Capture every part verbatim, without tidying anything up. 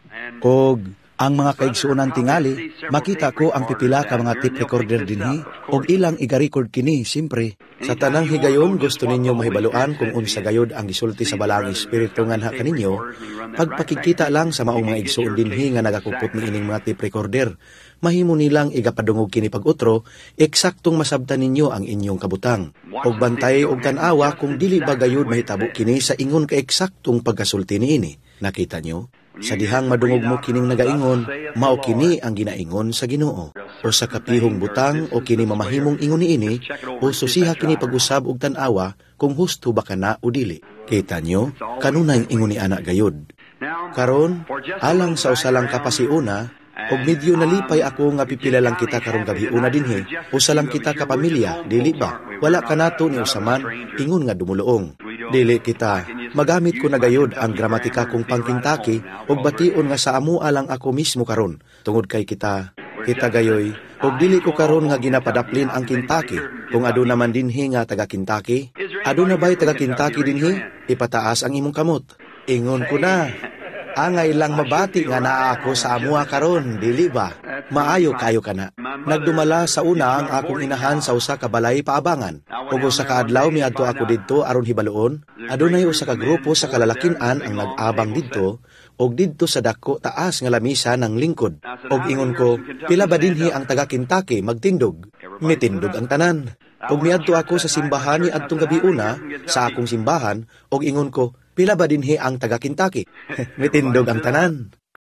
Og ang mga kaigsuonan tingali, makita ko ang pipila ka mga tape recorder dinhi, og ilang iga-record kini, simpre. Sa tanang higayon, gusto ninyo mahibaluan kung unsa gayod ang gisulti sa balang espiritu nga nha kaninyo, pagpakikita lang sa maong mga igsuon dinhi nga nagakupot ni ining mga tape recorder, mahimo nilang igapadungog kini pag-utro, eksaktong masabtan ninyo ang inyong kabutang. Og bantay og tan-awa kung dili ba gayud mahitabo kini sa ingon ka eksaktong pagkasulti niini. Nakita nyo? Sa dihang madungog mo kining nagaingon, mao kini ang ginaingon sa Ginoo. O sa kapihong butang o kini mamahimong ingon niini, o susiha kini pag-usab og tan-awa kung husto ba kana o dili. Kita nyo? Kanunay ingon ni ana gayud. Karon, alang sa usalang kapasiuna, og medyo nalipay ako nga pipila lang kita karong gabi una dinhi, usa lang kita ka pamilya, dili ba? Wala ka nato ni usaman, ingon nga dumuluong. Dili kita, magamit ko na gayud ang gramatika kong pangkintaki og bation nga sa amua lang ako mismo karon. Tungod kay kita, kita gayoy, og dili ko karon nga ginapadaplin ang Kintaki, kung ado naman dinhi nga taga Kintaki. Ado na ba'y taga Kintaki dinhi? Ipataas ang imong kamot. Ingon ko na. Angay lang mabati nga naa ako sa amua karon, dili ba? Maayo kayo kana. Nagdumala sa una ang akong inahan sa usa ka balay paabangan. Ug usa ka adlaw miadto ako didto aron hibaluon. Adunay usa ka grupo sa kalalakin-an ang nag-abang didto og didto sa dako taas nga lamisa ng lingkod. Og ingon ko, pila ba dinhi ang taga Kintaki magtindog? Mitindog ang tanan. Og miadto ako sa simbahan ni adtong gabi una sa akong simbahan og ingon ko, pila ba dinhi ang taga Kintaki? Mitindog ang tanan.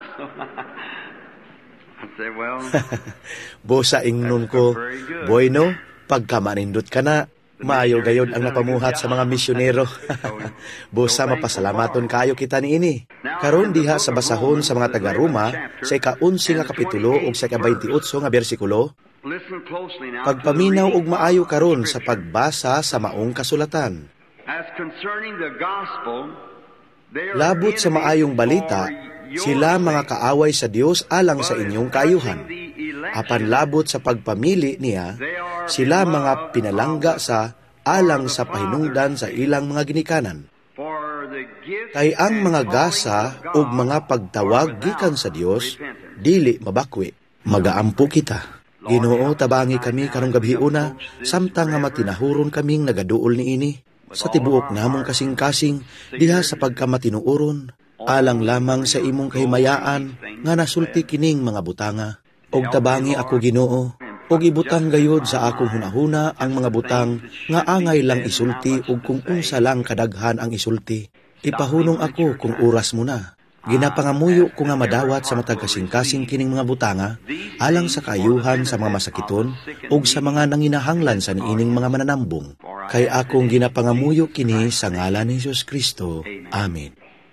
Bosa ingnon ko, bueno, pagka manindot ka na, maayo gayod ang napamuhat sa mga misyonero. Bosa mapasalamaton kayo kita niini. Karon diha sa basahon sa mga taga-Roma, sa ika-unsi nga kapitulo ug sa ika-baintiocho nga bersikulo, pagpaminaw og maayo karon sa pagbasa sa maong kasulatan. Labot sa maayong balita, sila mga kaaway sa Dios alang sa inyong kaayuhan. Apan labot sa pagpamili niya, sila mga pinalangga sa alang sa pahinungdan sa ilang mga ginikanan. Kay ang mga gasa ug mga pagtawag gikan sa Dios, dili mabakwi, magaampo kita. Ginoo, tabangi kami karong gabi una, samtang nga matinahuron kaming nagaduol niini. Sa tibuok namong kasing-kasing, diha sa pagkamatinuoron, alang lamang sa imong kahimayaan, nga nasulti kining mga butanga. Og tabangi ako Ginoo, og ibutang gayod sa akong hunahuna ang mga butang, nga angay lang isulti ug kung unsa lang kadaghan ang isulti. Ipahunong ako kung oras mo na. Ginapangamuyo ko nga madawat sa matag kasing-kasing kining mga butanga, alang sa kaayuhan sa mga masakiton, ug sa mga nanginahanglan sa niining mga mananambong. Kay akong ginapangamuyo kini sa ngalan ni Jesus Kristo. Amen.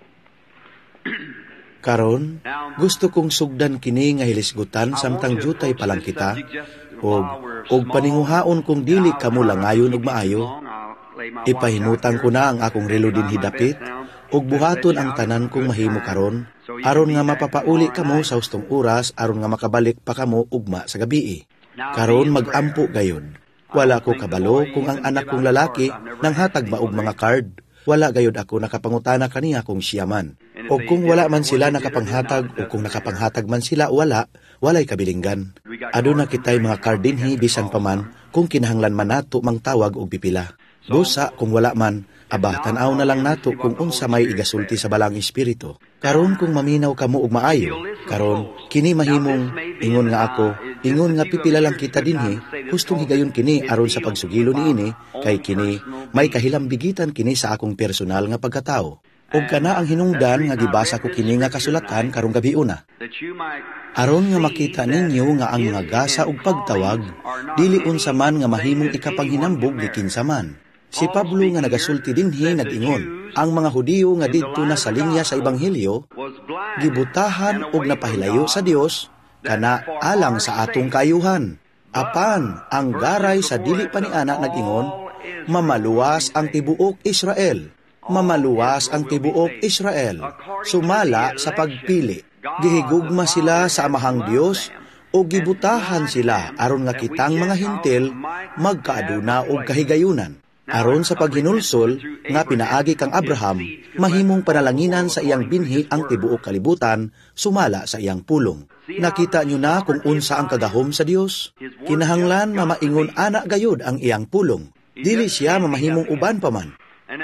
Karon, gusto kong sugdan kini nga hilisgutan samtang jutay palang kita, og og paninguhaon kung dili kamo langayon og maayo. Ipahinutang ko na ang akong relo dinhi dapit, ug buhaton ang tanan kong mahimo karon, aron nga mapapauli kamo sa hustong oras, aron nga makabalik pa kamo ugma sa gabii. Karon magampo gayod. Wala ko kabalo kung ang anak kong lalaki nang hatag ba og mga card. Wala gayod ako nakapangutana kaniya kung siya man. O kung wala man sila nakapanghatag, o kung nakapanghatag man sila wala, walay kabilinggan. Aduna kitay mga card dinhi bisan pa man kung kinahanglan man nato mang tawag og pipila. Busa kung wala man, aba tan-aw na lang nato kung unsa may igasulti sa balang espiritu. Karon kung maminaw kamo og maayo, karon kini mahimong ingon nga ako, ingon nga pipila lang kita dinhi, hustong higayon kini aron sa pagsugilo niini, kay kini may kahilambigitan kini sa akong personal nga pagkatao. Og kana ang hinungdan nga gibasa ko kini nga kasulatan karong gabi una. Aron nga makita ninyo nga ang mga gasa ug pagtawag dili unsa man nga mahimong ikapanghinambog ni kinsa man. Si Pablo nga nagasulti dinhi nag-ingon, ang mga Hudiyo nga didto na sa linya sa ebanghelyo gibutahan og napahilayo sa Dios kana alang sa atong kaayuhan. Apan ang garay sa dili pa ni ana nag-ingon, mamaluwas ang tibuok Israel. Mamaluwas ang tibuok Israel. Sumala sa pagpili. Gihigugma sila sa amahang Dios o gibutahan sila aron nga kitang mga hintil magkaaduna og kahigayunan. Aron sa paghinulsol nga pinaagi kang Abraham, mahimong panalanginan sa iyang binhi ang tibuok kalibutan, sumala sa iyang pulong. Nakita nyo na kung unsa ang kagahom sa Dios. Kinahanglan mamaingon anak gayud ang iyang pulong. Dili siya mamahimong uban pa man.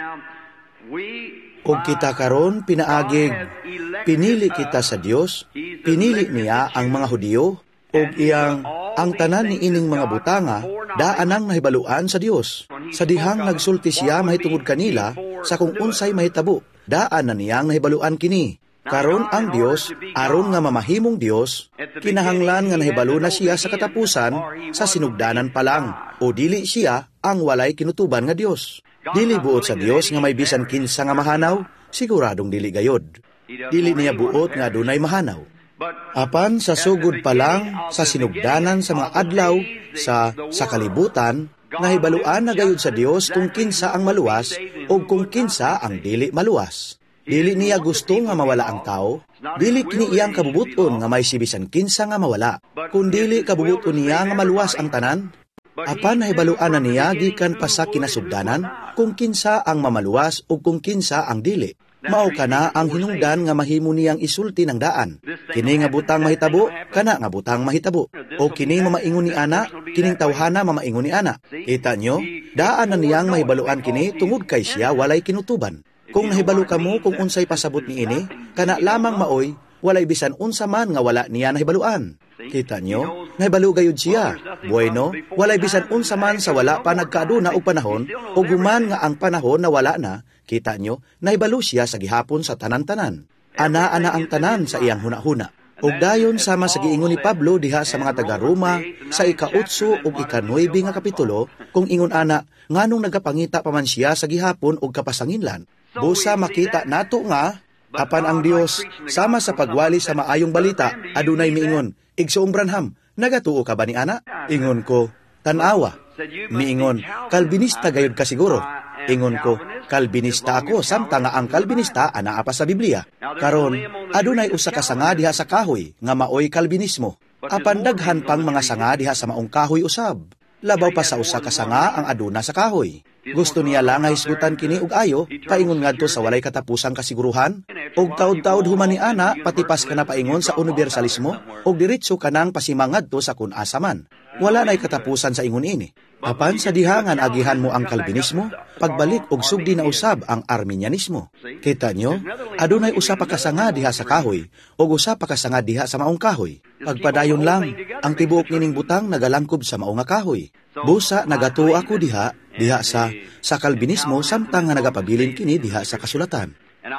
Kung kita karon pinaagig, pinili kita sa Dios, pinili niya ang mga Hudiyo, og iyang ang tanan ni ining mga butanga, daan ang nahibaluan sa Dios. Sa dihang nagsulti siya mahitungod kanila, sa kung unsay mahitabo, daan na niyang nahibaluan kini. Karon ang Dios, aron nga mamahimong Dios, kinahanglan nga nahibalo na siya sa katapusan, sa sinugdanan pa lang, o dili siya ang walay kinutuban nga Dios. Dili buot sa Dios nga may bisan kinsa nga mahanaw, siguradong dili gayod. Dili niya buot nga dunay mahanaw. Apan sa sugod pa lang, sa sinugdanan sa mga adlaw, sa sa kalibutan, nahibaluan na gayud sa Dios kung kinsa ang maluwas o kung kinsa ang dili maluwas. Dili niya gusto nga mawala ang tao, dili kini iyang kabubuton nga may sibisan kinsa nga mawala, kun dili kabubuton niya nga maluwas ang tanan. Apan nahibaluan na niya gikan pa sa kinasugdanan kung kinsa ang mamaluwas o kung kinsa ang dili. Mao kana ang hinungdan nga mahimo niyang isulti ng daan. Kini nga butang mahitabo, kana nga butang mahitabo. O kini mamaingon ni ana, kining tawhana mamaingon ni ana. Kita nyo, daan na niyang mahibaluan kini tungod kay siya walay kinutuban. Kung nahibalo kamo kung unsay pasabot ni ini, kana lamang maoy, walay bisan unsa man nga wala niya nahibaluan. Kita nyo, nahibalo gayud siya. Bueno, walay bisan unsa man sa wala pa nagkaaduna og panahon, o guman nga ang panahon na wala na, kita nyo, naibalo siya sa gihapon sa tanan-tanan. Ana-ana ang tanan sa iyang huna-huna. Ug dayon sama sa giingon ni Pablo diha sa mga taga-Roma, sa ika-otso ug ika-nuwebe nga kapitulo, kung ingon ana, nganong nagapangita pa man siya sa gihapon ug kapasanginlan. Busa makita nato nga, apan ang Dios, sama sa pagwali sa maayong balita, adunay miingon, Igsoong Branham, nagatuo ka ba ni ana? Ingon ko, tanawa. Miingon, Kalbinista gayud ka siguro. Ingon ko, Kalbinista ako, samtang nga ang Kalbinista anaa pa sa Biblia. Karon, adunay usa ka sanga diha sa kahoy, nga maoy Kalbinismo. Apan daghan pang mga sanga diha sa maong kahoy usab. Labaw pa sa usa ka sanga ang aduna sa kahoy. Gusto niya lang nga hisgutan kini og ayo, paingon ngadto sa walay katapusang kasiguruhan, og taud-taud human ni ana, patipas ka na paingon sa universalismo, og diretso ka nang pasimang ngadto sa kun asa man. Wala na'y katapusan sa ingon ini. Apan sa dihangan agihan mo ang Kalbinismo, pagbalik og sugdi na usab ang Arminianismo. Kita nyo, adunay usa pa kasanga diha sa kahoy, og usa pa kasanga diha sa maong kahoy. Pagpadayon lang, ang tibuok nining butang nagalangkob sa maong nga kahoy. Busa nagato ako diha, diha sa sa Kalbinismo samtang nga nagapabilin kini diha sa kasulatan.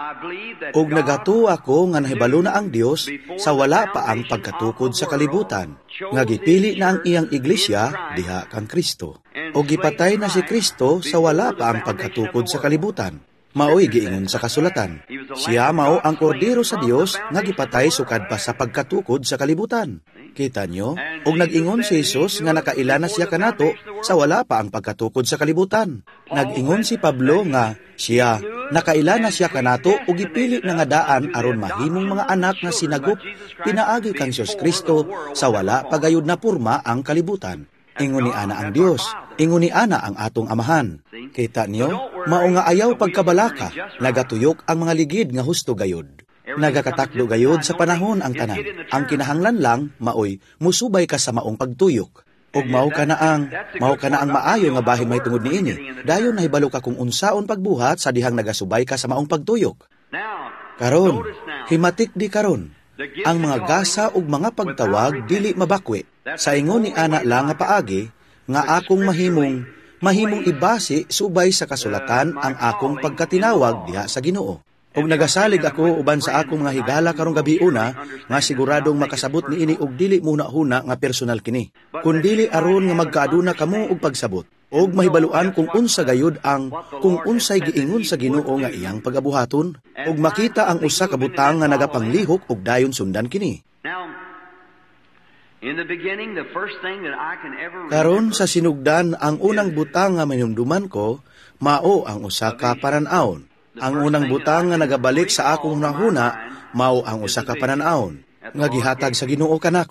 Og nagato ako nga nahibalo na ang Dios sa wala pa ang pagkatukod sa kalibutan, nga gipili na ang iyang iglesia diha kang Kristo. Og gipatay na si Kristo sa wala pa ang pagkatukod sa kalibutan. Maoy giingon sa kasulatan. Siya mao ang kordero sa Dios nga gipatay sukad pa sa pagkatukod sa kalibutan. Kita nyo? Og nag-ingon si Jesus nga nakaila na siya kanato sa wala pa ang pagkatukod sa kalibutan. Nag-ingon si Pablo nga siya nakaila na siya kanato og gipili na nga daan aron mahimong mga anak nga sinagop pinaagi kang Hesus Kristo sa wala pagayud na porma ang kalibutan. Ingon ni ana ang Dios, ingon ni ana ang atong amahan. Kita niyo, mao nga ayaw pagkabalaka, nagatuyok ang mga ligid nga husto gayud. Nagakatakdo gayud sa panahon ang tanan. Ang kinahanglan lang, maoy, musubay ka sa maong pagtuyok. Og mao ka na ang, mao ka na ang maayo nga bahin may tungod niini. Dayon nahibalo ka kung unsaon pagbuhat sa dihang nagasubay ka sa maong pagtuyok. Karon, himatik di karon. Ang mga gasa ug mga pagtawag dili mabakwi. Sa ingon ni ana lang nga paagi, nga akong mahimong, mahimong ibasi subay sa kasulatan ang akong pagkatinawag diha sa Ginoo. Og nagasalig ako uban sa akong mga higala karong gabi una, nga siguradong makasabot ni ini og dili muna-huna nga personal kini. Kun dili aron nga magkaaduna kamo og pagsabot, og mahibaluan kung unsa gayud ang kung unsay giingon sa Ginoo nga iyang pagabuhaton, og makita ang usa ka butang nga nagapanglihok og dayon sundan kini. Karon sa sinugdan, ang unang butang nga manumduman ko, mao ang usa ka paran-awon. Ang unang butang nga nagabalik sa akong nahuna, mao ang usa ka panan-awon nga gihatag sa Ginoo kanako.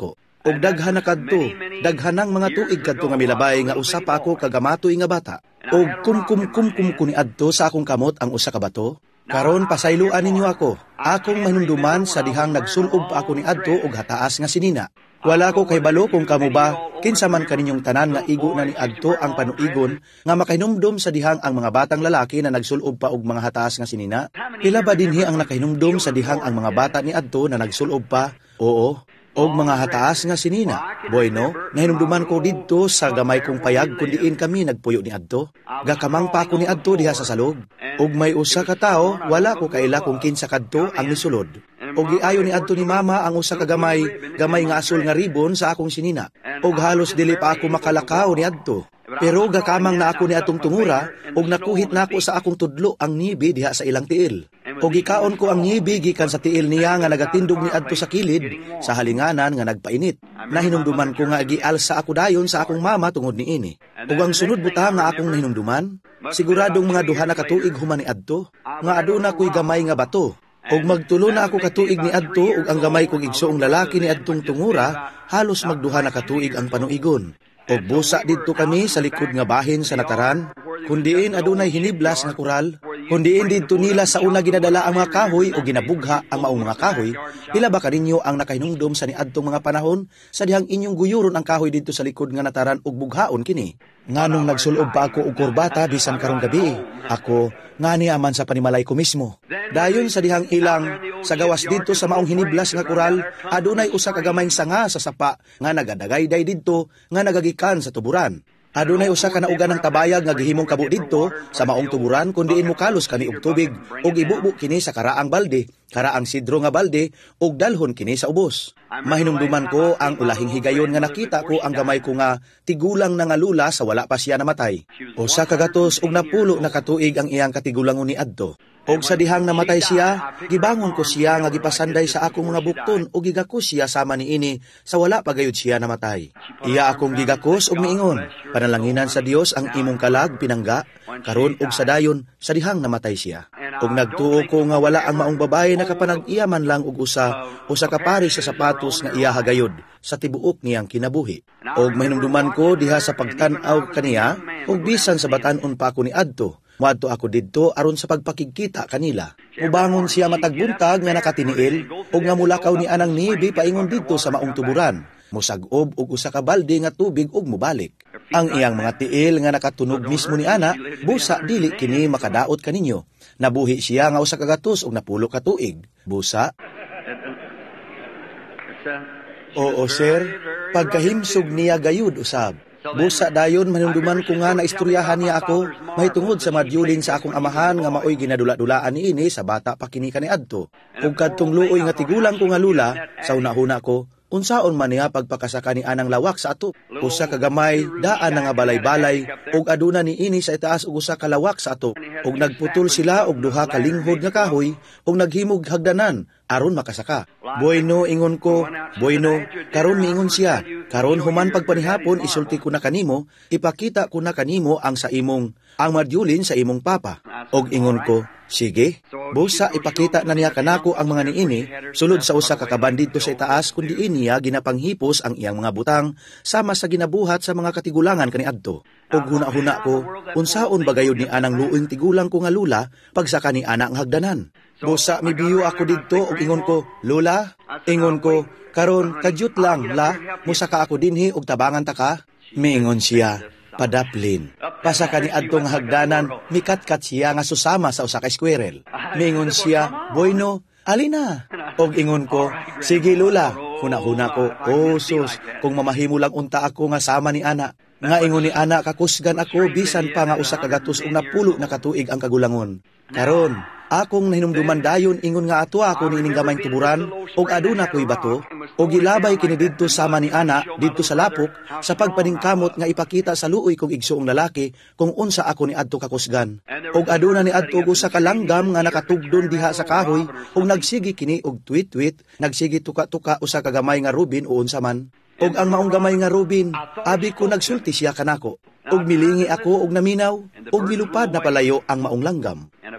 Og daghan na kadto, daghanang mga tuig kadto nga milabay nga usa pa ako kagamatoy nga bata. Og kum-kum-kum-kum ko ni adto sa akong kamot ang usa ka bato. Karon pasayloan ninyo ako. Akong mahinumduman sa dihang nagsulob pa ako ni adto og hataas nga sinina. Wala ko kay balo kung kamo ba kinsa man kaninyong tanan nga igo na ni adto ang panuigon nga makahinumdum sa dihang ang mga batang lalaki na nagsulob pa og mga hataas nga sinina. Pila ba dinhi ang nakahinumdum sa dihang ang mga bata ni adto na nagsulob pa? Oo. Og mga hataas nga sinina. Bueno, nahinumduman ko didto sa gamay kong payag kun diin kami nagpuyo ni adto. Gakamang pa ako ni adto diha sa salog. Og may usa ka tawo, wala ko kaila kung kinsa kadto ang nisulod. Og giayo ni adto ni mama ang usa ka gamay, gamay nga asul nga ribon sa akong sinina. Og halos dili pa ako makalakaw ni adto. Pero gakamang na ako ni atong tungura, og nakuhit na ako sa akong tudlo ang nibi diha sa ilang tiil. Og gikaon ko ang nibi gikan sa tiil niya nga nagatindog ni adto sa kilid, sa halinganan nga nagpainit. Nahinumduman ko nga gialsa ako dayon sa akong mama tungod niini. Og ang sunod butang nga akong nahinumduman, siguradong mga duha na katuig human ni adto, nga aduna ko'y gamay nga bato. Og magtulo na ako katuig ni adto ug ang gamay kong igsoong lalaki ni adtong tungura, halos magduha na katuig ang panuigon. Og busa didto kami sa likod nga bahin sa nataran, kundiin adunay hiniblas nga kural, kundiin didto nila sa una ginadala ang mga kahoy o ginabugha ang maong mga kahoy. Pila ba kaninyo ang nakahinumdum sa niadtong mga panahon sa dihang inyong guyuron ang kahoy didto sa likod nga nataran ug bughaon kini? Nganong nagsulob pa ako og kurbata bisan karong gabi. Ako ngani aman sa panimalay ko mismo. Dayon sa dihang ilang sa gawas didto sa maong hiniblas nga kural, adunay usa ka gamayng sanga sa sapa nga nagadagayday didto nga nagagikan sa tuburan. Adunay usa ka naugan ng tabayag nga gihimong kabo didto sa maong tuburan kun diin mokalos kani og tubig ug ibubo kini sa karaang balde, karaang sidro nga balde ug dalhon kini sa ubos. Mahinumduman ko ang ulahing higayon nga nakita ko ang gamay ko nga tigulang na nga lula sa wala pa siya namatay. Usa ka gatos ug napulo na katuig ang iyang katigulangon ni adto. Og sa dihang namatay siya, gibangon ko siya nga gipasanday sa akong mga bukton ug gigakos siya sama niini sa wala pa gayud siya namatay. Iya akong gigakos ug miingon, panalanginan sa Dios ang imong kalag pinangga, karon og sa dayon sa dihang namatay siya. Og nagtuo ko nga wala ang maong babae na kapanag-iya man lang og usa, usa ka pares sa sapatos nga iya hagayod sa tibuok niyang kinabuhi. Og mahinumduman ko diha sa pagtan-aw kaniya, og bisan sa batan-on pa ako ni adto. Muadto ako didto aron sa pagpakigkita kanila. Mubangon siya matagbuntag nga nakatiniil og nga mulakaw ni anang nibi paingon didto sa maong tuburan. Musag-ob og usa ka balde nga tubig ug mubalik. Ang iyang mga tiil nga nakatunog mismo ni ana, busa dili kini makadaot kaninyo. Nabuhi siya nga usa ka gatos ug napulo ka tuig. Busa. Oo sir, pagkahimsog niya gayud usab. Busa dayon manunduman ko nga na istoryahan niya ako mahitungod sa madyulin sa akong amahan nga maoy ginadula-dulaan niini sa bata pa kini kaniadto. Ug kadtong luoy nga tigulang ko nga lula sa una-una ko, unsaon man niya pagpakasaka ni anang lawak sa ato. Usa ka gamay daan nga balay-balay ug aduna niini sa itaas ug usa ka lawak sa ato. Ug nagputol sila og duha ka linghod nga kahoy ug naghimog hagdanan aron makasaka. Bueno ingon ko, bueno, karon miingon siya, karon human pagpanihapon isulti ko na kanimo, ipakita ko na kanimo ang sa imong ang madyulin sa imong papa. Og ingon ko, sige. Busa ipakita na niya kanako ang mga niini sulod sa usa ka kaban didto sa itaas kundi niya ginapanghipos ang iyang mga butang sama sa ginabuhat sa mga katigulangan kaniadto. Og huna-huna ko, unsaon ba gayud ni anang luoyng tigulang ko nga lula pagsaka ni ana ang hagdanan. Busa mibiyo ako didto og ingon ko, Lola, ingon ko, karon kadyut lang la, musaka ako dinhi og tabangan ta ka. Miingon siya, padaplin. Pasaka ni adtong hagdanan, mikatkat siya nga susama sa usa ka squirrel. Miingon siya, bueno, alina. Og ingon ko, sige Lola. Huna-huna ko, oh sus, kung mamahimo lang unta ako nga sama ni ana. Nga ingon ni ana kakusgan ako bisan pa nga usa ka gatos ug napulo na katuig ang kagulangon. Karon, akong nahinumduman dayon ingon nga ato ako niining gamayng tuburan ug aduna ko'y bato ug gilabay kini didto sama ni ana didto sa lapok sa pagpaningkamot nga ipakita sa luoy kong igsuong lalaki kung unsa ako ni adto kakusgan. Ug aduna ni adto usa ka langgam nga nakatugdon diha sa kahoy ug nagsigi kini og tweet-tweet, nagsigi tuka-tuka usa ka gamay nga rubin o unsa man. Og ang maong gamay nga rubin, abi ko nagsulti siya kanako. Og milingi ako og naminaw, og milupad na palayo ang maong langgam.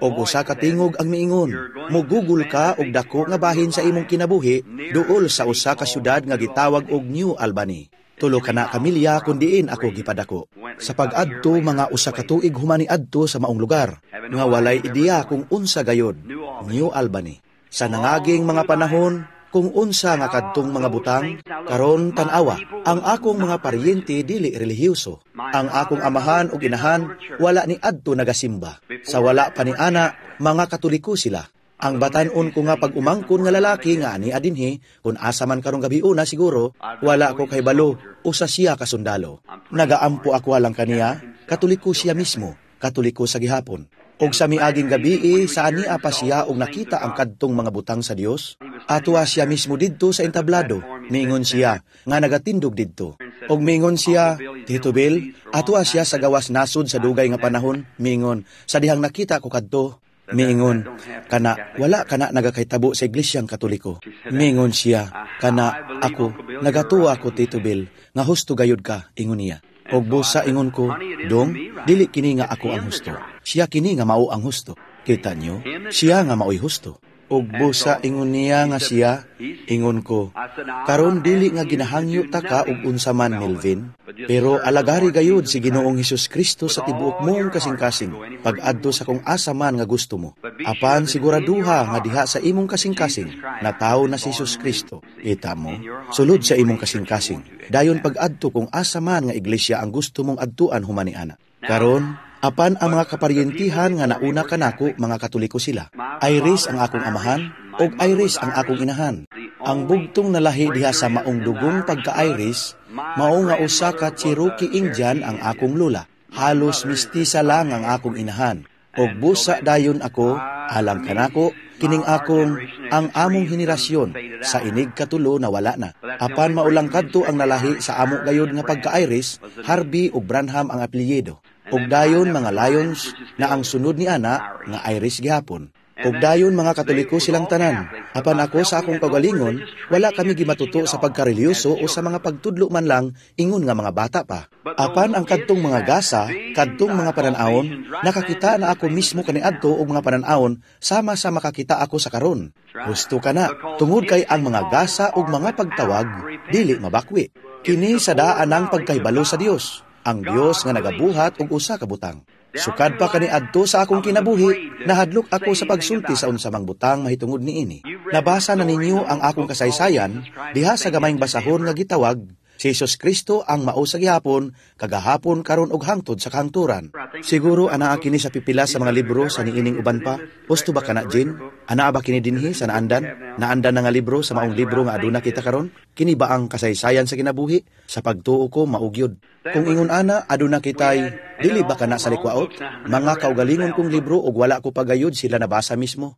og usa ka tingog ang miingon, mugugol ka og dako nga bahin sa imong kinabuhi duol sa usa ka syudad nga gitawag og New Albany. Tulo ka na kamilya kun diin ako gipadako. Sa pag-adto mga usa ka tuig humani adto sa maong lugar nga walay ideya kung unsa gayod New Albany. Sa nangaging mga panahon kung unsa nga kadtong mga butang, karon tan-awa, ang akong mga paryente dili relihiyoso. Ang akong amahan ug inahan wala ni adto nagasimba. Sa wala pa ni ana, mga Katoliko sila. Ang batan-on ko nga pag-umangkon nga lalaki nga ani adinhi, kung asa man karong gabiuna siguro, wala ko kay balo, usa siya ka sundalo. Nagaampo ako alang kaniya, Katoliko siya mismo, Katoliko sa gihapon. Og sa miaging gabii, sa ania pa siya og nakita ang kadtong mga butang sa Dios. Atwa siya mismo didto sa entablado, mingon siya nga nagatindog didto. Og mingon siya, Tito Bill, atwa siya sa gawas nasod sa dugay nga panahon, mingon, sa dihang nakita ko kadto, mingon, kana wala kana nagakahitabo sa Iglesyang Katoliko. Mingon siya, kana ako, nagatuwa ko Tito Bill, nga husto gayud ka, ingon niya. Og busa ingon ko, dong, dili kini nga ako ang husto. Siya kini nga mao ang husto. Kita nyo, siya nga mao'y husto. Og busa ingon niya nga siya, ingon ko, karon dili nga ginahangyo ta ka og unsa man Melvin, pero alagari gayud si Ginoong Hesus Kristo sa tibuok mong kasing-kasing, pag-adto sa kung asa man nga gusto mo. Apan siguraduha nga diha sa imong kasing-kasing, na tao na si Hesus Kristo. Kita mo, sulod sa imong kasing-kasing, dayon pag-adto kung asa man nga iglesia ang gusto mong adtuan humani ana. Karon, apan ang mga kaparyentihan nga nauna kanako, mga Katoliko sila. Iris ang akong amahan, og Iris ang akong inahan. Ang bugtong nalahi diha sa maong dugong pagka-Iris, mao nga usa ka Cherokee Indian ang akong lula. Halos mistisa lang ang akong inahan. Og busa dayon ako, alam kanako, kining akong ang among henerasyon sa inig katulo na wala na. Apan maulang kadto ang nalahi sa amo gayud nga pagka-Iris, Harvey ug Branham ang apelyido. Og dayon mga Lions na ang sunod ni ana nga Iris gihapon. Og dayon mga Katoliko silang tanan. Apan ako sa akong kagalingon, wala kami gimatuto sa pagkareliyoso o sa mga pagtudlo man lang ingon nga mga bata pa. Apan ang kadtong mga gasa, kadtong mga pananawon, nakakita na ako mismo kaniadto og mga pananawon sama sa makakita ako sa karon. Gusto ka na, tungod kay ang mga gasa og mga pagtawag dili mabakwi. Kini sa daan ng pagkahibalo sa Dios. Ang Dios nga nagabuhat og usa ka butang. Sukad pa kaniadto sa akong kinabuhi, nahadlok ako sa pagsulti sa unsa mang butang mahitungod niini. Nabasa na ninyo ang akong kasaysayan diha sa gamayng basahon nga gitawag si Hesus Kristo ang mao sa gihapon, kagahapon karon og hangtod sa kahangturan. Siguro anaa kini sa pipila sa mga libro sa niining uban pa. Gusto ba kana Jin? Anaa ba kini dinhi sa naandan? Naandan na nga libro sa maong libro nga aduna kita karon? Kini ba ang kasaysayan sa kinabuhi? Sa pagtuo ko maugyod. Kung ingon ana aduna kitay, dili ba kana sa likwaot? Mga kaugalingon kong libro og wala ko pagayod sila nabasa mismo.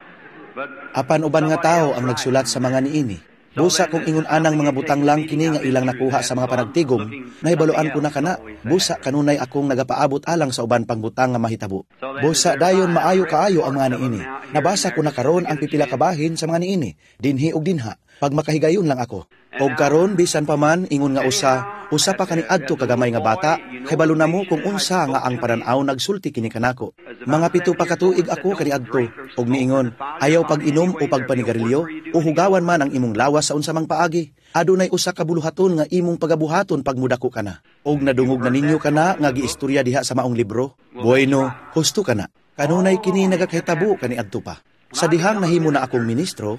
Apan uban nga tao ang nagsulat sa mga niini. Busa kung ingon anang mga butang lang kini nga ilang nakuha sa mga panagtigom, nahibaluan ko na kana, busa kanunay akong nagapaabot alang sa uban pang butang nga mahitabo. Busa dayon maayo kaayo ang mga niini. Nabasa ko na karon ang pipila ka bahin sa mga niini, dinhi og dinha, pag makahigayon lang ako. Og karon bisan pa man ingon nga usa, usa pa kaniadto kagamay nga bata, hibalo na mo kung unsa nga ang pananaw nagsulti kini kanako. Mga pito pa katuig ako kaniadto, og niingon, ayaw pag-inom o pagpanigarilyo, o hugawan man ang imong lawas sa unsa mang paagi. Adunay usa ka buluhaton nga imong pagabuhaton pag mudako kana. Og nadungog na ninyo kana nga giistorya diha sa maong libro. Bueno, husto kana. Kanunay kini nagakahitabo kaniadto pa. Sa dihang nahimo na akong ministro,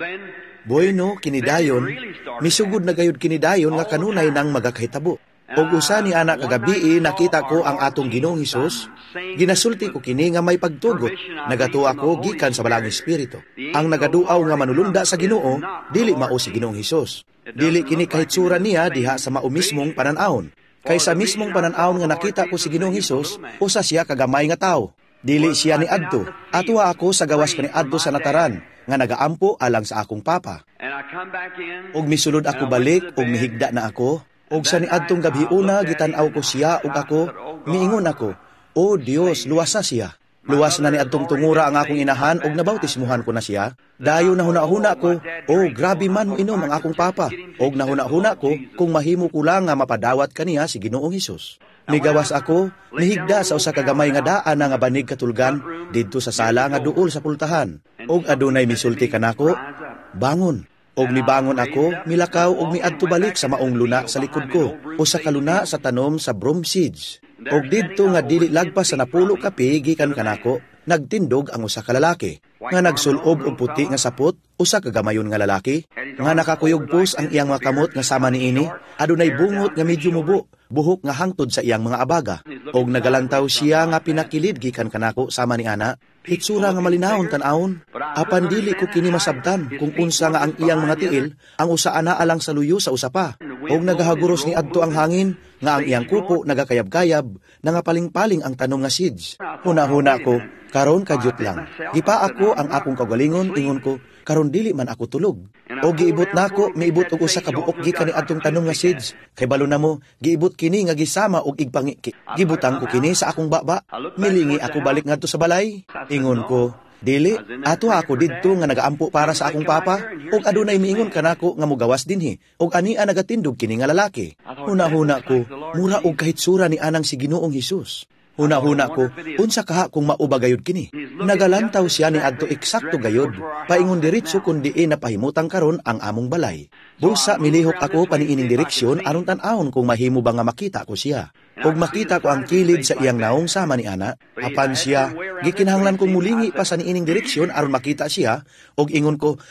bueno, kinidayon, misugod na gayud kinidayon nga kanunay nang magakahitabo. Og usa ni anak kagabi nakita ko ang atong Ginoong Hesus, ginasulti ko kini nga may pagtugot, nagato ako gikan sa Balang Espiritu. Ang nagaduaw nga manulunda sa Ginoo, dili mao si Ginoong Hesus. Dili kini kahitsura niya diha sa mao mismong pananawon. Kay sa mismong pananawon nga nakita ko si Ginoong Hesus, usa siya kagamay nga tawo. Dili siya ni adto. Atwa ako sa gawas pa ni adto sa nataran, nga nagaampo alang sa akong papa. Og misulod ako balik, og mihigda na ako, og sa niadtong gabi una, gitan-aw ko siya, og ako, miingon ako, O Dios, luwasa siya. Luwas na ni adtong tungura ang akong inahan og nabautismuhan ko na siya. Dayo na huna-huna ko, oh grabe man mo inom ang akong papa. Og nahuna-huna ko kung mahimo ko lang nga mapadawat kaniya si Ginoong Hesus. Migawas ako, mihigda sa usa ka gamay nga daan nga banig katulgan didto sa sala nga duol sa pultahan. Og adunay misulti kanako, bangon. Og mibangon ako, milakaw og miadto balik sa maong luna sa likod ko, o sa kaluna sa tanom sa broom seeds. Og didto nga dili lagpas sa napulo ka gikan kanako, nagtindog ang usa ka lalaki, nga nagsulob og puti nga sapot, usa ka gamayon nga lalaki, nga nakakuyogpos ang iyang mga kamot nga sama niini, adunay bungot nga medyo mubo, buhok nga hangtod sa iyang mga abaga. Og nagalantaw siya nga pinakilid gikan kanako sama ni ana, hitsura nga malinawon tan-awon. Apan dili ko kini masabtan kung unsa nga ang iyang mga tiil, ang usa ana alang sa luyo sa usa pa. Og nagahaguros ni adto ang hangin, nga ang iyang kuko nagakayab-kayab, nangapaling-paling ang tanom nga seeds. Huna-huna ko, karon kadyot lang. Gipa ako ang akong kagalingon, ingon ko, karon dili man ako tulog. O giibot nako, miibot og usa ka buok gikan ni adtong tanom nga seeds. Kay balo na mo, giibot kini nga gisama og igpangi. Gibutang ko kini sa akong baba. Milingi ako balik ngadto sa balay. Ingon ko, dili, ato ako didto nga nagaampo para sa akong papa, og adunay miingon kanako nga mugawas dinhi, og ania nagatindog kini nga lalaki. Huna-huna ko, mura og kahitsura ni anang si Ginoong Hesus. Huna-huna ko, unsa kaha kung mauba gayud kini. Nagalantaw siya ni adto eksakto gayud, paingon diretso kun diin napahimutang karon ang among balay. Busa milihok ako paniining direksyon aron tan-awon kung mahimo ba nga makita ko siya. Og makita ko ang kilid sa iyang naong sama ni ana, apan siya, gikinahanglan kong mulingi pa sa niining direksyon aron makita siya, og ingon ko,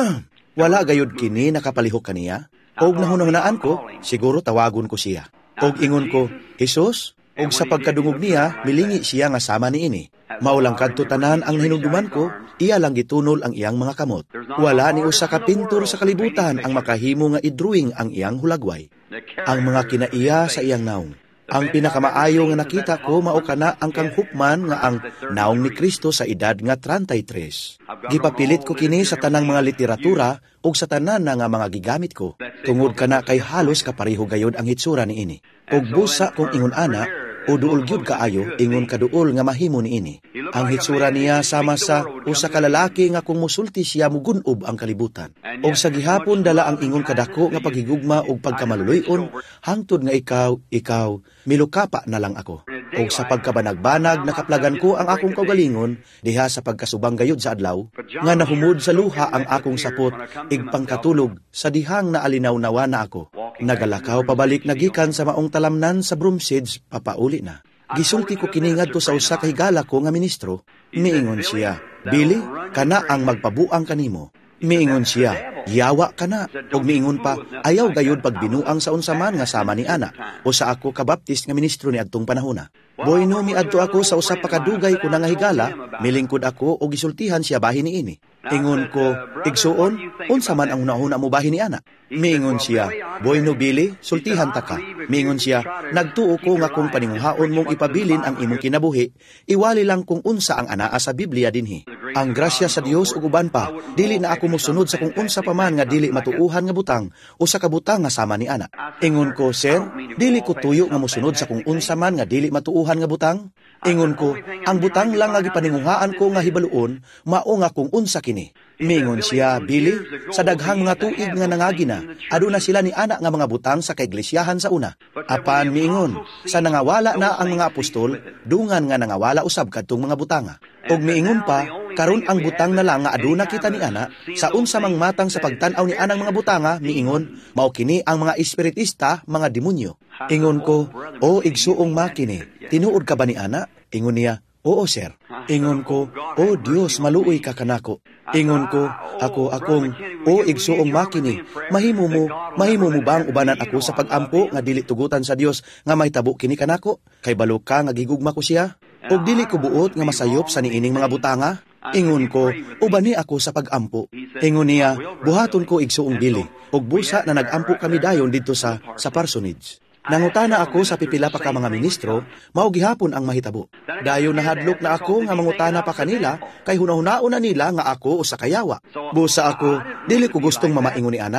wala gayud kini nakapalihok kaniya. Og nahunahunaan ko, siguro tawagon ko siya. Og ingon ko, Hesus, og sa pagkadungog niya, milingi siya nga sama niini. Maulang kadto tanan ang hinugduman ko, iya lang gitunol ang iyang mga kamot. Wala ni usa ka pintor sa kalibutan ang makahimo nga idrawing ang iyang hulagway. Ang mga kinaiya sa iyang naong. Ang pinakamaayo nga nakita ko mao kana ang kang hukman nga ang naong ni Kristo sa edad nga thirty-three. Gipapilit ko kini sa tanang mga literatura ug sa tanan na nga mga gigamit ko. Tungod kana kay halos kapareho gayud ang hitsura niini. Ug busa kung ingon ana, o duol gyud kaayo ingon kaduol nga mahimo niini. Ang hitsura niya sama sa usa ka lalaki nga kung musulti siya mugunob ang kalibutan. Og sa gihapon dala ang ingon kadako nga paghigugma og pagkamaluluyon, hangtod nga ikaw, ikaw, milukapa na lang ako. Og sa pagkabanag-banag nakaplagan ko ang akong kaugalingon diha sa pagkasubang gayud sa adlaw, nga nahumod sa luha ang akong sapot igpangkatulog sa dihang naalinaw-nawa na ako. Nagalakaw pabalik nagikan sa maong talamnan sa broom seeds, papauli na. Gisulti ko kini ngadto sa usa ka higala ko nga ministro. Miingon siya, Billy, kana ang magpabuang kanimo. Miingon siya, yawa kana. Og miingon pa, ayaw gayud pagbinuang sa unsaman nga sama ni ana, o sa ako kabaptist nga ministro ni adtong panahona. Boyno miadto ako sa usa pa kadugay ko nga higala, milingkod ako og gisultihan siya bahin niini. Ingon ko, igsuon, unsa man ang unahuna mo bahin ni ana? Miingon siya, Boyno Billy, sultihan ta ka. Miingon siya, nagtuo ko nga kung paninguhaon mong ipabilin ang imong kinabuhi, iwali lang kung unsa ang anaa sa Biblia dinhi. Ang grasya sa Dios ug uban pa, dili na ako mosunod sa kung unsa pa man nga dili matuuhan nga butang o sa kabutang nga sama ni ana. Ingon ko, sir, dili ko tuyo nga mosunod sa kung unsa man nga dili matuuhan nga butang. Ingon ko, ang butang lang nga gipaninguhaan ko nga hibaluon, mao nga kung unsa kini. Mingon siya, Billy, sa daghang mga tuig nga nangagina, aduna sila ni ana nga mga butang sa kaiglesiyahan sa una. Apan miingon, sa nangawala na ang mga apostol, dungan nga nangawala usab kadtong mga butanga. Og miingon pa, karon ang butang na lang nga aduna kita ni ana, sa unsa mang matang sa pagtan-aw ni anang mga butanga, miingon, mao kini ang mga espiritista, mga demonyo. Ingon ko, o igsuong makini, tinuod ka ba ni ana? Ingon niya, oo sir. Ingon ko, o Dios, maluoy ka kanako. Ingon ko, ako akong, o igsuong makini, mahimo mo, mahimo mo bang ubanan ako sa pag-ampo nga dili tugutan sa Dios nga may tabo kini kanako? Kay balo ka nga gigugma ko siya? O dili ko buot nga masayop sa niining mga butanga? Ingon ko, ubani ako sa pag-ampo. Ingon niya, buhaton ko igsuong Billy, og busa na nag-ampo kami dayon dito sa sa parsonage. Nangutana ako sa pipila pa ka mga ministro, mao gihapon ang mahitabo. Dayon nahadlok na ako nga mangutana pa kanila, kay hunahunao na nila nga ako usa ka yawa. Busa ako, dili ko gustong mamaingon ni ana.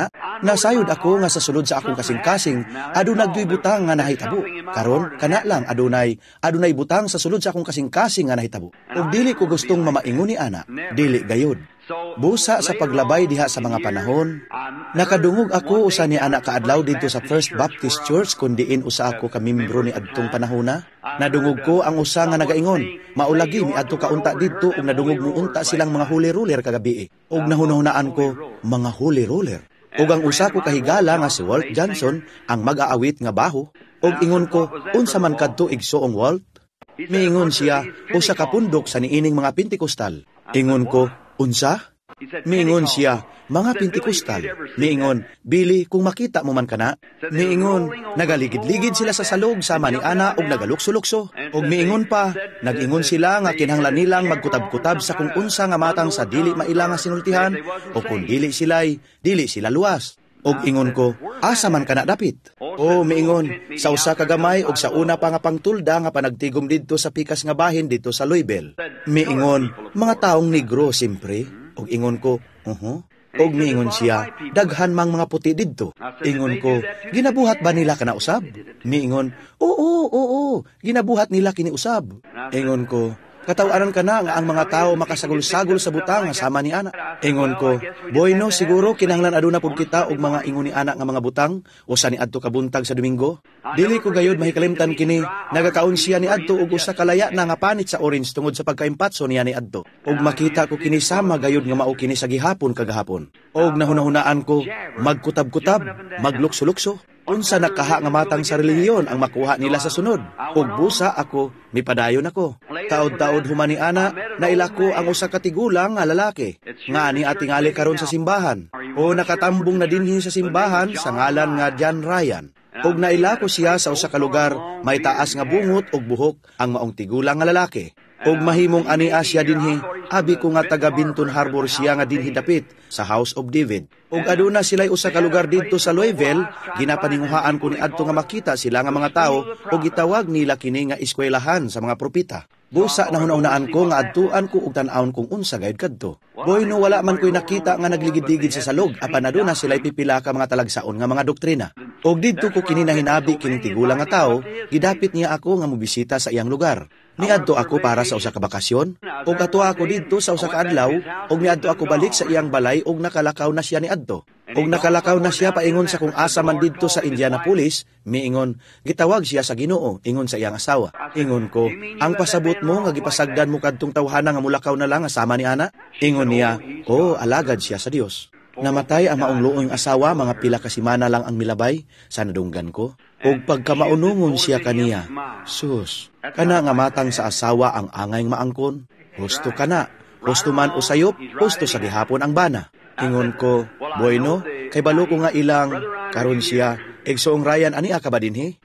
Nasayod ako nga sa sulod sa akong kasing-kasing, adunay duy butang nga nahitabo. Karon kana lang adunay adunay butang sa sulod sa akong kasing-kasing nga nahitabo. Ug dili ko gustong mamaingon ni ana, dili gayud. Busa sa paglabay diha sa mga panahon, nakadungog ako usa ni ana kaadlaw dito sa First Baptist Church kun diin usa ako ka membro ni adtong panahona. Nadungog ko ang usa nga nagaingon, maulagi mi adto kaunta didto ug nadungog mo unta silang mga holy roller kagabi. Ug nahunahunaan ko, mga holy roller. Ug ang usa ko kahigala nga si Walt Johnson ang mag-aawit nga baho. Ug ingon ko, unsa man kadto igsoong Walt? Miingon siya, usa ka pundok sa niining mga Pentekostal. Ingon ko, unsa? Miingon siya, mga Pentekostal. Miingon, Billy, kung makita mo man kana. Miingon, nagaligid-ligid sila sa salog sama ni ana ug nagalukso-lukso. Ug miingon pa, nag-ingon sila nga kinahanglan nilang magkutab-kutab sa kung unsa nga matang sa dili maila nga sinultihan o kung dili sila'y, dili sila luwas. Og ingon ko, asa man kana dapit? O miingon, sa usa ka gamay og sa una pa nga pangtulda nga panagtigom didto sa pikas nga bahin dito sa Louisville. Miingon, mga taong negro simpre. Og ingon ko, uho. Og miingon siya, daghan mang mga puti didto. Ingon ko, ginabuhat ba nila kana usab? Miingon, oo, oo, ginabuhat nila kini usab. Ingon ko, katawaran ka na nga ang mga tao makasagol-sagol sa butang nga sama ni ana. Ingon ko, boy no, siguro kinahanglan aduna pud kita og mga ingon ni ana nga mga butang o sa ni adto ka buntag sa Domingo. Dili ko gayud mahikalimtan kini, nagakaon siya ni adto og usa ka laya na nga panit sa orange tungod sa pagkaimpatso niya ni adto. Og makita ko kini sama gayud nga mao kini sa gihapon kagahapon. Og nahunahunaan ko, magkutab-kutab, maglukso-lukso. Unsa nakaha nga matang sa relihiyon ang makuha nila sa sunod. Ug busa ako, mipadayon ako. Taod-taod humani ana, nailako ang usa ka tigulang nga lalaki. Nga ani atingali karon sa simbahan. O nakatambong na dinhi sa simbahan sa ngalan nga John Ryan. Ug nailako siya sa usa ka lugar, may taas nga bungot ug buhok ang maong tigulang nga lalaki. Og mahimong ania siya dinhi, abi ko nga taga Binton Harbor siya nga dinhi dapit sa House of David. Og aduna sila'y usa ka lugar dito sa Louisville, ginapaninguhaan ko ni adto nga makita sila nga mga tao og gitawag nila kini nga eskwelahan sa mga propeta. Busa na hunahunaan ko nga adtuan ko ug tan-awon kung unsa gayud kadto. Boy no wala man ko'y nakita nga nagligid-ligid sa salog, apan aduna sila'y pipila ka mga talagsaon nga mga doktrina. Og didto ko kini nahinabi kining tigulang nga tao, gidapit niya ako nga mobisita sa iyang lugar. Niadto ako para sa usa ka bakasyon, og ato ako didto sa usa ka adlaw, og niadto ako balik sa iyang balay og nakalakaw na siya niadto. Og nakalakaw na siya paingon sa kung asa man didto sa Indianapolis, miingon, gitawag siya sa Ginoo, ingon sa iyang asawa. Ingon ko, ang pasabot mo nga gipasagdan mo kadtong tawhana nga mulakaw na lang asama ni ana? Ingon niya, oh, alagad siya sa Dios. Namatay ang maong luoyng asawa, mga pila ka simana lang ang milabay sa nadunggan ko. Og pagkamaunungon siya kaniya, sus, kana nga matang sa asawa ang angay maangkon. Husto kana, husto man usayop, husto sa gihapon ang bana. Ingon ko, bueno, kay balo ko nga ilang, karon siya, igsoong Ryan, ani ka ba dinhi?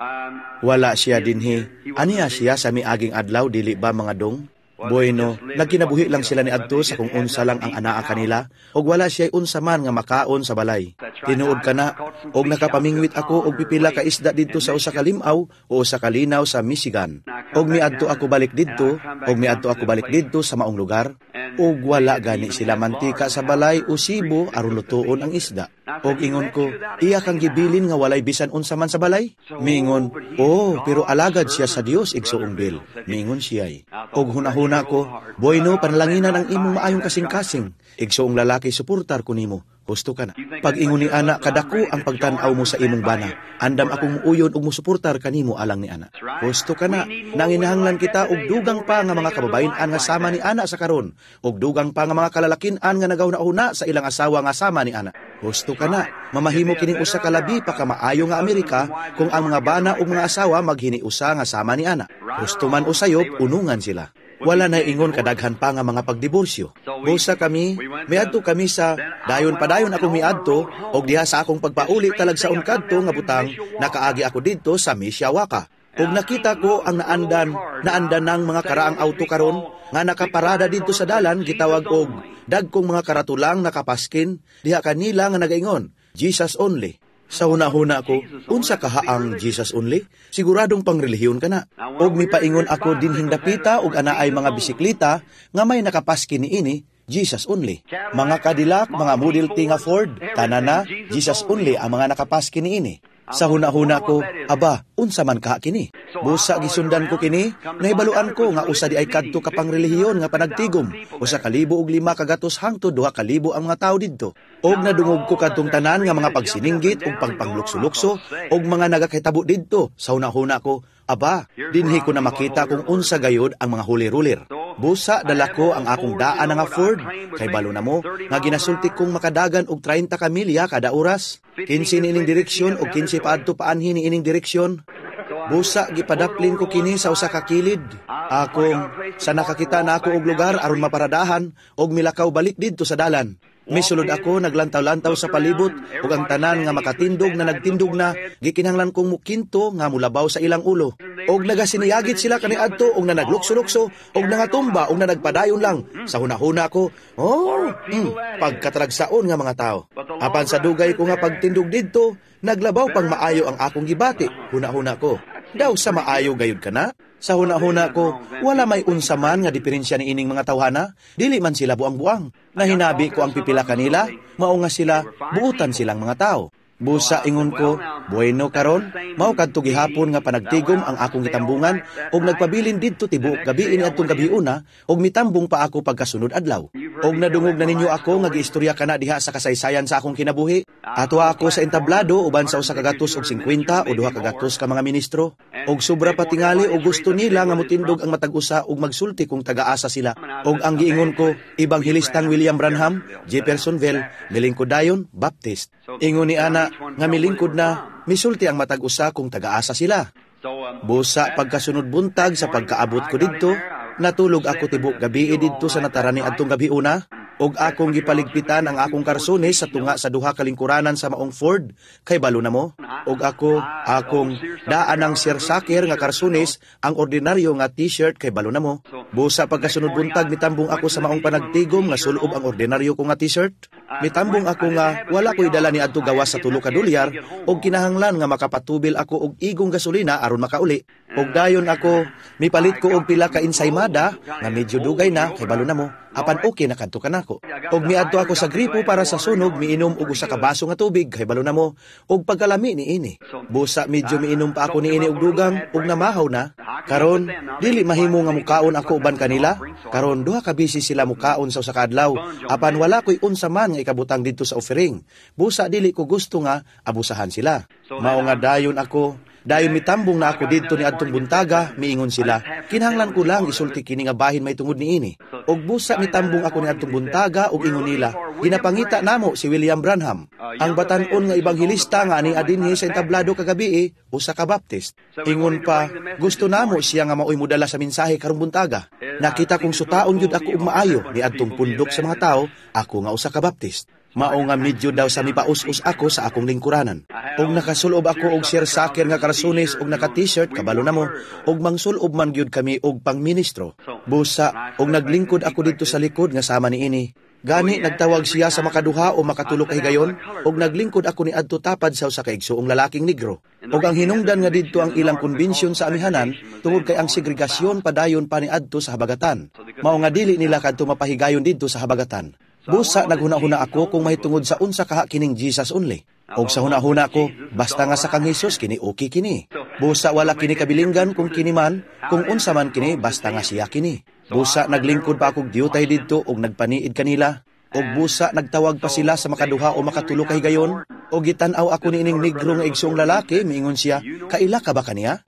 Wala siya dinhi, aniya siya sa miaging adlaw, dili ba mga dong? Bueno, nagkinabuhi lang sila ni adto sa kung unsa lang ang anaa kanila, og wala siya unsa man nga makaon sa balay. Tinuod kana, og nakapamingwit ako og pipila ka isda didto sa usa ka limaw o usa ka linaw sa Michigan. Og miadto ako balik didto, og miadto ako balik didto sa maong lugar, og wala gani sila mantika sa balay o sibo aron lutuon ang isda. Og ingon ko, iya kang gibilin nga walay bisan unsa man sa balay? Miingon, oh, pero alagad siya sa Dios igsoong Bill. Miingon siya'y. Og hunahuna ko, boy no, panalanginan ang imong maayong kasing-kasing. Igsoong lalaki suportar ko nimo. Gusto ka na. Pag ingon ni ana, kadako ang pagtanaw mo sa imong bana. Andam akong uyon og musuportar kanimo alang ni ana. Gusto ka na. Nanginahanglan kita og dugang pa nga mga kababayen-an nga sama ni ana sa karon. Og dugang pa nga mga kalalakin-an nga nagahuna sa ilang asawa nga sama ni ana. Gusto ka na. Mamahimo kining usa ka labi pa ka maayo nga Amerika kung ang mga bana o mga asawa maghiniusa nga sama ni ana. Gusto man usayop, unungan sila. Wala na ingon kadaghan pa nga mga pagdiborsyo. Busa kami, miadto kami sa dayon padayon akong miadto og diha sa akong pagpauli talag sa unkadto nga butang nakaagi ako didto sa Mishawaka. Og nakita ko ang naandan, naandan ng mga karaang auto karon nga nakaparada didto sa dalan gitawag og dagkong mga karatulang nakapaskin diha kanila nga nagaingon, Jesus only. Sa huna-huna ko, unsa kaha ang Jesus only? Siguradong pangrelihiyon ka na. Og mipaingon ako dinhing dapita og anaay mga bisikleta nga may nakapaskin niini, Jesus only. Mga Cadillac, mga Model T nga Ford, tanana, Jesus only ang mga nakapas kini ini. Sa huna-huna ko, aba, unsa man ka kini. Busa gisundan ko kini, nahibaluan ko nga usa di ay kadto kapang relihiyon nga panagtigom. Usa kalibo og lima kagatos hangtod duha kalibo ang mga tao didto. Og nadungog ko kadtong tanan nga mga pagsininggit og pagpanglukso-lukso og mga nagakahitabo didto. Sa huna-huna ko, aba, dinhi ko na makita kung unsa gayod ang mga huli-ruler. Busa dala ko ang akong daan nga Ford, kay balo na mo, nga ginasulti kong makadagan og treinta ka milya kada oras. kinse ni ining direksyon o kinse paadto paanhin ni ining direksyon. Busa gipadaplin ko kini sa usa ka kilid. Akong sa nakakita na ako og lugar aron maparadahan og milakaw balik didto sa dalan. Misulod ako naglantaw-lantaw sa palibot ug ang tanan nga makatindog na nagtindog na gikinahanglan kong mukinto nga mulabaw sa ilang ulo. Og nagasiniyagit sila kaniadto og nanaglukso-lukso og nangatumba og nanagpadayon lang. Sa hunahuna ko, oh, hmm, pagkataragsaon nga mga tao. Apan sa dugay ko nga pagtindog didto, naglabaw pang maayo ang akong gibati. Hunahuna ko, daw sa maayo gayud ka na? Sa huna-huna ko, wala may unsa man nga diferensya ni ining mga tawhana, dili man sila buang-buang. Nahinabi ko ang pipila kanila, mao nga sila, buutan silang mga tao. Busa ingon ko, bueno karon, mao kadto gihapon nga panagtigom ang akong gitambungan og nagpabilin didto tibuok gabi ini adtong gabiuna og mitambong pa ako pagkasunod adlaw. Og nadungog na ninyo ako nga giistorya kana diha sa kasaysayan sa akong kinabuhi. Ato ako sa entablado uban sa usa ka gatos og singkwenta o duha ka gatos ka mga ministro. Og sobra pa tingali og gusto nila nga motindog ang matag-usa og magsulti kung taga-asa sila. Og ang giingon ko, Ebanghilistang William Branham, Jeffersonville, milingkod dayon, Baptist. Ingon ni ana nga milingkod na misulti ang matag-usa kung taga-asa sila. Busa pagkasunod buntag sa pagkaabot ko didto, natulog ako tibok gabi didto sa natarani adtong gabiuna. Og akong gipaligpitan ang akong karsones sa tunga sa duha ka lingkuranan sa maong Ford, kay balo na mo. Og ako, akong daan ang sirsaker nga karsones, ang ordinaryo nga t-shirt, kay balo na mo. Busa pagkasunod buntag, mitambong ako sa maong panagtigom nga sulob ang ordinaryo ko nga t-shirt. Mitambong ako nga, wala ko'y dala ni adto gawas sa tulo ka dolyar, og kinahanglan nga makapatubil ako og igong gasolina aron makauli. Og dayon ako, mipalit ko og pila ka insaymada, nga medyo dugay na, kay balo na mo. Apan okay na kadto kanako. Og miadto ako sa gripo para sa sunog, miinom og usa ka baso nga tubig, kay balo na mo. Og pagkalami ni ini. Busa medyo miinom pa ako ni ini og dugang, og namahaw na. Karon dili mahimo nga mukaon ako uban kanila. Karon duha ka busy sila mukaon sa usa ka adlaw. Apan wala koy unsa man nga ikabutang didto sa offering. Busa dili ko gusto nga abusahan sila. Mao nga dayon ako. Dayon mitambong na ako didto ni adtong buntaga, miingon sila, kinahanglan ko lang isulti kini nga bahin may tungod ni ini. Og busa mitambong ako ni adtong buntaga og ingon nila, ginapangita namo si William Branham, ang batan-on nga ebanghilista nga ani adinhi sa entablado kagabi, usa ka Baptist. Ingon pa, gusto namo siya nga maoy modala sa mensahe karong buntaga. Nakita kong sutaon gyud ako og maayo ni adtong pundok sa mga tao, ako nga usa ka Baptist. Mao nga medyo daw sa mipaus-us ako sa akong lingkuranan. Og nakasulob ako og sirsaker nga karsones og naka-t-shirt, kabalo na mo, og mangsulob man gyud kami og pangministro. Busa, og naglingkod ako dito sa likod nga sama ni ini. Gani nagtawag siya sa makaduha o makatulo ka higayon, og naglingkod ako ni adto tapad sa usa ka igsuong lalaking negro. Og ang hinungdan nga didto ang ilang konbensyon sa amihanan tungod kay ang segregasyon padayon pa ni adto sa habagatan. Mao nga dili nila kadto mapahigayon didto sa habagatan. Busa naghuna-huna ako kung mahitungod sa unsa kaha kining Jesus only. Og sa huna-huna ko, basta nga sa kang Jesus kini okay kini. Busa wala kini kabilinggan kung kini man, kung unsa man kini basta nga siya kini. Busa naglingkod pa akong diutay didto og nagpaniid kanila. Og busa nagtawag pa sila sa makaduha o makatulo ka higayon. Og gitan-aw ako ni ining negro nga igsoong lalaki, miingon siya, kaila ka ba kaniya?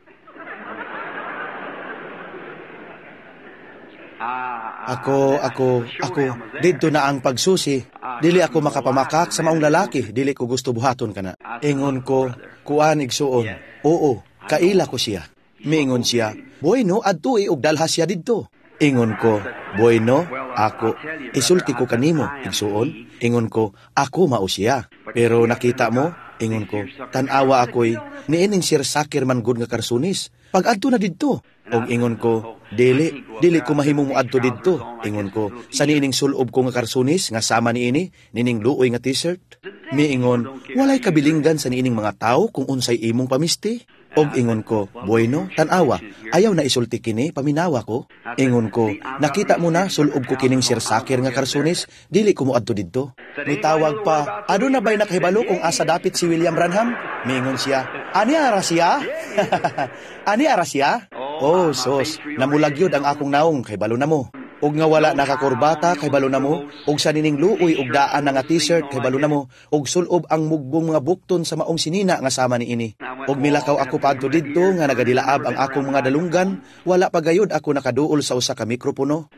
Ako, ako, ako, dito na ang pagsusi. Dili ako makapamakak sa maong lalaki, dili ko gusto buhaton kana. Ingon ko, kuan igsuon. Oo, kaila ko siya. Miingon siya, bueno, adtui og dalha siya didto. Ingon ko, bueno, ako, isulti ko kanimo, igsuon. Ingon ko, ako mao siya. Pero nakita mo, ingon ko, tanawa ako'y, niining sirsakir man gud nga karsunis. Pag adto na didto. Og ingon ko, dili, dili ko mahimong mo adto didto. Ingon ko, sa niining sulob ko nga karsunis, nga sama ni ini, nining luoy nga t-shirt. Miingon, walay kabilinggan sa niining mga tao kung unsay imong pamisti. Og ingon ko, bueno, tanawa, ayaw na isulti kini, paminawa ko. Ingon ko, nakita mo na, sulob ko kining sirsakir nga karsunis, dili ko mo adto didto. May tawag pa, ado na ba'y nakahibalo kung asa dapit si William Branham? Mingon siya, ani ara siya? Ani ara siya? Oh, sos, namulagyod ang akong naong, kay balo na mo. Og nga wala nakakurbata kay balo na mo, og sa nining luoy og daan nga t-shirt kay balo na mo, og sulob ang mugbong mga bukton sa maong sinina nga sama ni ini. Og milakaw ako padto didto nga nagadilaab ang akong mga dalunggan, wala pa gayud ako nakaduol sa usa ka mikropono.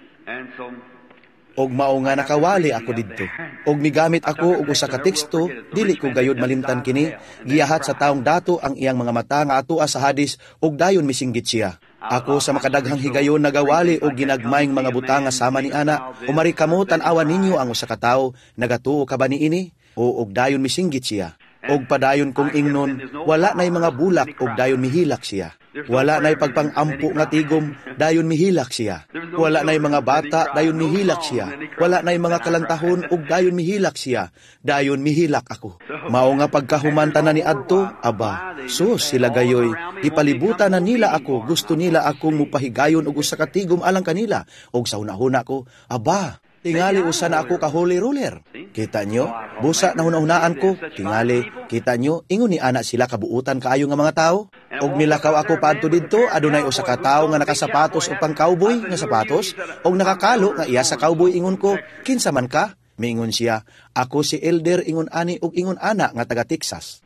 Og mao nga nakawali ako didto. Og migamit ako og usa ka teksto, dili ko gayud malimtan kini, giyahat sa taong dato ang iyang mga mata nga atoa sa hadis og dayon misinggit siya. Ako sa makadaghang higayon nagawali og ginagmayng mga butang nga sama ni ana, umari kamo tan-awan ninyo ang usa ka tawo, nagatuo ka ba niini? O og dayon misinggit siya. Og padayon kong ingnon, wala nay mga bulak og dayon mihilak siya. Wala nay pagpangampo nga tigom, dayon mihilak siya. Wala nay mga bata, dayon mihilak siya. Wala nay mga kalantahon ug dayon mihilak siya. Dayon mihilak ako. Mao nga pagkahumanta na ni adto, aba, sus sila gayoy, ipalibutan na nila ako, gusto nila akong mupahigayon og usa ka tigom alang kanila. Og sa hunahuna ko, aba, tingali usa na ako ka holy ruler. Kita nyo, busa na hunahunaan ko, tingali, kita nyo, ingon ni ana sila kabuutan kaayo nga mga tao. Og milakaw ako paadto didto, adunay usa ka tawo nga nakasapatos o pang cowboy nga sapatos, og nakakalo nga iya sa cowboy ingon ko, kinsa man ka? Miingon siya, ako si Elder ingon ani og ingon ana nga taga Texas.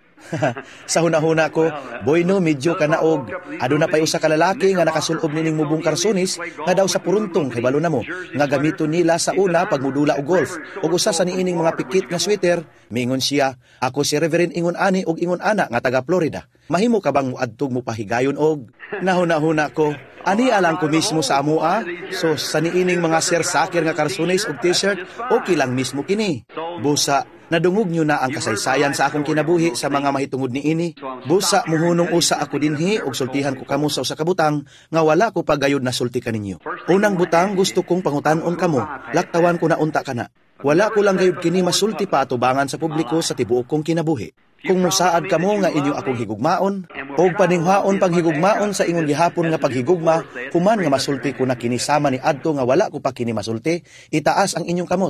Sa hunahuna ko, boyno medyo kanaog. Aduna pay usa ka lalaki nga nakasulob nining mubong karsonis nga daw sa puruntong kay balo na mo nga gamito nila sa una pagmudula og golf. Og usa sa niining mga pikit nga sweater, miingon siya, ako si Reverend ingon ani og ingon ana nga taga Florida. Mahimo ka bang muadtog mo pahigayon og? Nahuna-huna ko, ani alang ko mismo sa amua, so sa niining mga sersakir nga karsonis og t-shirt, okay lang mismo kini. Busa, nadungog nyo na ang kasaysayan sa akong kinabuhi sa mga mahitungod ni ini. Busa, muhunong usa ako dinhi og sultihan ko kamo sa usa ka butang nga wala ko pagayod na sulti kaninyo. Unang butang gusto kong pangutan-on kamo, laktawan ko na unta kana. Wala ko lang gayud kini masulti pa atubangan sa publiko sa tibuok kong kinabuhi. Kung musaad kamo nga inyo akong higugmaon, o paninghaon paghigugmaon sa ingon gihapon nga paghigugma, kuman nga masulti ko na kini sama ni adto nga wala ko pa kini masulti, itaas ang inyong kamot.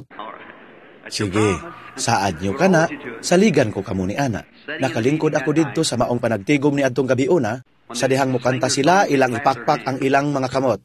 Sige, saad nyo ka na, saligan ko kamo ni ana. Nakalingkod ako didto sa maong panagtigom ni adtong gabiuna, sa dihang mukanta sila, ilang ipakpak ang ilang mga kamot.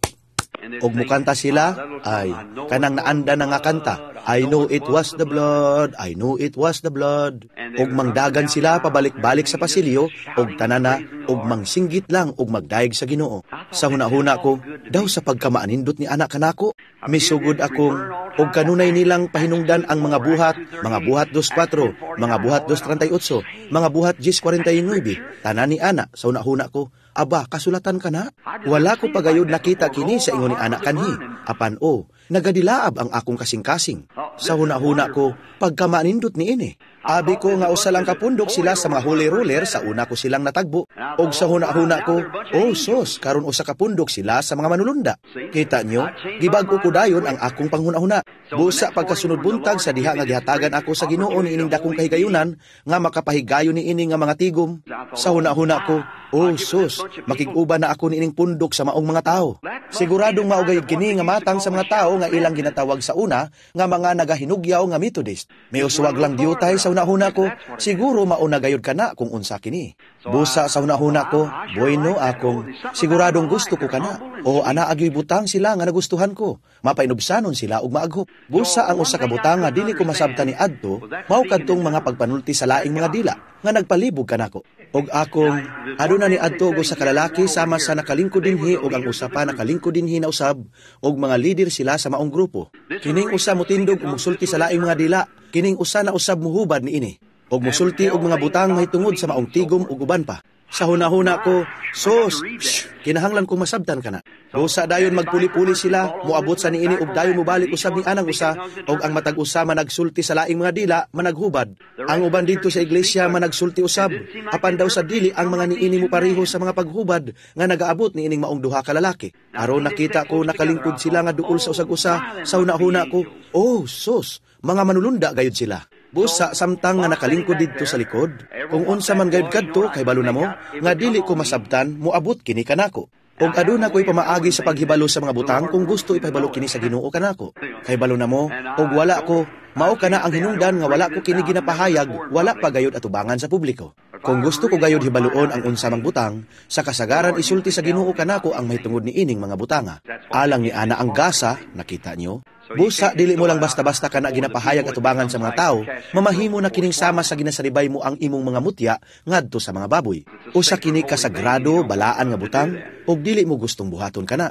Og mukanta sila, ay, kanang naanda na nga kanta, I know it was the blood, I know it was the blood. Og mangdagan sila pabalik-balik sa pasilyo, og tanana, og mangsinggit lang, og magdaig sa Ginoo. Sa hunahuna ko, daw sa pagkamaanindot ni anak kanako, misugod akong, og kanunay nilang pahinungdan ang mga buhat, mga buhat two four, mga buhat two thirty-eight, mga buhat ten forty-nine, tanan ni ana, sa hunahuna ko, aba, kasulatan ka na? Wala ko pagayod nakita kini sa ingon ni anak kanhi. Apan o, nagadilaab ang akong kasing-kasing. Sa huna-huna ko, pagkamanindot ni ini. Abi ko nga usa lang kapundok sila sa mga holy ruler sa una ko silang natagbo. Og sa huna-huna ko, oh sos, karon usa kapundok sila sa mga manulunda. Kita nyo, gibag-o ko dayon ang akong panghuna-huna. Busa pagkasunod buntag sa diha nga gihatagan ako sa Ginoo ni ining dakong kahigayunan nga makapahigayon ni ini nga mga tigom. Sa huna-huna ko, oh sus, makig-uban na ako ni ining pundok sa maong mga tao. Siguradong maugayod kini nga matang sa mga tao nga ilang ginatawag sa una nga mga nagahinugyaw nga Methodist. May uswag lang diutay sa hunahuna ko, siguro mauna gayod ka na kung unsa kini. Busa sa hunahuna ko, bueno akong siguradong gusto ko kana. O ana agyoy butang sila nga nagustuhan ko. Mapainubsanon sila og maaghop. Busa ang usa ka butang nga dili ko masabtan ni adto, mao kadtong mga pagpanulti sa laing mga dila nga nagpalibog kanako. Og akong aduna ni adto og usa ka lalaki sama sa nakalingkod dinhi og ang usa pa nakalingkod dinhi na usab og mga leader sila sa maong grupo. Kining usa motindog og musulti sa laing mga dila, kining usa na usab muhubad ni ini. Og musulti og mga butang mahitungod sa maong tigom ug uban pa. Sa hunahuna ko, sos, shh, kinahanglan kong masabtan ka na. Busa dayon magpuli-puli sila, muabot sa niini ug dayon mubalik usab ni anang usa, og ang matag usa managsulti sa laing mga dila, managhubad. Ang uban dito sa iglesia managsulti usab, apan daw sa dili ang mga niini mo pareho sa mga paghubad nga nagaabot ni ining maong duha ka lalaki. Aron nakita ko nakalingkod sila nga duol sa usag-usa, sa hunahuna ko, oh, sos, mga manulunda gayud sila. Busa samtang nga nakalingkod didto sa likod, kung unsa man gayud kadto kay balo na mo, nga dili ko masabtan moabot kini kanako. Og aduna ko'y pamaagi sa paghibalo sa mga butang kung gusto ipahibalo kini sa Ginoo kanako. Kay balo na mo, og wala ko, mao kana ang hinungdan nga wala ko kini ginapahayag, wala pa gayud atubangan sa publiko. Kung gusto ko gayud hibaluon ang unsa mang butang, sa kasagaran isulti sa Ginoo kanako ang mahitungod ni ining mga butanga. Alang ni ana ang gasa, nakita nyo? Busa, dili mo lang basta-basta ka na ginapahayag atubangan sa mga tao, mamahimo na kining sama sa ginasaribay mo ang imong mga mutya ngadto sa mga baboy. Usa kini kasagrado, balaan nga butang, og dili mo gustong buhaton kana.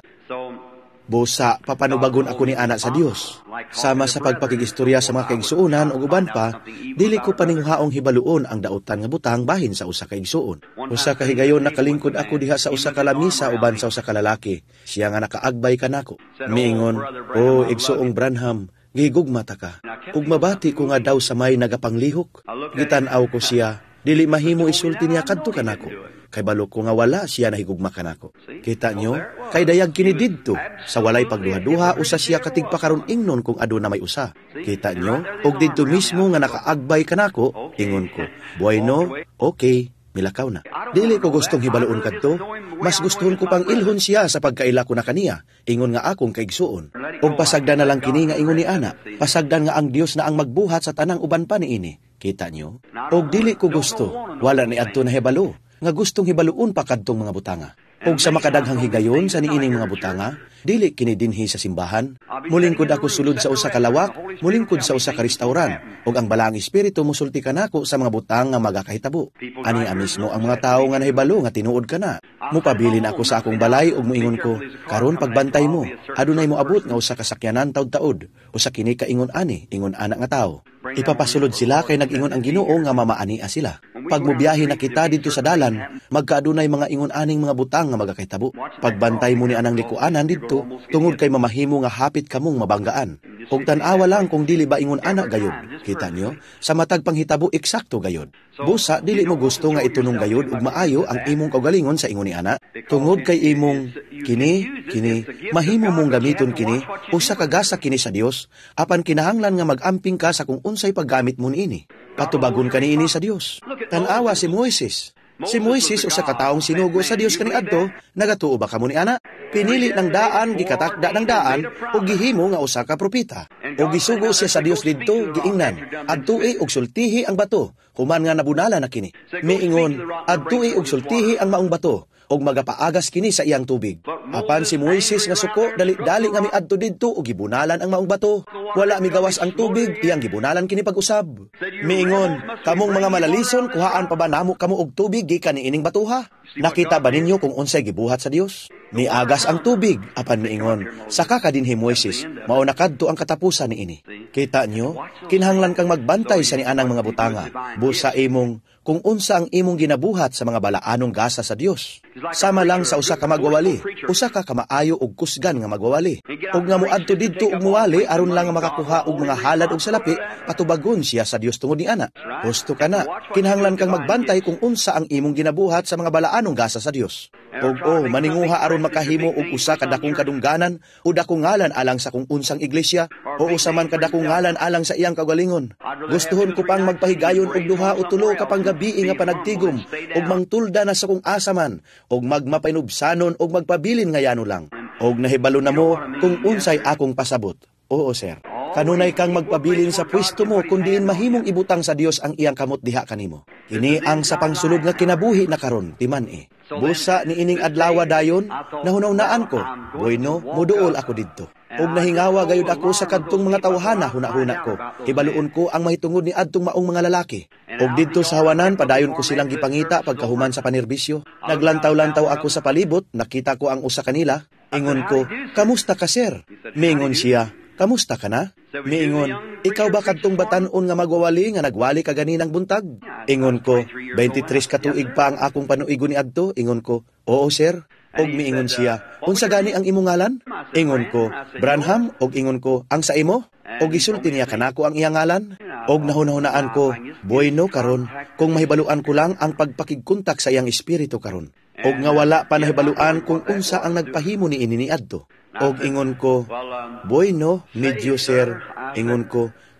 Busa, papanubagon ako ni anak sa Dios. Sama sa pagpakigistorya sa mga kaigsuonan o uban pa, dili ko paninguhaong hibaluon ang dautan nga butang bahin sa usa ka igsuon. Usa ka higayon nakalingkod ako diha sa usa ka lamisa uban sa usa ka lalaki. Siya nga nakaagbay kanako. Miingon, "O igsuong Branham, gigugma ta ka. Ug mabati ko nga daw sa may nagapanglihok." Gitan-aw ko siya, dili mahimo isulti niya kadto kanako. Kay balo ko nga wala siya nahigugma kanako. Kita nyo, kay dayag kini didto, sa walay pagduha-duha usa siya katig pakaron ingnon kung aduna may usa. Kita nyo, og didto mismo nga nakaagbay kanako, ingon ko, "Bueno, okay, milakaw na." Dili ko gustong hibaluon kadto, mas gustuhon ko pang ilhon siya sa pagkaila ko na kaniya, ingon nga akong kaigsuon. Og pasagdan na lang kini nga ingon ni ana, pasagdan nga ang Dios na ang magbuhat sa tanang uban pa niini. Kita nyo? Og dili ko gusto, wala ni adto na hibalo, nga gustong hibaluon pa kadtong mga butanga. Og sa makadaghang higayon sa niining mga butanga, dili kini dinhi sa simbahan. Mulingkod ako sulod sa usa ka lawak, mulingkod sa usa ka restauran, og ang balaang espiritu musulti kanako sa mga butang nga magakahitabo. Ani mismo ang mga tawo nga nahibalo nga tinuod kana. Mupabilin ako sa akong balay og moingon ko, "Karon pagbantay mo, adunay mo abot nga usa ka sakyanan taud-taud, usa kini ka ingon ani, ingon anak nga tawo." Ipapasulod sila kay nag-ingon ang Ginoo nga mamaania sila. Pag mubiyahe na kita dito sa dalan, magkaadunay mga ingon-aning mga butang nga magakahitabo. Pagbantay mo ni anang likuanan didto, tungod kay mamahimo nga hapit kamong mabanggaan. Og tan-awa lang kung dili ba ingon anak gayod. Kita nyo, sa matag panghitabo eksakto gayod. Busa, dili mo gusto nga itunong gayod ug maayo ang imong kaugalingon sa ingon ni ana. Tungod kay imong kini, kini, mahimo mong gamiton kini, usa ka gasa kini sa Dios, apan kinahanglan nga mag-amping ka sa kung unsay paggamit mo niini. Patubagon ka niini sa Dios. Tan-awa si Moises. Si Moises usa ka taong sinugo sa Dios kaniadto, nagatuo ba kamo ni ana? Pinili ng daan, gikatakda ng daan, ug gihimo nga usa ka propeta. O gisugo siya sa Dios didto, giingnan, adtui og sultihi ang bato, human nga nabunala na kini. Miingon, adtui og sultihi ang maong bato, og magapaagas kini sa iyang tubig. Apan si Moises nga suko, dali-dali nga miadto didto og gibunalan ang maong bato. Wala migawas ang tubig, iyang gibunalan kini pag-usab. Miingon, kamong mga malalison, kuhaan pa ba namo kamo og tubig gikan niining batuha? Nakita ba ninyo kung unsay gibuhat sa Dios? Miagas ang tubig, apan miingon, saka ka dinhi Moises, mao na kadto ang katapusan niini. Kita nyo, kinahanglan kang magbantay sa nianang mga butanga, busa imong kung unsa ang imong ginabuhat sa mga balaanong gasa sa Dios. Sama lang sa usa ka magwawali, usa ka kamaayo og kusgan nga magwawali. Og nga moadto didto og muwali aron lang nga makakuha og mga halad og salapi, patubagon siya sa Dios tungod ni ana. Gusto ka na, kinahanglan kang magbantay kung unsa ang imong ginabuhat sa mga balaanong gasa sa Dios. Og oh, maninguha aron makahimo og usa ka dakong kadungganan o dakong ngalan alang sa kung unsang iglesia o usa man ka dakong ngalan alang sa iyang kagalingon. Gustuhon ko pang magpahigayon og duha o tulo ka panggabi nga panagtigom og mangtulda na sa kung asa man og magmapainubsanon og magpabilin nga yano lang. Og nahibalo na mo kung unsay akong pasabot. Oo, sir. Kanunay kang magpabilin sa pwesto mo kung diin mahimong ibutang sa Dios ang iyang kamot diha kanimo. Kini ang sa pangsulod nga kinabuhi na karon timan e. Busa ni ining adlawa dayon, nahunaw-naan ko, bueno, muduol ako didto. Og nahingawa gayud ako sa kadtong mga tawhana huna-huna ko. Ibaluon ko ang mahitungod ni adtong maong mga lalaki. Og didto sa hawanan padayon ko silang gipangita pagkahuman sa panerbisyo. Naglantaw-lantaw ako sa palibot, nakita ko ang usa kanila. Ingon ko, "Kamusta ka, sir?" Mingon siya, "Kamusta ka na?" Miingon, "Ikaw ba kadtong batan-on nga magwawali nga nagwali ka ganinang buntag?" Ingon ko, twenty-three ka tuig pa ang akong panuigo ni adto." Ingon ko, "Oo, sir." Og miingon siya, "Unsa gani ang imong ngalan?" Ingon ko, "Branham." Og ingon ko, "Ang sa imo?" Og gisulti niya kanako ang iyang ngalan. Og nahunahunaan ko, bueno karon, kung mahibaluan ko lang ang pagpakigkontak sa iyang espiritu karon. Og nga wala pa nahibaluan kung unsa ang nagpahimo ni ini ni adto. Og ingon ko, "Bueno, medyo sir." Ingon ko,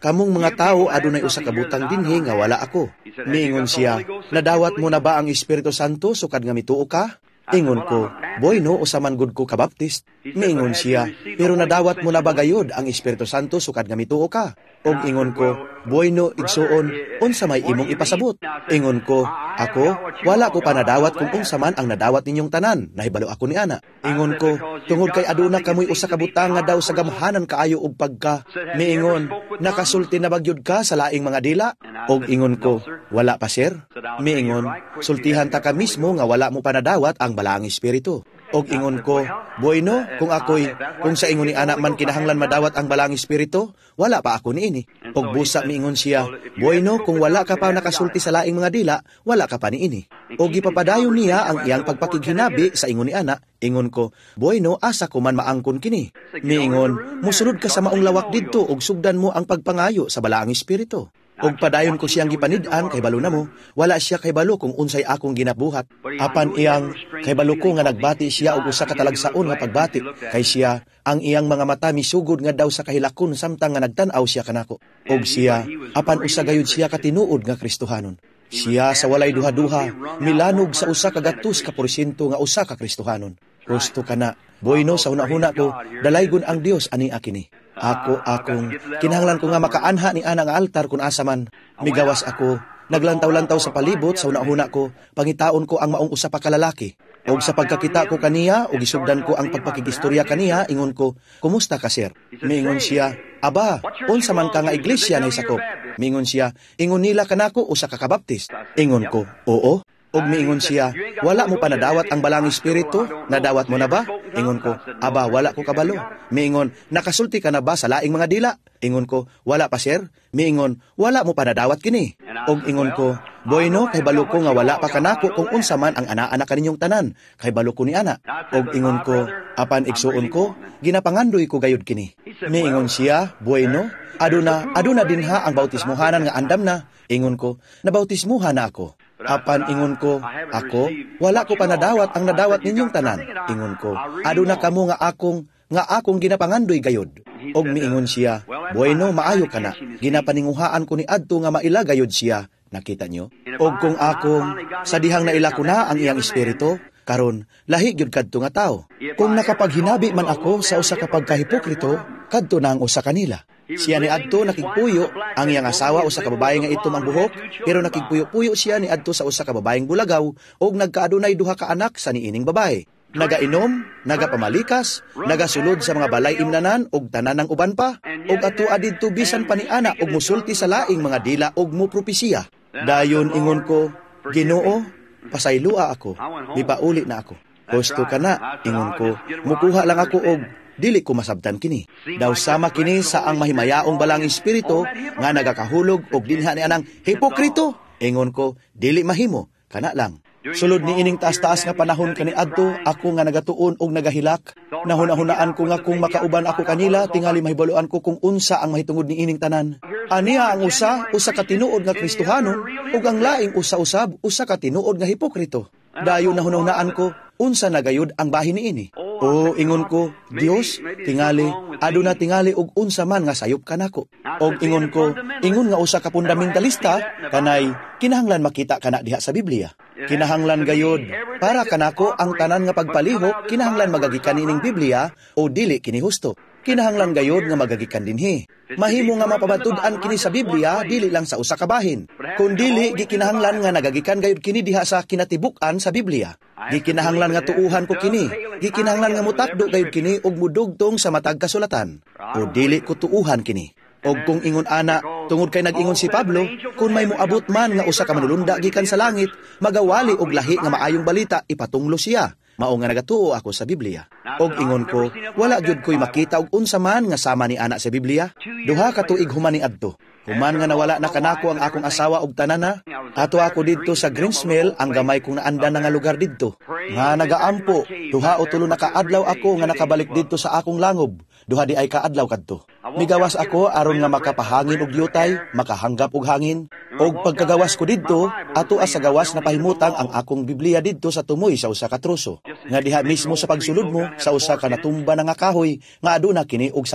kamong mga tao adunay usa ka butang dinhi nga wala ako. Miingon siya, nadawat mo na ba ang Espiritu Santo sukad nga mituo ka? Ingon ko, boy no, usaman gud ko kabaptist. Miingon siya, pero nadawat mo na ba gayod ang Espiritu Santo sukad nga mituo ka? Og ingon ko, boy no, igsuon, unsa may imong ipasabot? Ingon ko, ako, wala ko pa nadawat kung unsa man ang nadawat ninyong tanan, nahibalo ako ni ana. Ingon ko, tungod kay aduna kamoy usa ka butang nga daw sa gamhanan kaayo og pagka. Miingon, nakasulti na bagyod ka sa laing mga dila? Og ingon ko, wala pa sir. Miingon, sultihan ta ka mismo nga wala mo pa nadawat ang balaang espiritu. Og ingon ko, bueno, kung ako'y, kung sa ingon ni anak man kinahanglan madawat ang balang espiritu, wala pa ako niini. Og busa miingon siya, bueno, kung wala ka pa nakasulti sa laing mga dila, wala ka pa niini. Og ipapadayon niya ang iyang pagpakighinabi sa ingon ni anak, ingon ko, bueno, asa ko man maangkon kini. Miingon, musulod ka sa maong lawak didto og sugdan mo ang pagpangayo sa balaang espiritu. Og padayon ko siyang gipanid-an kay balo na mo, wala siya kay balo kung unsay akong ginabuhat. Apan iyang kay balo ko nga nagbati siya og usa ka talagsaon nga pagbati kay siya ang iyang mga mata misugod nga daw sa kahilakon samtang nga nagtan-aw siya kanako. Og siya apan usa gayud siya katinuod nga Kristohanon. Siya sa walay duha-duha milanog sa usa ka gatos ka porsyento nga usa ka Kristohanon. Gusto kana, boyno sa una-una ko, dalaygon ang Dios ani akini. Ako, akong, kinahanglan ko nga makaanha ni ana nga altar kung asa man. Migawas ako, naglantaw-lantaw sa palibot sa una-una ko, pangitaon ko ang maong usa pa kalalaki. Og sa pagkakita ko kaniya, og isugdan ko ang pagpakigistorya kaniya, ingon ko, kumusta ka sir? Miingon siya, aba, unsa man ka nga iglesia na isakop? Miingon siya, ingon nila kanako usa ka kabaptist. Ingon ko, oo. Og miingon siya, wala mo pa nadawat ang balang espiritu? Nadawat mo na ba? Ingon ko, aba, wala ko kabalo. Miingon, nakasulti ka na ba sa laing mga dila? Ingon ko, wala pa sir. Miingon, wala mo pa nadawat kini. Og ingon ko, boyno, kay balo ko nga wala pa kanako kung unsa man ang ana-anak kaninyong tanan. Kay balo ko ni ana. Og ingon ko, apan igsuon ko, ginapangandoy ko gayud kini. Miingon siya, boyno, aduna, aduna dinha ang bautismuhanan nga andam na. Ingon ko, nabautismuhan na ako. Apan ingon ko, ako, wala ko pa nadawat ang nadawat ninyong tanan. Ingon ko, aduna kamo nga akong, nga akong ginapangandoy gayod. Og miingon siya, bueno, maayo ka na. Ginapaninguhaan ko ni adto nga maila gayod siya. Nakita nyo? Og kung akong, sa dihang naila ko na ang iyang espiritu, karon lahi gyud kadto nga tao. Kung nakapaghinabi man ako sa usa ka pagkahipokrito, kadto na ang usa kanila. Siya ni adto nakigpuyo ang iyang asawa usa ka babae nga itom ang buhok, pero nakigpuyo-puyo siya ni adto sa usa ka babaeng bulagaw og nagkaadunay duha ka anak sa niining babae. Nagainom, nagapamalikas, nagasulod sa mga balay imnanan og tanan ng uban pa, og atua didto bisan pa ni ana og musulti sa laing mga dila og mupropesiya. Dayon ingon ko, Ginoo, pasaylua ako, mipauli na ako. Gusto ka na, ingon ko, mukuha lang ako og dili ko masabtan kini. Daw sama kini sa ang mahimayaong balang espiritu nga nagakahulog og dinha ni anang hipokrito. Ingon ko, dili mahimo, kana lang. Sulod ni ining taas-taas nga panahon kani adto, ako nga nagatuon og nagahilak. Nahuna-hunaan ko nga kung makauban ako kanila, tingali mahibaluan ko kung unsa ang mahitungod ni ining tanan. Aniya ang usa, usa ka tinuod nga Kristohanon, ug ang laing usa-usab, usa ka tinuod nga hipokrito. Dayon nahuna-hunaan ko, unsa nagayud ang bahin ni ini. O ingon ko, Dios, tingali, aduna tingali og unsa man nga sayop kanako. Og ingon ko, ingon nga usa ka fundamentalista, kanay kinahanglan makita kana diha sa Biblia. Kinahanglan gayod para kanako ang tanan nga pagpalihok, kinahanglan magagikan ining Biblia o dili kini husto. Kinahanglan gayod nga magagikan dinhi. Mahimo nga mapabatud-an kini sa Biblia dili lang sa usa ka bahin. Kun dili gikinahanglan nga nagagikan gayud kini diha sa kinatibuk-an sa Biblia. Gikinahanglan nga tuuhan ko kini. Gikinahanglan nga mutakdo gayud kini og mudugtong sa matag kasulatan. O dili ko tuuhan kini. Og kung ingon ana, tungod kay nag-ingon si Pablo, kung may moabot man nga usa ka manulunda gikan sa langit, magawali og lahi nga maayong balita, ipatunglo siya. Mao nga nagatuo ako sa Biblia. Og ingon ko, wala gyud ko'y makita og unsa man nga sama ni ana sa Biblia. Duha ka tuig human ni adto. Human nga nawala na kanako ang akong asawa og tanana, ato ako didto sa Greensmill, ang gamay kong naandan nga lugar didto. Nga nagaampo, duha o tulo na kaadlaw ako nga nakabalik didto sa akong langob. Duha di ay kaadlaw kadto. Migawas ako aron nga makapahangin og yutay, makahanggap og hangin. Og pagkagawas ko didto, ato as sa gawas na pahimutang ang akong Biblia didto sa tumoy sa usa ka troso. Nga diha mismo sa pagsulod mo sa usa ka natumba na nga kahoy nga aduna kini og sanga.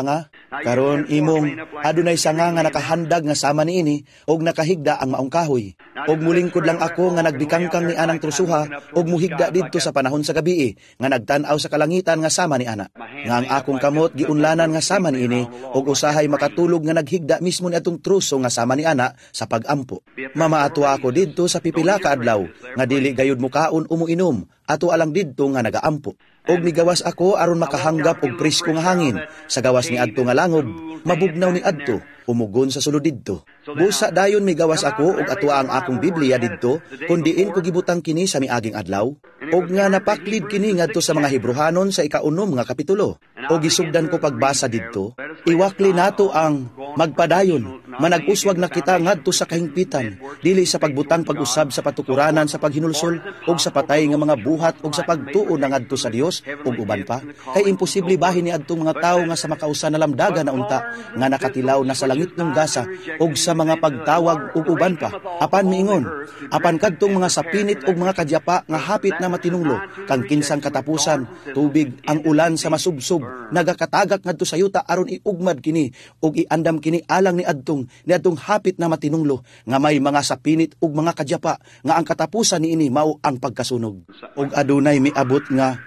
Karon imong adunay sanga nga nakahandag nga sama niini og nakahigda ang maong kahoy. Og mulingkod lang ako nga nagbikangkang ni anang trusuha og muhigda didto sa panahon sa gabii nga nagtan-aw sa kalangitan nga sama ni ana. Nga ang akong kamot giunlanan nga sama niini og usahay makatulog nga naghigda mismo ni atong truso nga sama ni ana sa pag-ampo. Mamaatwa ako didto sa pipila ka adlaw nga dili gayud mukaon umuinom ato alang didto nga nagaampo. Og migawas ako aron makahanggap og presko nga hangin sa gawas ni adto nga langob, mabugnaw ni adto, umugon sa sulod didto. Busa dayon migawas ako og atua ang akong Biblia didto, kun diin ko gibutang kini sa miaging adlaw, og nga napaklid kini ngadto sa mga Hebrehanon sa ikaunom nga kapitulo. Og isugdan ko pagbasa didto, iwakli nato ang magpadayon, manag-uswag na kita ngadto sa kahingpitan, dili sa pagbutang pag-usab sa patukuranan sa paghinulsol, og sa patay nga mga buhat, og sa pagtuo na ngadto sa Dios, og uban pa. Kay imposible bahin ni adtong mga tawo nga sa makausa na lamdagan na unta, nga nakatilaw na sa langit ng gasa, og sa mga pagtawag ug uban pa. Apan miingon, apan kadtong mga sapinit ug mga kadyapa nga hapit na matinunglo, kang kinsang katapusan, tubig ang ulan sa masubsob, nagakatagak ngadto sa yuta aron iugmad kini ug iandam kini alang ni adtong ni adtong hapit na matinunglo nga may mga sapinit ug mga kadyapa nga ang katapusan niini mao ang pagkasunog. Ug adunay miabot nga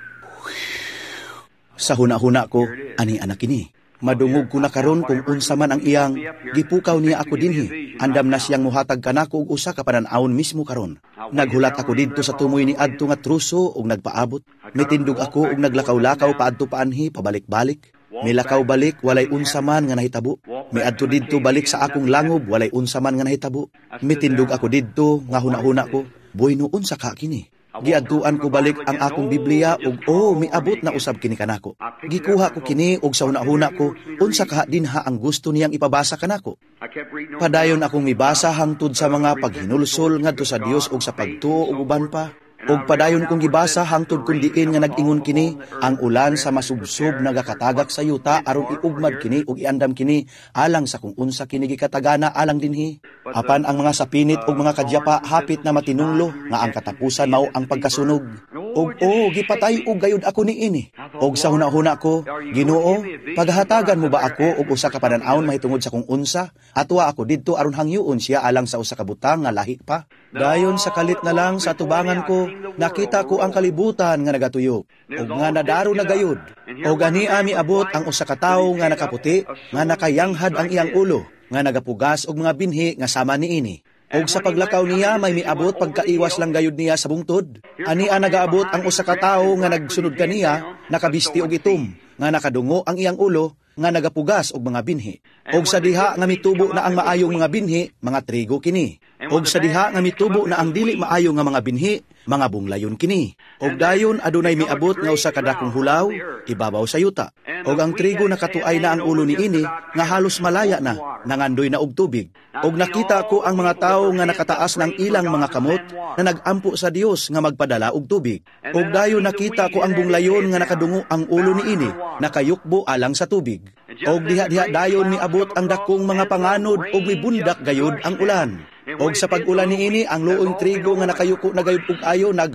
sa huna-huna ko ani anak kini. Madungog ko na karon kung unsa man ang iyang gipukaw niya ako dinhi. Andam na siyang muhatag kanako og usa ka panan-awon mismo karon. Naghulat ako didto sa tumoy ni adto nga truso og nagpaabot. Mitindog ako og naglakaw-lakaw paadto paanhi pabalik-balik. Milakaw balik walay unsa man nga nahitabo. Miadto didto balik sa akong langob walay unsa man nga nahitabo. Mitindog ako didto nga huna-huna ko. Boy no unsa ka kini? Giadtuan ko balik ang akong Biblia ug oh miabot na usab kini kanako. Gikuha ko kini ug sa hunahuna ko unsa ka dinha ang gusto niyang ipabasa kanako. Padayon akong mibasa hangtod sa mga paghinulsol ngadto sa Dios ug sa pagtuo ug uban pa. Og padayon kong gibasa hangtod kun diin nga nag-ingon kini ang ulan sa masubsob nagakatagak sa yuta aron iugmad kini ug iandam kini alang sa kung unsa kini gikatagana alang dinhi. Apan ang mga sapinit ug mga kadyapa hapit na matinunglo nga ang katapusan mao ang pagkasunog. Og oh gipatay og gayud ako niini. Og sa hunahuna ko, Ginoo, paghatagan mo ba ako og usa ka panan-awon mahitungod sa kung unsa? Atwa ako didto aron hangyoon siya alang sa usa ka butang nga lahi pa. Dayon sa kalit na lang sa tubangan ko, nakita ko ang kalibutan nga nagatuyok, ug nga nadaro na gayud. O gani ami abot ang usa ka tawo nga nakaputi, nga nakayanghad ang iyang ulo, nga nagapugas og mga binhi nga sama niini. Og sa paglakaw niya may miabot pagkaiwas lang gayud niya sa bungtod. Ani ang nagaabot ang usa ka tawo nga nagsunod kaniya, nakabisti og itom, nga nakadungo ang iyang ulo, nga nagapugas og mga binhi. Og sa diha nga mitubo na ang maayong mga binhi, mga trigo kini. Og sa diha nga mitubo na ang dili maayo nga mga binhi, mga bunglayon kini. Og dayon adunay miabot nga usa ka dakong hulaw ibabaw sa yuta. Og ang trigo nakatuay na ang ulo niini nga halos malaya na, nangandoy na og tubig. Og nakita ko ang mga tawo nga nakataas ng ilang mga kamot na nagampo sa Dios nga magpadala og tubig. Og dayon nakita ko ang bunglayon nga nakadungo ang ulo niini, nakayukbo alang sa tubig. Og diha-diha dayon miabot ang dakong mga panganod og mibundak gayud ang ulan. Og sa pag-ulan niini ang luoy trigo nga nakayuko na gayud ug ayo nag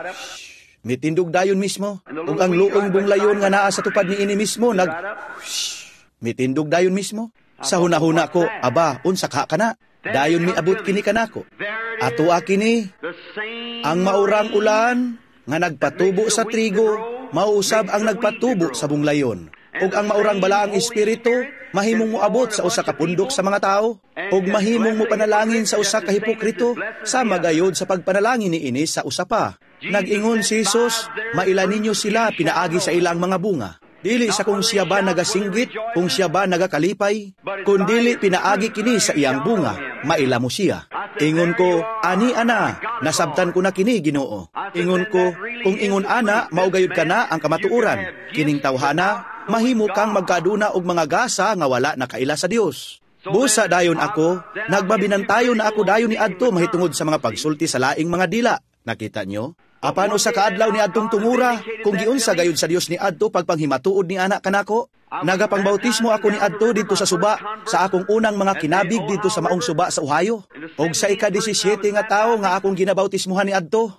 mitindog dayon mismo. Ug ang luoy bunglayon nga naa sa tupad niini mismo nag mitindog dayon mismo. Sa hunahuna ko, aba, unsa ka kana? Dayon miabot kini kanako. Ato kini ang maurang ulan nga nagpatubo sa trigo, mauusab ang nagpatubo sa bunglayon. Ug ang maurang balaang espiritu mahimong moabot sa usa ka pundok sa mga tao, ug mahimong mo panalangin sa usa ka hipokrito, sama gayod sa pagpanalangin niini sa usa pa. Nag-ingon si Jesus, maila ninyo sila pinaagi sa ilang mga bunga. Dili sa kung siya ba nagasinggit, kung siya ba nagakalipay, kung dili pinaagi kini sa iyang bunga, maila mo siya. Ingon ko, ani ana, nasabtan ko na kini Ginoo. Ingon ko, kung ingon ana, maugayod ka na ang kamatuuran. Kining tawhana, mahimo kang magkaduna og mga gasa nga wala nakaila sa Dios. Busa dayon ako, nagbabinantayo na ako dayon ni adto mahitungod sa mga pagsulti sa laing mga dila. Nakita nyo? Apan usa ka adlaw ni adtong tumura, kung giunsa gayud sa Dios ni adto pagpanghimatuod ni anak kanako. Nagapangbautismo ako ni adto dito sa suba, sa akong unang mga kinabig dito sa maong suba sa Ohio. Og sa ika-disisyete nga tawo nga akong ginabautismuhan ni adto.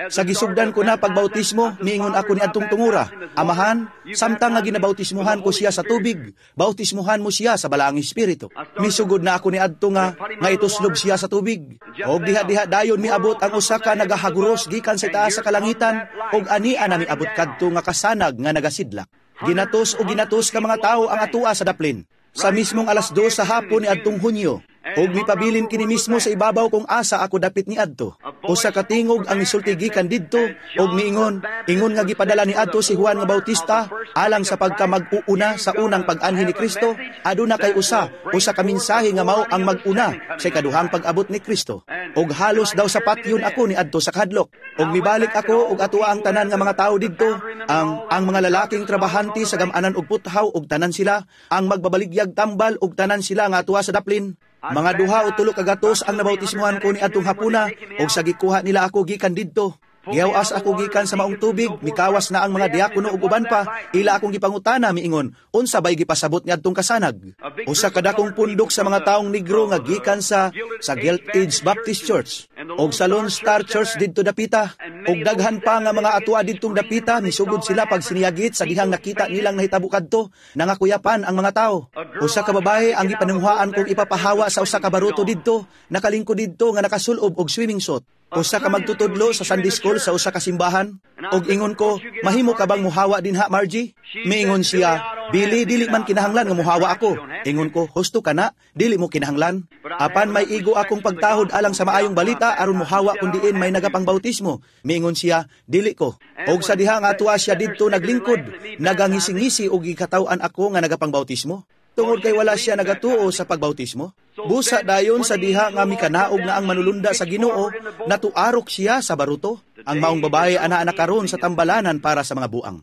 Sa gisugdan ko na pagbautismo, miingon ako ni adtong tungura, Amahan, samtang nga ginabautismuhan ko siya sa tubig, bautismuhan mo siya sa balaang espiritu. Misugod na ako ni adto nga nga ituslob siya sa tubig. Og diha-diha dayon miabot ang usa ka nagahaguros gikan sa taas sa kalangitan, og ania na miabot kadto nga kasanag nga nagasidlak. Ginatos o ginatos ka mga tao ang atua sa daplin. Sa mismong alas dos sa hapon ni adtong Hunyo, og mipabilin kini mismo sa ibabaw kung asa ako dapit ni adto. O sa katingog ang isulti gikan didto, og miingon, ingon nga gipadala ni adto si Juan nga Bautista alang sa pagkamag-uuna sa unang pag-anhi ni Kristo, aduna kay usa, usa ka mensahe nga mao ang mag-una sa kaduhang pag-abot ni Kristo. Og halos daw sapat yun ako ni adto sa kadlok. Og mibalik ako og atua ang tanan nga mga tao didto, ang ang mga lalaking trabahante sa gam-anan og puthaw og tanan sila, ang magbabaligyag tambal og tanan sila nga atua sa daplin. Mga duha o tulo ka gatos ang nabautismuhan ko ni atong hapuna, og sa gikuha nila ako gikan didto. Giawas ako gikan sa maong tubig, mikawas na ang mga diakono ug uban pa, ila akong gipangutana miingon, unsa bay gipasabot niadtong kasanag? Usa ka dakong pundok sa mga taong negro nga gikan sa sa Gilt Edge Baptist Church og sa Lone Star Church didto dapita, og daghan pa nga mga atua didtong dapita, misugod sila pag siniyagit sa dihang nakita nilang nahitabo kadto, nangakuyapan ang mga tao. Usa ka babae ang gipanunghoan kong ipapahawa sa usa ka baruto didto, nakalingkod didto nga nakasulob og swimming suit. Usa ka magtutudlo sa Sunday School sa usa ka simbahan, og ingon ko, mahimo ka bang muhawa din ha, Margie? Miingon siya, Billy, dili man kinahanglan nga muhawa ako. Ingon ko, husto ka na, dili mo kinahanglan. Apan may igo akong pagtahod alang sa maayong balita aron muhawa kun diin may nagapang bautismo. Miingon siya, dili ko. Og sa diha nga tuwa siya didto naglingkod, nagangisi-ngisi og gikataw-an ako nga nagapang bautismo. Tungod kay wala siya nagatuo sa pagbautismo. Busa dayon sa diha nga mikanaog na ang manulunda sa Ginoo, natuarok siya sa baruto. Ang maong babae ana-ana karon sa tambalanan para sa mga buang.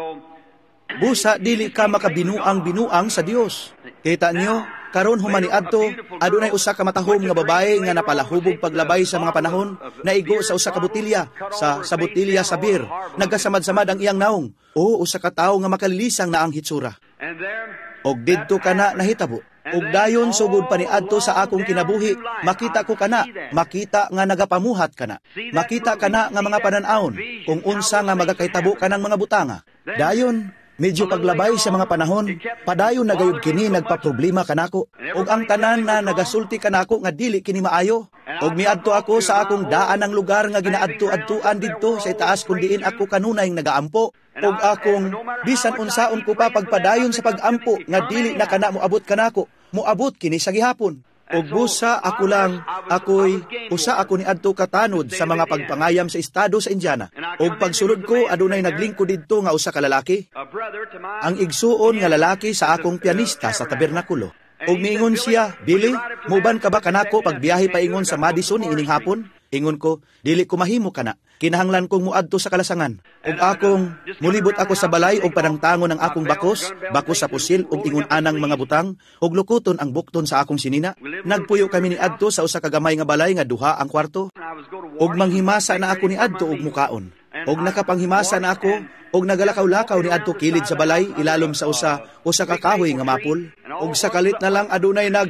Busa dili ka makabinuang-binuang sa Dios. Kita niyo, karon humani adto, adunay usa ka matahom nga babae nga napalahubog paglabay sa mga panahon, naigo sa usa ka botilya, sa sa botilya sa beer, nagasamad-samad ang iyang naong. O usa ka tawo nga makalilisang na ang hitsura. Og didto kana nahitabo. Og dayon sugod pa ni adto sa akong kinabuhi, makita ko kana, makita nga nagapamuhat kana. Makita kana nga mga pananawon, kung unsa nga magakaitabo kanang mga butanga. Dayon, medyo paglabay sa mga panahon, padayon na gayud kini nagpaproblema kanako. Og ang tanan na nagasulti kanako nga dili kini maayo. Og miadto ako sa akong daan ang lugar nga ginaadto-adtuan didto sa itaas kun diin ako kanunay nagaampo. Og akong bisan unsaon ko pa pagpadayon sa pagampo nga dili na kana moabot kanako, moabot kini sa gihapon. Og busa ako lang, ako'y usa ako ni adto katanod sa mga pagpangayam sa estado sa Indiana. Og pagsulod ko adunay naglingkod didto nga usa ka lalaki. Ang igsuon nga lalaki sa akong pianista sa tabernakulo. Og miingon siya, Billy, muban ka ba kanako pagbiyahe paingon sa Madison ining hapon? Ingon ko, dili ko mahimo kana. Kinahanglan kong muadto sa kalasangan. Og akong mulibot ako sa balay og panangtangon ang akong bakos, bakos sa pusil og ingon anang mga butang, og lukuton ang bukton sa akong sinina. Nagpuyo kami ni adto sa usa ka gamay nga balay nga duha ang kwarto. Og manghimasa na ako ni adto og mukaon. Og nakapanghimasa na ako og nagalakaw-lakaw ni adto kilid sa balay ilalom sa usa usa ka kahoy nga mapul. Og sa kalit na lang adunay nag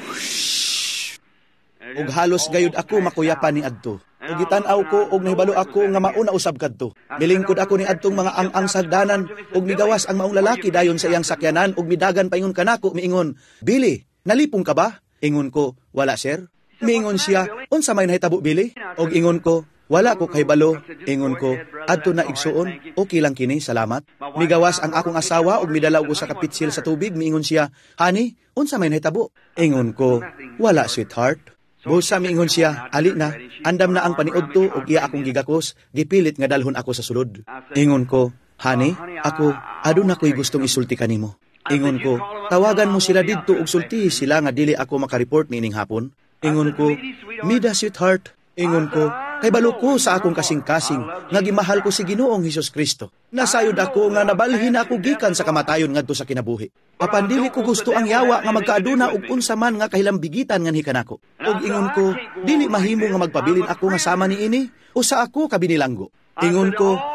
og halos gayud ako makuyapan ni adto. Og gitan-aw ko og nahibalo ako nga mauna usab kadto. Milingkod ako ni adtong mga ang-ang sagdanan og migawas ang maong lalaki dayon sa iyang sakyanan og midagan paingon kanako miingon, "Billy, nalipong ka ba?" Ingon ko, "Wala, sir." Miingon siya, "Unsa may nahitabo, Billy?" Og ingon ko, "Wala ko kahibalo." Ingon ko, "Adto na igsuon, okay lang kini, salamat." Migawas ang akong asawa og midala og usa ka pitsil sa tubig, miingon siya, "Honey, unsa may nahitabo?" Ingon ko, "Wala, sweetheart." Busa miingon siya, "Ali na, andam na ang paniudto og iya akong gigakos, gipilit nga dalhon ako sa sulod." Ingon ko, "Honey, ako aduna ko'y gustong isulti kanimo." Ingon ko, "Tawagan mo sila didto og sulti sila nga dili ako makareport niining hapon." Ingon ko, "Mida, sweetheart." Ingon ko, "Kay balo ko sa akong kasing-kasing nga gimahal ko si Ginoong Hesus Kristo. Nasayod ako nga nabalhin ako gikan sa kamatayon ngadto sa kinabuhi. Apan dili ko gusto ang yawa nga magkaaduna og unsa man nga kahilambigitan nganhi kanako. Og ingon ko, dili mahimo nga magpabilin ako nga sama niini, usa ako kabinilanggo." Ingon ko,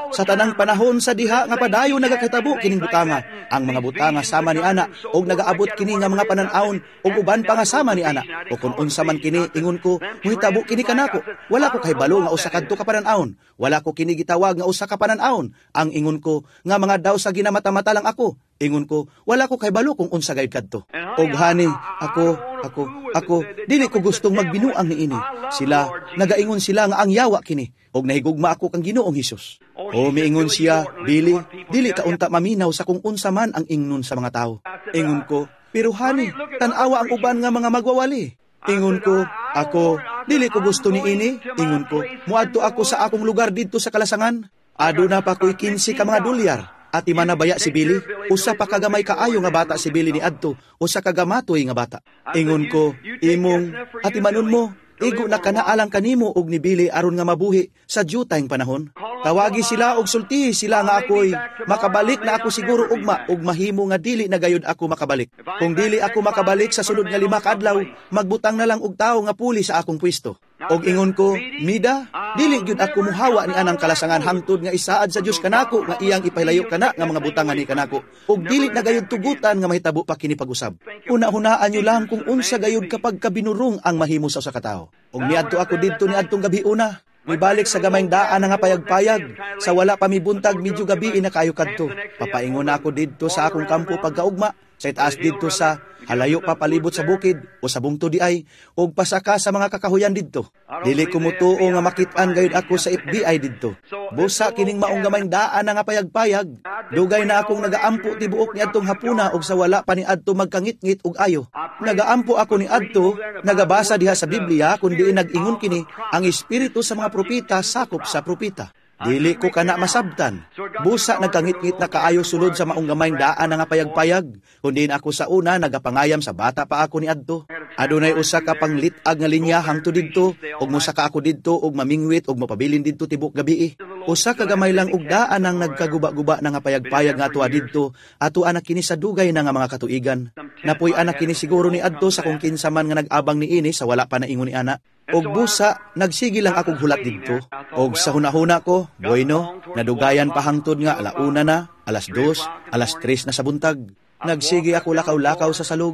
Sa tanang panahon sa diha nga padayo nagakitabo kining butanga. Ang mga butanga sama ni ana og nagaabot kini nga mga panan-awon ug uban pa nga sama ni ana. O kun unsa man kini ingon ko, muhitabo kini kanako. Wala ko kahibalo nga usa kadto ka panan-awon. Wala ko kini gitawag nga usa ka panan-awon. Ang ingon ko nga mga daw sa ginamata-mata lang ako. Ingon ko, wala ko kahibalo kung unsa gayud kadto. Og hani, ako, ako, ako, dili ko gustong magbinuang niini. Sila, nagaingon sila nga ang yawa kini. Og nahigugma ako kang Ginoong Hesus. O miingon siya, Billy, dili ka unta maminaw sa kung unsa man ang ingnon sa mga tao. Ingon ko, pero hani, tan-awa ang uban nga mga magwawali. Ingon ko, ako, dili ko gusto niini. Ingon ko, muadto ako sa akong lugar didto sa Kalasangan. Ado na pa ko'y kinsi ka mga dolyar. At imanabaya si Billy, usa pa kagamay kaayo nga bata si Billy ni adto, usa kagamatoy nga bata. Ingon ko, imong, at imanon mo, igo na kanaalang kanimo og ni Billy aron nga mabuhi sa diyutayng panahon. Tawagi sila og sultihi sila nga ako'y makabalik na ako siguro ugma og mahimo nga dili na gayud ako makabalik. Kung dili ako makabalik sa sunod nga lima ka adlaw, magbutang na lang og tawo nga puli sa akong pwesto. Og ingon ko, Mida, dili gyud ako muhawa ni anang Kalasangan hangtod nga isaad sa Dios kanako nga iyang ipahilayo kana nga mga butangan ni kanako. Og dili na gayud tugutan nga mahitabo pa kini pag-usab. Una-hunaan nyo lang kung unsa gayud kapag kabinurong ang mahimo sa usa ka tawo. Og miadto ako didto ni adtong gabi una. Mibalik sa gamayng daan nga payag-payag. Sa wala pa mibuntag medyo gabi ina kayo kadto. Papaingon na ako didto sa akong kampo pagkaugma. Sa itaas didto sa halayo pa palibot sa bukid o sa bungto di ay og pasaka sa mga kakahuyan didto. Dili ko mutuo nga makit-an gayud ako sa F B I didto. Busa kining maong gamayng daan nga payag-payag. Dugay na akong nagaampo tibuok ni adtong hapuna og sa wala pa ni adto magkangit-ngit og ayo. Nagaampo ako ni adto, nagabasa diha sa Biblia kun diin nag-ingon kini ang espiritu sa mga propeta sakop sa propeta. Dili ko kana masabtan. Busa nagkangit-ngit na kaayo sulod sa maong gamayng daan nga payag-payag. Kundi ako sa una nagapangayam sa bata pa ako ni adto. Adunay usa ka panglitag nga linya hangtod didto ug mosaka ako didto ug mamingwit ug mapabilin didto tibok gabi. Usa ka gamay lang og daan ang nagkaguba-guba na nga payag-payag nga atuwa didto. Ato anak kini sa dugay na nga mga katuigan. Napoy anak kini siguro ni adto sa kung kinsa man nga nag-abang niini sa wala pa naingon ni ana. Og busa, nagsigi lang akong hulat dito. Og sa hunahuna ko, bueno, nadugayan pa hangtod nga alauna na, alas dos, alas tres na sa buntag. Nagsigi ako lakaw-lakaw sa salog.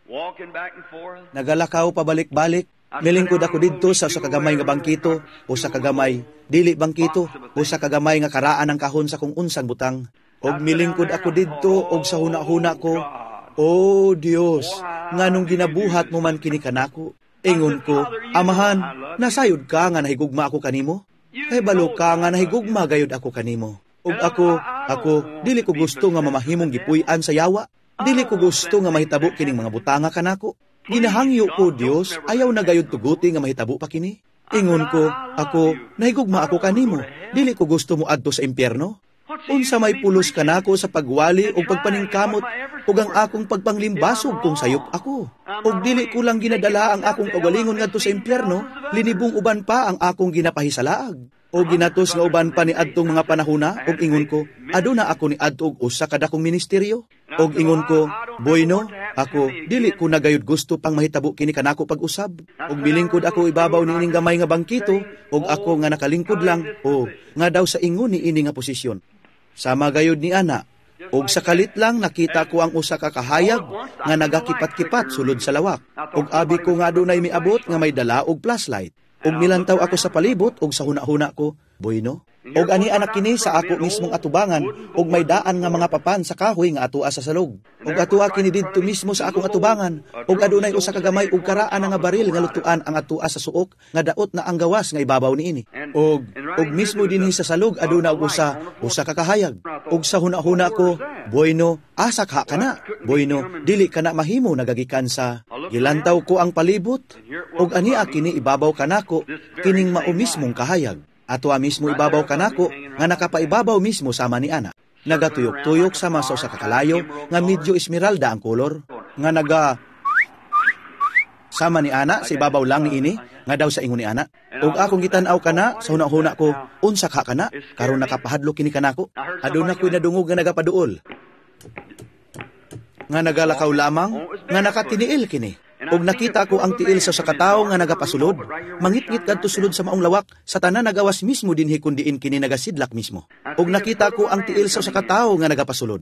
Nagalakaw pabalik-balik. Milingkod ako dito sa sa kagamay nga bangkito o sa kagamay, dili bangkito o sa kagamay nga karaan ng kahon sa kung unsang butang. Og milingkod ako dito og sa hunahuna ko, oh Dios, nganong ginabuhat mo man kini kanako. Ingon ko, Amahan, nasayod ka nga nahigugma ako kanimo? Kay balo ka nga nahigugma gayud ako kanimo. Ug ako, ako, dili ko gusto nga mamahimong gipuy-an sa yawa. Dili ko gusto nga mahitabo kining mga butanga kanako. Ginahangyo ko, Dios, ayaw na gayud tuguti nga mahitabo pa kini. Ingon ko, ako, nahigugma ako kanimo. Dili ko gusto mo adto sa impyerno. Unsa may pulos kanako sa pagwali o pagpaningkamot ug ang akong pagpanglimbasog kung sayop ako. Ug dili ko lang ginadala ang akong kagalingon ngadto sa impyerno, linibong uban pa ang akong ginapahisalaag. O ginatos nga uban pa ni adtong mga panahona ug ingon ko, aduna ako ni adto og usa ka dakong ministeryo. Og ingon ko, Boyno, ako dili ko nagayud gusto pang mahitabo kini kanako pag-usab. Og milingkod ako ibabaw niining gamay nga bangkito ug ako nga nakalingkod lang o nga daw sa ingon ni ini nga posisyon. Sama gayud ni ana, og sa kalit lang nakita ko ang usa ka kahayag nga nagakipat-kipat sulod sa lawak. Og abi ko nga dunay miabot nga may dala og flashlight. Og nilantaw ako sa palibot og sa huna-huna ko, Boyno. Og ani anak kini sa ako mismong atubangan og may daan nga mga papan sa kahoy nga atua sa salog. Og atua kini didto mismo sa akong atubangan og adunay usa ka gamay og karaan nga baril nga lutuan ang atua sa suok nga daot na ang gawas nga ibabaw niini. Og og mismo dinhi sa salog aduna og usa usa ka kahayag. Og sa huna-huna ko, Boyno, asa ka kana? Boyno, dili kana mahimo nagagikan sa gilantaw ko ang palibot og ani kini ibabaw kanako kining mao mismong kahayag. Atua mismo ibabaw kanako nga nakapaibabaw mismo sama ni ana. Nagatuyok-tuyok sama sa usa ka kalayo nga medyo esmeralda ang kolor nga naga sama ni ana sa ibabaw lang ni ini nga daw sa ingon ni ana. Ug akong gitan-aw kana sa huna-huna ko, unsa ka kana? Karon nakapahadlok kini kanako. Aduna ko'y nadungog nga nagapaduol. Nga nagalakaw lamang nga nakatiniil kini. Og nakita ko ang tiil sa sakatawo nga nagapasulod, mangitngit kadto sulod sa maong lawak, sa tanan nagawas mismo dinhi kundiin kini nagasidlak mismo. Og nakita ko ang tiil sa sakatawo nga nagapasulod.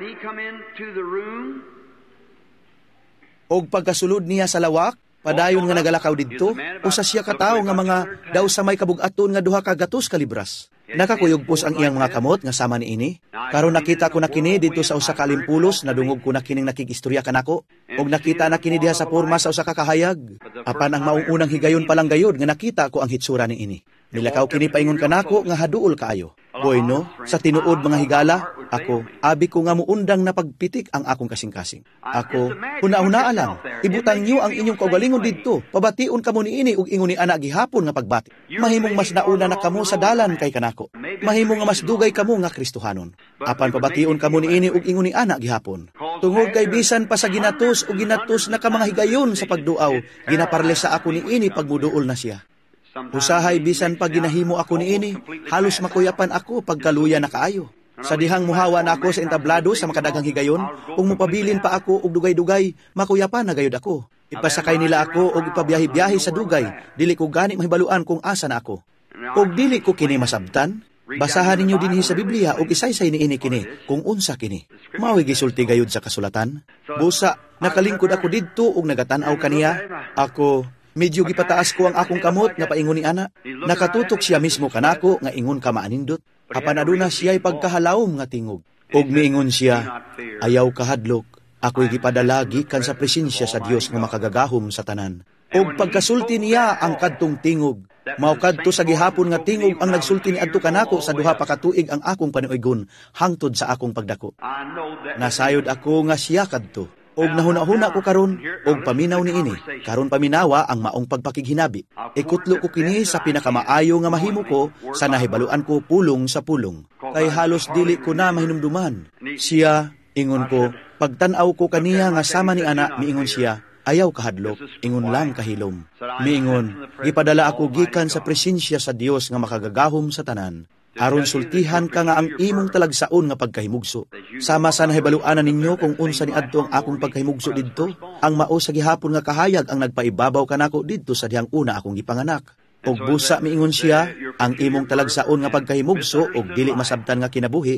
Og pagkasulod niya sa lawak, padayon nga nagalakaw didto, usa siya katawo nga mga daw sa may kabug-aton nga duha ka gatos ka libras. Nakakuyugpos ang iyang mga kamot nga sama ni ini. Karon nakita ko na kini dito sa usa ka alimpulos, nadungog ko na kining nakikistorya kanako. Og nakita na kini diha sa porma sa usa ka kahayag. Apan ang maong unang higayon palang gayud nga nakita ko ang hitsura ni ini. Nilakaw kini paingon kanako nga haduol kaayo. Boy no, sa tinuod mga higala, ako, abi ko nga muundang na pagpitik ang akong kasing-kasing. Ako, huna-hunaa lang, ibutang niyo ang inyong kaugalingon didto, pabation kamo ni ini ug ingon ni ana gihapon nga pagbati. Mahimong mas nauna na kamo sa dalan kay kanako. Mahimong nga mas dugay kamo nga Kristohanon. Apan pabation kamo ni ini ug ingon ni ana gihapon. Tungod kay bisan pa sa ginatos o ginatos na ka mga higayon sa pagduaw, ginaparle sa ako ni ini pagmuduol na siya. Usahay bisan pag ginahimo ako ni ini, halos makuyapan ako pagkaluya na kaayo. Sa dihang muhawa na ako sa entablado sa makadaghang higayon, kung mupabilin pa ako og dugay-dugay, makuyapan na gayud ako. Ipasakay nila ako og ipabiyahe-biyahe sa dugay, dili ko gani mahibaluan kung asa na ako. Og dili ko kini masabtan, basahan ninyo dinhi sa Biblia og isaysay ni ini kini kung unsa kini. Mao'y gisulti gayud sa kasulatan. Busa, nakalingkod ako didto og nagatan-aw kaniya. Ako medyo gipataas ko ang akong kamot nga paingon ni ana. Nakatutok siya mismo kanako nga ingon ka maanindot. Apan aduna siya'y pagkahalawom nga tingog. Og miingon siya, ayaw kahadlok, ako'y gipadala gikan sa presensya sa Dios nga makagagahom sa tanan. Og pagkasulti niya ang kadtong tingog, mao kadto sa gihapon nga tingog ang nagsulti ni adto kanako sa duha pa ka tuig ang akong panuigon hangtod sa akong pagdako. Nasayod ako nga siya kadto. Og nahuna-huna ko karon og paminaw ni ini, karon paminawa ang maong pagpakighinabi. Ikutlo ko kini sa pinakamaayo nga mahimo ko sa nahibaluan ko pulong sa pulong. Kay halos dili ko na mahinumduman. Siya, ingon ko, pagtan-aw ko kaniya nga sama ni ana, miingon siya, ayaw kahadlok, ingon lang kahilom. Miingon, gipadala ako gikan sa presensya sa Dios nga makagagahom sa tanan. Aron sultihan ka nga ang imong talagsaon nga pagkahimugso. Sama sa nahibaluanan ninyo kung unsa ni adto ang akong pagkahimugso didto, ang mao sa gihapon nga kahayag ang nagpaibabaw kanako didto sa dihang una akong gipanganak. Og busa miingon siya, ang imong talagsaon nga pagkahimugso og dili masabtan nga kinabuhi,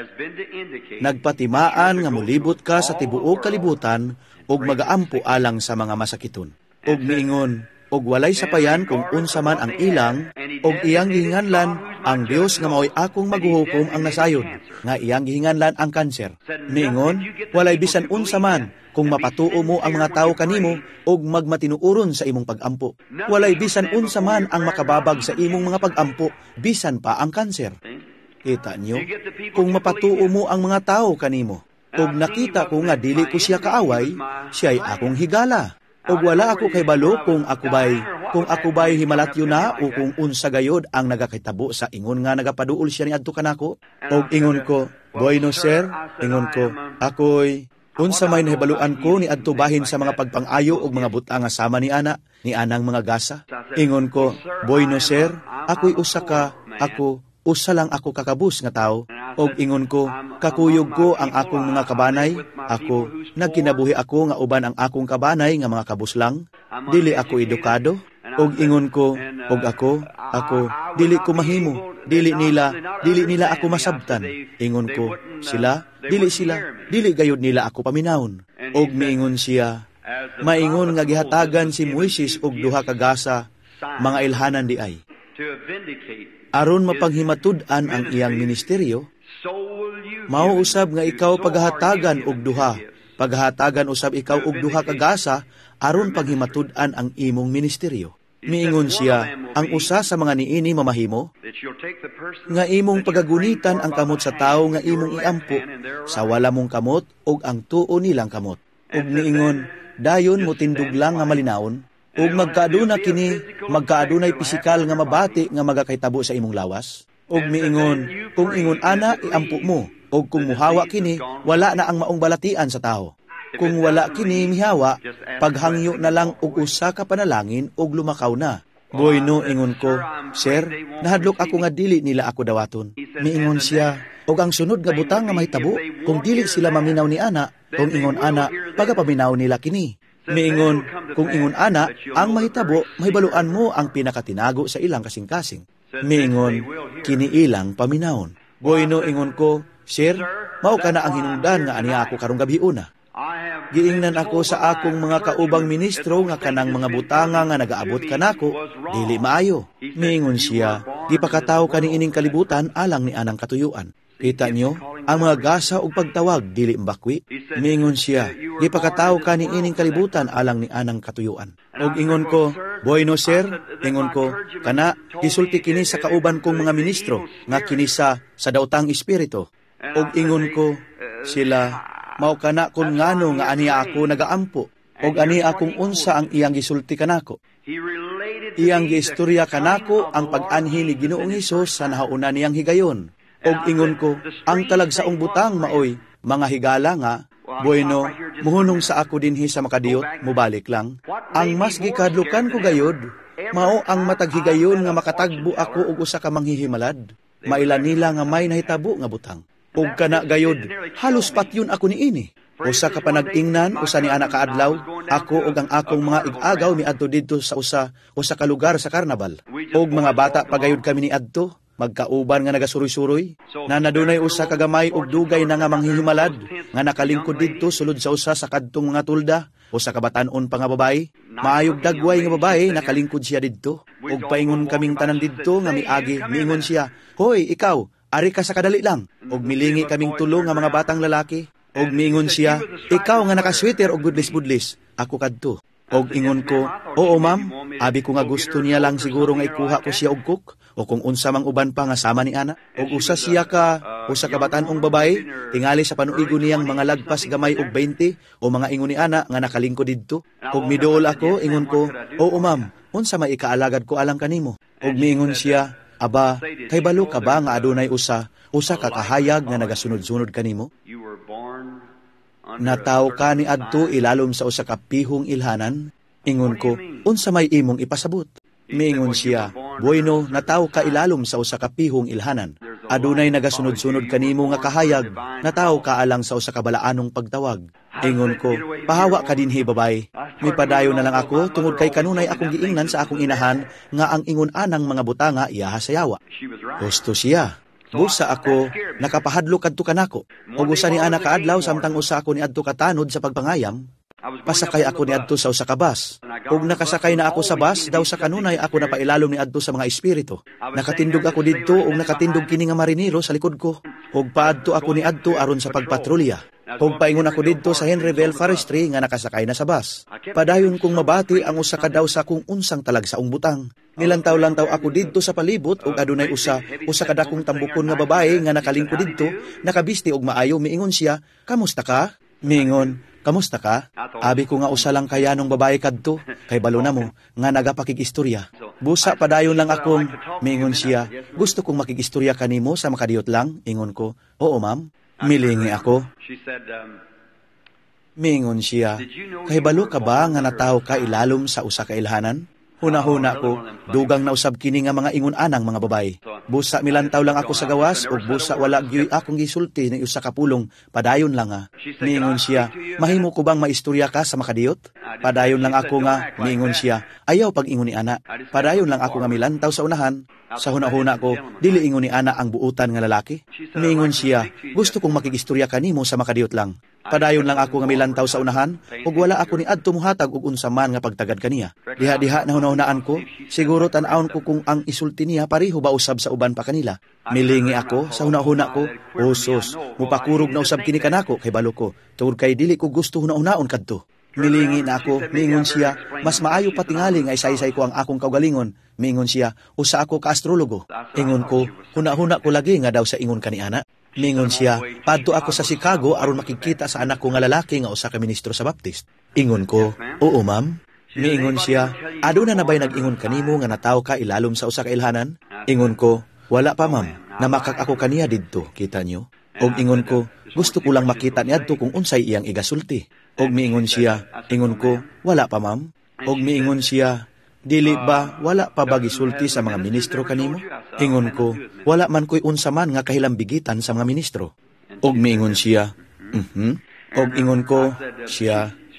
nagpatimaan nga mulibot ka sa tibuok kalibutan og magaampo alang sa mga masakiton. Og miingon, og walay sapayan kung unsa man ang ilang, og iyang gihinganlan ang Dios nga mao'y akong maghuhukom ang nasayod, nga iyang gihinganlan ang kanser. Miingon, walay bisan unsa man kung mapatuo mo ang mga tao kanimo og magmatinuuron sa imong pagampo. Walay bisan unsa man ang makababag sa imong mga pagampo, bisan pa ang kanser. Kita niyo, kung mapatuo mo ang mga tao kanimo, og nakita ko nga dili ko siya kaaway, siya'y akong higala. Og wala ako kay balo kung ako bay, kung ako bay himalatyo na o kung unsa gayod ang nagakitabo sa ingon nga nagapaduol siya ni adto kanako. Og ingon ko, bueno sir, ingon ko, ako'y unsa may nahibaluan ko ni adto bahin sa mga pagpangayo og mga buta nga sama ni ana, ni anang mga gasa. Ingon ko, bueno sir, ako'y usa ka, ako, usa lang ako kakabus nga tao. Og ingon ko, kakuyog ko ang akong mga kabanay, ako, nagkinabuhi ako nga uban ang akong kabanay nga mga kabus lang, dili ako edukado. Og ingon ko, og ako, ako, dili ko mahimo, dili nila, dili nila ako masabtan. Ingon ko, sila, dili sila, dili gayud nila ako paminawon. Og miingon siya, maingon nga gihatagan si Moises og duha ka gasa, mga ilhanan di ay. Aron mapanghimatud-an ang iyang ministeryo, mao usab nga ikaw paghahatagan og duha, paghahatagan usab ikaw og duha ka gasa aron paghimatud-an ang imong ministeryo. Miingon siya, ang usa sa mga niini mamahimo, nga imong pagagunitan ang kamot sa tawo nga imong iampo, sa wala mong kamot og ang tuo nilang kamot. Og miingon, dayon mo tindog lang nga malinawon, ug magkaaduna kini, magkaadunay pisikal nga mabati nga magakaitabo sa imong lawas. Og miingon, kung ingon ana, iampo mo, og kung muhawa kini, wala na ang maong balatian sa tao. Kung wala kini mihawa, paghangyo na lang og usa ka panalangin og lumakaw na. Boy no, ingon ko, sir, nahadlok ako nga dili nila ako dawaton. Miingon siya, og ang sunod nga butang nga mahitabo, kung dili sila maminaw ni ana, kung ingon ana, pagapaminaw nila kini. Miingon, kung ingon ana, ang mahitabo, mahibaluan mo ang pinakatinago sa ilang kasing-kasing. Miingon, kini ilang paminawon. Boyno ingon ko, Sir, mao ka na ang hinungdan nga aniya ako karong gabi una. Giingnan ako sa akong mga kaubang ministro nga kanang mga butanga nga nagaabot kanako, dili maayo. Miingon siya, gipakataw kani ining kalibutan alang ni anang katuyuan. Kita nyo, ang mga gasa o pagtawag dili mbakwi. Miingon siya, gipakataw kani ining kalibutan alang ni anang katuyuan. Og ingon ko, Boyno sir, ingon ko, kana gisulti kini sa kauban kong mga ministro nga kini sa sa daotang espiritu. Og ingon ko, sila mao kana kun ngano nga ani ako nagaampo og ani akong unsa ang iyang gisulti kanako. Iyang giistorya kanako ang pag-anhi ni Ginoong Hesus sa nahauna niyang higayon. Og ingon ko, ang talagsaong butang maoy mga higala nga, bueno, muhunong sa ako dinhi sa makadiyot, mubalik lang. Ang mas gikadlukan ko gayod, mao ang mataghigayon nga makatagbo ako og usa ka manghihimalad. Mailan nila nga may nahitabo nga butang. Og kana gayod, halos patyon ako niini. Usa ka panag-ingnan, usa ni ana kaadlaw, ako og ang akong mga ig-agaw miadto didto sa usa usa ka lugar sa karnabal. Og mga bata pagayod kami ni adto, magkauban nga nagasuroy-suroy, na nadunay usa ka gamay og dugay na nga manghihimalad, nga nakalingkod didto sulod sa usa sa kadtong mga tulda, usa ka batan-on pa nga babae, maayog dagway nga babae, nakalingkod siya didto. Og paingon kaming tanan didto nga miagi, miingon siya, "Hoy, ikaw, ari ka sa kadali lang." Og milingi kaming tulo nga mga batang lalaki. Og miingon siya, "Ikaw nga nakasweater og budlis-budlis, ako kadto." Og ingon ko, "Oo ma'am, abi ko nga gusto niya lang siguro nga ikuha ko siya og cook, o kung unsa mang uban pa nga sama ni ana." Og usa siya ka, usa ka batan-ong babae, tingali sa panuigon niyang mga lagpas gamay og twenty, o mga ingon ni ana nga nakalingkod didto. Og miduol ako, ingon ko, "Oo ma'am, unsa may ikaalagad ko alang kanimo?" Og miingon siya, "Aba, kay balo ka ba nga adunay usa, usa ka kahayag nga nagasunod-sunod kanimo? Nataw ka ni adto ilalom sa usa ka pihong ilhanan?" Ingon ko, "Unsa may imong ipasabot?" Miingon siya, "Bueno, nataw ka ilalom sa usa ka pihong ilhanan. Adunay nagasunod-sunod kanimo nga kahayag, nataw ka alang sa usa ka balaanong pagtawag." Ingon ko, "Pahawa ka dinhi babae. Mipadayo na lang ako tungod kay kanunay akong giingnan sa akong inahan nga ang ingon anang mga butanga iyaha sayawa." Gusto siya. Busa ako, nakapahadlok kadto kanako. Og usa ni ana kaadlaw samtang usa ako ni adto katanod sa pagpangayam, pasakay ako ni adto sa usa ka bus. Og nakasakay na ako sa bus, daw sa kanunay ako napailalom ni adto sa mga espiritu. Nakatindog ako didto og nakatindog kini nga marinero sa likod ko. Og paadto ako ni adto aron sa pagpatrolya. Og paingon ako didto sa Henryville Forestry nga nakasakay na sa bus. Padayon kong mabati ang usa ka daw sa kung unsang talagsaong butang. Nilantaw-lantaw ako didto sa palibot og adunay usa, usa ka dakong tambukon nga babae nga nakalingkod didto, nakabisti og maayo. Miingon siya, "Kamusta ka?" Miingon, "Kamusta ka?" Abi ko nga usa lang kaya nung babae kadto, kay balo na mo nga nagapakig-istorya. Busa padayon lang akong, miingon siya, "Gusto kong makig-istorya kanimo sa makadiyot lang." Ingon ko, "Oo ma'am." Milingi ako. Miingon siya, "Kay balo ka ba nga nataw ka ilalom sa usa ka ilhanan?" Huna-huna ko, dugang nausab kini nga mga ingon anang mga babae. Busa milantaw lang ako sa gawas, og busa wala gyud akong gisulti ni usa ka pulong, padayon lang nga. Miingon siya, "Mahimo ko bang maistorya ka sa makadiyot?" Padayon lang ako nga, miingon siya, "Ayaw pag ingon ni ana." Padayon lang ako nga milantaw sa unahan. Sa huna-huna ko, dili ingon ni ana ang buutan nga lalaki. Miingon siya, "Gusto kong makikistorya kanimo sa makadiyot lang." Padayon lang ako nga milantaw sa unahan, ug wala ako ni adto muhatag og unsa man nga pagtagad kaniya. Diha-diha na hunahunaan ko, siguro tan-awon ko kung ang isulti niya pareho ba usab sa uban pa kanila. Milingi ako, sa hunahuna ko, "Usos, mupakurog na usab kini kanako kay balo ko, tungod kay dili ko gusto hunahunaon kadto." Milingi na ako, miingon siya, "Mas maayo pa tingali nga isaysay ko ang akong kaugalingon." Miingon siya, "Usa ako ka astrologo." Ingon ko, "Huna-huna ko lagi nga daw sa ingon kaniana." Mingon siya, "Padto ako sa Chicago aron makikita sa anak ko nga lalaki nga usa ka ministro sa Baptist." Ingon ko, "Oo ma'am." Miingon siya, "Aduna na ba'y nag-ingon kanimo nga nataw ka ilalom sa usa ka ilhanan?" Ingon ko, "Wala pa ma'am, namakak ako kaniya didto, kita nyo." Og ingon ko, "Gusto ko lang makita niadto kung unsay iyang igasulti." Og miingon siya, ingon ko, "Wala pa ma'am." Og miingon siya, "Dili ba wala pa ba gisulti sa mga ministro kanimo?" Ingon ko, "Wala man ko'y unsa man nga kahilambigitan sa mga ministro." Og miingon siya, "Mhm." Og ingon ko, siya,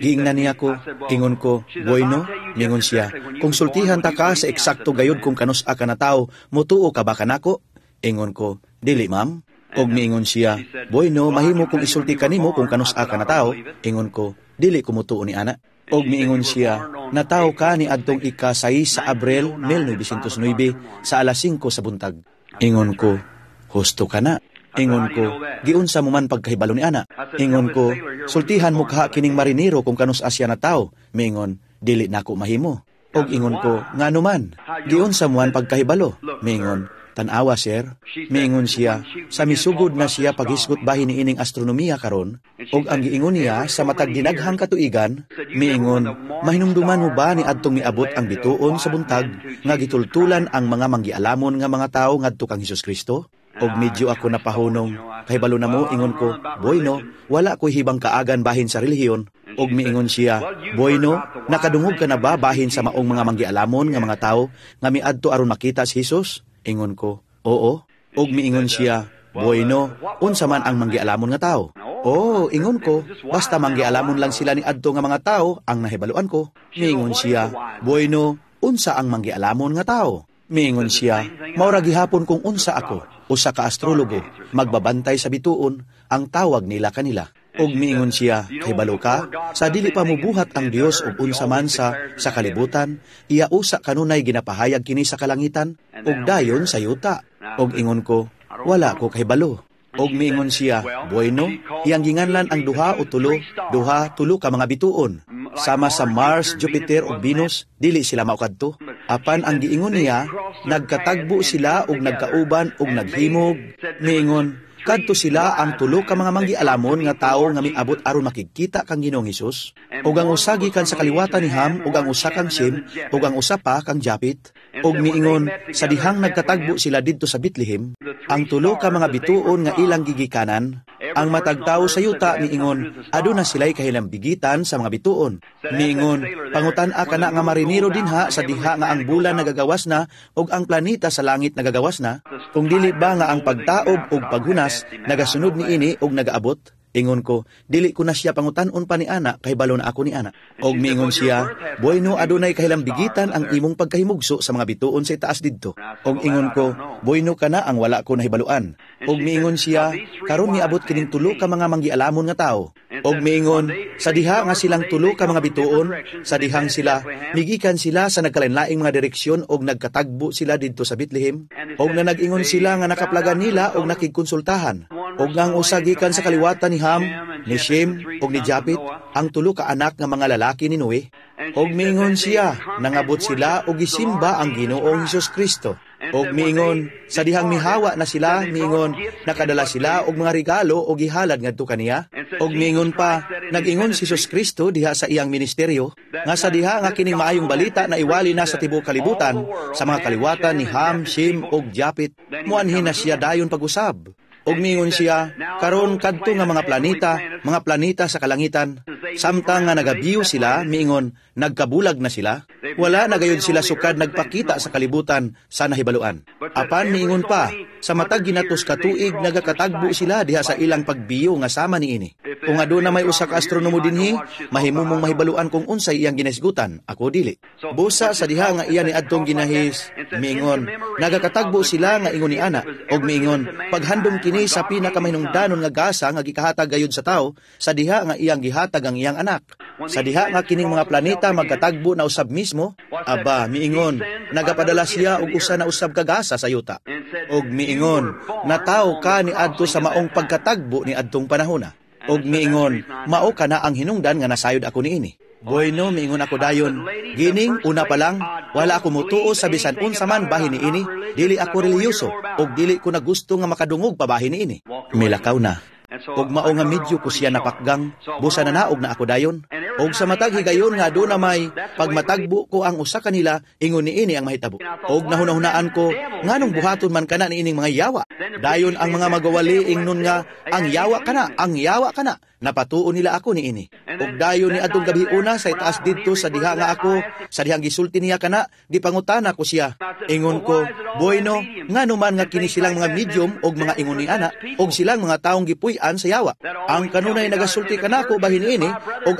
Giingnan niya ko, ingon ko, bueno, mingon siya, kung sultihan ta ka sa eksakto gayod kung kanus-a ka na tao, mutuo ka ba kanako? Ingon ko, dili ma'am. Og miingon siya, bueno, mahimo kung isulti kanimo kung kanus-a ka na tao. Ingon ko, dili ko mutuo ni ana. Og miingon siya, nataw ka ni adtong ika-sais sa Abril nineteen oh nine sa alas singko sa buntag. Ingon ko, husto ka na. Ingon ko, giunsa mo man pagkahibalo ni ana. Ingon ko, sultihan mo kaha kining marinero kung kanus asya na tao. Miingon, dili nako mahimo. Og ingon ko, ngano man, giunsa mo man pagkahibalo. Miingon, tanawa sir. Miingon siya, sa misugod na siya paghisgot bahin ni ining astronomiya karon, og ang giingon niya sa matag dinaghang katuigan, miingon, mahinumduman mo ba ni adtong miabot ang bituon sa buntag nga gitultulan ang mga manggialamon nga mga tao ngadto kang Hesus Kristo? Og medyo ako napahunong, kahibalo na mo, ingon ko, bueno, wala ko'y hibang kaagan bahin sa relihiyon. Og miingon siya, bueno, nakadungog ka na ba bahin sa maong mga manggialamon nga mga tao nga miadto aron makita si Hesus? Ingon ko, oo. Og miingon siya, bueno, unsa man ang manggialamon nga tao? Oo, ingon ko, basta manggialamon lang sila ni adto nga mga tao ang nahibaluan ko. Miingon siya, bueno, unsa ang manggialamon nga tao? Miingon siya, maura gihapon kung unsa ako, usa ka astrologo, magbabantay sa bituon, ang tawag nila kanila. Og miingon siya, kahibalo ka, sa dili pa mubuhat ang Dios og unsa man sa sa kalibutan, iya usa kanunay ginapahayag kini sa kalangitan, og dayon sa yuta. Og ingon ko, wala ko kahibalo. Og miingon siya, bueno, iyang ginganlan ang duha o tulo, duha, tulo ka mga bituon. Sama sa Mars, Jupiter ug Venus, dili sila maukadto. Apan ang giingon niya, nagkatagbo sila ug nagkauban ug naghimog. Miingon, kadto sila ang tulo ka mga manggialamon nga tawo nga miabot aron makikita kang Ginoong Hesus. Ug ang usa gikan sa kaliwatan ni Ham, ug ang usa kang Shem, ug ang usa pa kang Japit. Og miingon, sa dihang nagkatagbo sila didto sa Bethlehem, ang tulo ka mga bituon nga ilang gigikanan, ang matagtaw sa yuta miingon, aduna sila'y kahilambigitan sa mga bituon. Miingon, pangutan-a ka na nga marinero dinha sa diha nga ang bulan nagagawas na, og ang planeta sa langit nagagawas na, kung dili ba nga ang pagtaob og paghunas, nagasunod ni ini og nagaabot? Ingon ko, dili ko na siya pangutan-on pa ni ana, kahibalo na ako ni ana. Og miingon siya, bueno, adunay kahilambigitan ang imong pagkahimugso sa mga bituon sa itaas didto. Og ingon ko, bueno ka na ang wala ko nahibaluan. Og miingon siya, karon niabot kining tulo ka mga manggialamon nga tao. Og miingon, sa diha nga silang tulo ka mga bituon, sa dihang sila, migikan sila sa nagkalainlaing mga direksyon og nagkatagbo sila didto sa Bethlehem. Og na nag-ingon sila nga nakaplagan nila og nakigkonsultahan. Og ngang usagikan sa kaliwatan ni Ham, ni Shem, og ni Japit, ang tulo ka anak nga mga lalaki ni Noe. Og miingon siya, nangabot sila og gisimba ang Ginoong Hesus Kristo. Og miingon, sa dihang mihawa na sila, miingon, nakadala sila og mga regalo og gihalad ngadto kaniya. Og miingon pa, nag-ingon si Hesus Kristo diha sa iyang ministeryo, nga sa diha nga kining maayong balita na iwali na sa tibuok kalibutan, sa mga kaliwatan ni Ham, Shem, og Japit, muanhin na siya dayon pag-usab. Og miingon siya, karon kadto nga mga planeta, mga planeta sa kalangitan, samtang nga nagabiyo sila, miingon, nagkabulag na sila, wala na gayon sila sukad nagpakita sa kalibutan sa nahibaluan. Apan miingon pa, sa matag ginatos katuig nagakatagbo sila diha sa ilang pagbiyo nga sama niini. Kung aduna may usa ka astronomo dinhi, mahimo mong mahibaluan kung unsay iyang ginasgutan, ako dili. Busa sa diha nga iya ni adtong ginahis, miingon, nagakatagbo sila nga ingon ni ana, og miingon, paghandom kini sa pinakamahinungdanon nga gasa nga gikahatag gayud sa tao, sa diha nga iyang gihatag ang iyang anak. Sa diha nga kining mga planeta magkatagbo na usab mismo, aba, miingon, nagapadala siya og usa na usab ka gasa sa yuta. Og miingon, nataw ka ni adto sa maong pagkatagbo ni adtong panahona. Og miingon, mao ka na ang hinungdan nga nasayod ako niini. Bueno, miingon ako dayon, gining una pa lang, wala ako mutuo sa bisan unsa man bahin niini, dili ako relihiyoso, og dili ko na gusto nga makadungog pa bahin niini. Milakaw na. Og mao nga medyo ko siya napakgang, busa na naog na ako dayon. Og sa matag higayon nga doon na may pagmatagbo ko ang usa kanila, ingon niini ang mahitabo. Og nahunahunaan ko, nganong buhaton man kana niining mga yawa. Dayon ang mga magawali ingnon nga, ang yawa kana, ang yawa kana. Napatuon nila ako niini. Og dayon ni adtong gabi una sa itaas didto sa diha nga ako, sa dihang gisulti niya kana, gipangutana ko siya. Ingon ko, bueno, ngano man nga kini silang mga medium og mga ingon ni ana, og silang mga taong gipuy-an sa yawa. Ang kanunay nagasulti kanako bahin niini, og ang mga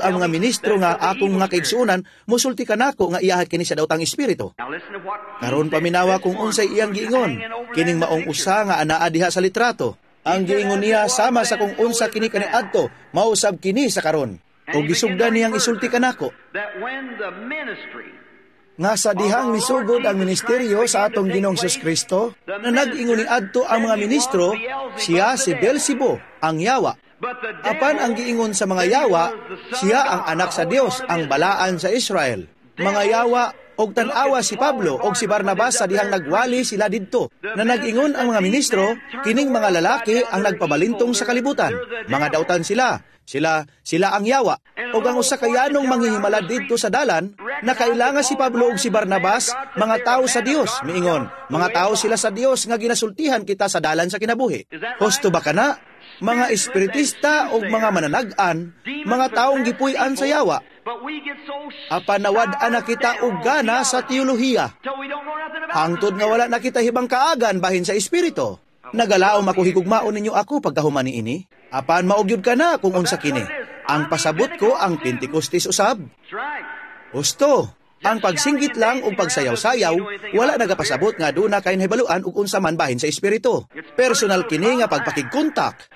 ministro nga akong mga kaigsuonan, musulti ka nako nga iyahat kini sa daotang espiritu. Karon paminawa kung unsay iyang giingon, kining maong usa nga anaa diha sa litrato. Ang giingon niya sama sa kung unsa kini kaniadto, mausab kini sa karon. O gisugdan niyang isulti ka nako nga sa dihang misugod ang ministeryo sa atong Ginoong Hesus Kristo, na nag-ingon ni adto ang mga ministro, siya si Beelzebub, ang yawa. Apan ang giingon sa mga yawa, siya ang anak sa Dios, ang balaan sa Israel. Mga yawa, og tan-awa si Pablo og si Barnabas sa dihang nagwali sila didto, na nag-ingon ang mga ministro, kining mga lalaki ang nagpabalintong sa kalibutan. Mga dautan sila. Sila, sila ang yawa. O ang usa ka yanong manghihimalad dito sa dalan, na kailangan si Pablo ug si Barnabas, mga tao sa Dios, miingon. Mga tao sila sa Dios nga ginasultihan kita sa dalan sa kinabuhi. Husto ba kana? Mga espiritista o mga mananag-an, mga taong gipuy-an sa yawa. Apanawad-an na kita og gana sa teolohiya. Hangtod nga wala na kita hibang kaagan bahin sa espiritu. Nagalaom ako higugmaon ninyo ako pagkahuman ini. Apan maugyod ka na kung unsa kini. Ang pasabot ko ang Pentecostes usab. Husto, ang pagsinggit lang o pagsayaw-sayaw, wala nagapasabot nga doon na kain hibaluan ug unsa man bahin sa espiritu. Personal kini nga pagpakigkontak.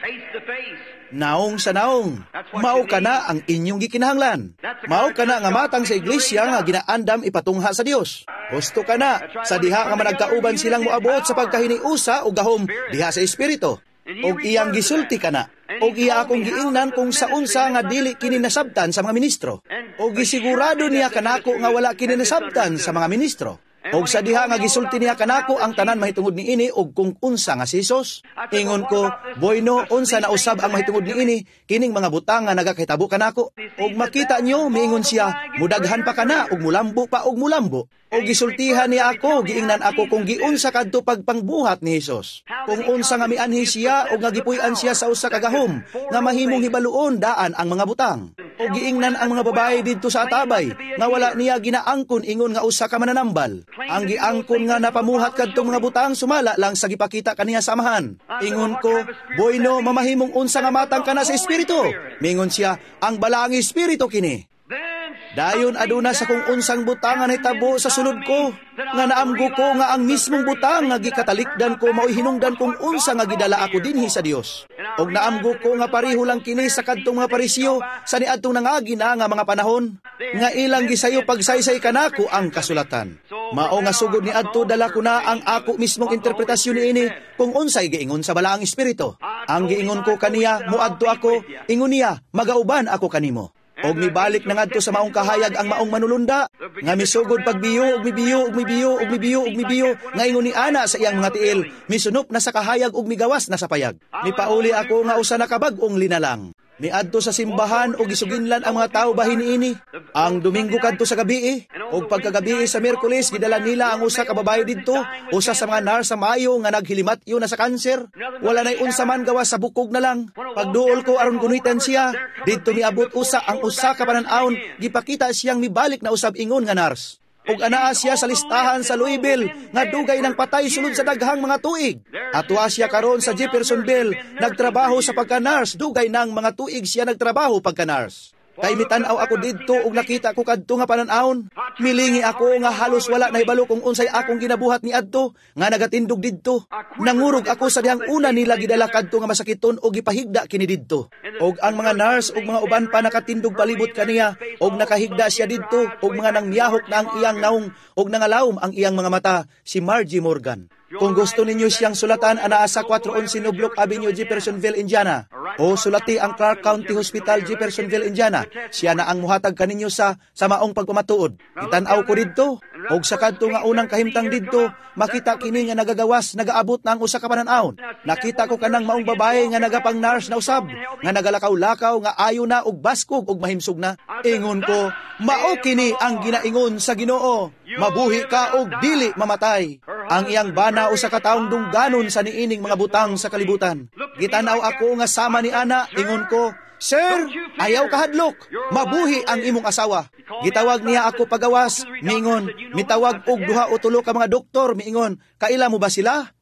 Naong sa naong, mao ka na ang inyong gikinahanglan. Mao ka na nga matang sa iglesia nga ginaandam ipatungha sa Dios. Husto ka na, sa diha nga managkauban silang moabot sa pagkahiniusa o gahom diha sa espiritu. Og iyang gisulti ka na. Og iya akong giingnan kung sa unsa nga dili kini nasabtan sa mga ministro. Og gisigurado niya kanako nga wala kini nasabtan sa mga ministro. Og sa diha nga gisulti niya kanako ang tanan mahitungod ni ini og kung unsa nga si Jesus. Ingon ko, boyno, unsa na usab ang mahitungod ni ini, kining mga butang nga nagakahitabo kanako. Og makita nyo, miingon siya, mudaghan pa kana og mulambo pa og mulambo. Og gisultihan niya ako, giingnan ako kung giunsa kadto pagpangbuhat ni Jesus. Kung unsa nga mianhi siya og nga gipuy-an siya sa usa ka gahom nga mahimong hibaluon daan ang mga butang. Og giingnan ang mga babae didto sa atabay nga wala niya ginaangkon ingon nga usa ka mananambal. Ang giangkon nga napamuhat kadtong mga butang sumala lang sa gipakita kaniya samahan. Ingon ko, boyno, mamahimong unsa nga matang kana sa espiritu. Mingon siya, ang balaang espiritu kini. Dayon aduna sa kung unsang butang nga nahitabo sa sulod ko, nga naamgo ko nga ang mismong butang nga gikatalikdan ko mao'y hinungdan kung unsa nga gidala ako dinhi sa Dios. Og naamgo ko nga pareho lang kini sa kadtong mga Pariseo sa niadtong nangagi na nga mga panahon, nga ilang gisayo pagsaysay kanako ang kasulatan. Mao nga sugod ni adto dala ko na ang ako mismong interpretasyon niini kung unsay giingon sa balaang espiritu. Ang giingon ko kaniya, muadto ako, ingon niya, magauban ako kanimo. Og mibalik na ngadto sa maong kahayag ang maong manulunda, nga misugod pagbiyo og mibiyo og mibiyo og mibiyo og mibiyo, nga ingon ni ana sa iyang mga tiil, misunop na sa kahayag og migawas na sa payag. Mipauli ako nga usa na kabag-ong linalang. Miadto sa simbahan o gisuginlan ang mga tao bahin ini. Ang Domingo kadto sa gabi, og pagkagabi sa Miyerkules gidala nila ang usa ka babae didto, usa sa mga nar sa Mayo nga naghilimatyo na sa kanser. Wala nay unsa man gawas sa bukog na lang. Pagduol ko aron gunitan siya, didto miabot usa ang usa ka panan-awon, gipakita siyang mibalik na usab ingon nga nars. Og anaa siya sa listahan sa Louisville nga dugay ng patay sulod sa daghang mga tuig. Atwa siya karon sa Jeffersonville, nagtrabaho sa pagka-nurse, dugay ng mga tuig siya nagtrabaho pagka-nurse. Kay mitanaw ako didto og nakita ko kadto nga panan-awon. Milingi ako nga halos wala na ibalo kung unsay akong ginabuhat ni adto nga nagatindog didto. Nangurog ako sa dihang una nila gidala kadto nga masakiton og gipahigda kini didto. Og ang mga nurse og mga uban pa nakatindog palibot kaniya og nakahigda siya didto og mga nangmiyahok na ang iyang naong og nangalawom ang iyang mga mata, si Margie Morgan. Kung gusto ninyo siyang sulatan, anaa sa four eleven Noblock Avenue, Jeffersonville, Indiana. O sulati ang Clark County Hospital, Jeffersonville, Indiana. Siya na ang muhatag kaninyo sa sa maong pagpamatuod. Itanaw ko didto. Og sa kadto nga unang kahimtang didto, makita kini nga nagagawas, nagaabot na ang usa ka panan-awon. Nakita ko kanang maong babae nga nagapang nurse na usab, nga nagalakaw-lakaw, nga ayo na og baskog og mahimsog na. Ingon ko, mao kini ang ginaingon sa Ginoo. Mabuhi ka og dili mamatay. Ang iyang bana usa ka taong dungganon sa niining mga butang sa kalibutan. Gitanaw ako nga sama ni ana, ingon ko, Sir, ayaw kahadlok, mabuhi ang imong asawa. Gitawag niya ako pagawas, miingon, mitawag og duha o tulo ka mga doktor, miingon, kaila mo ba sila?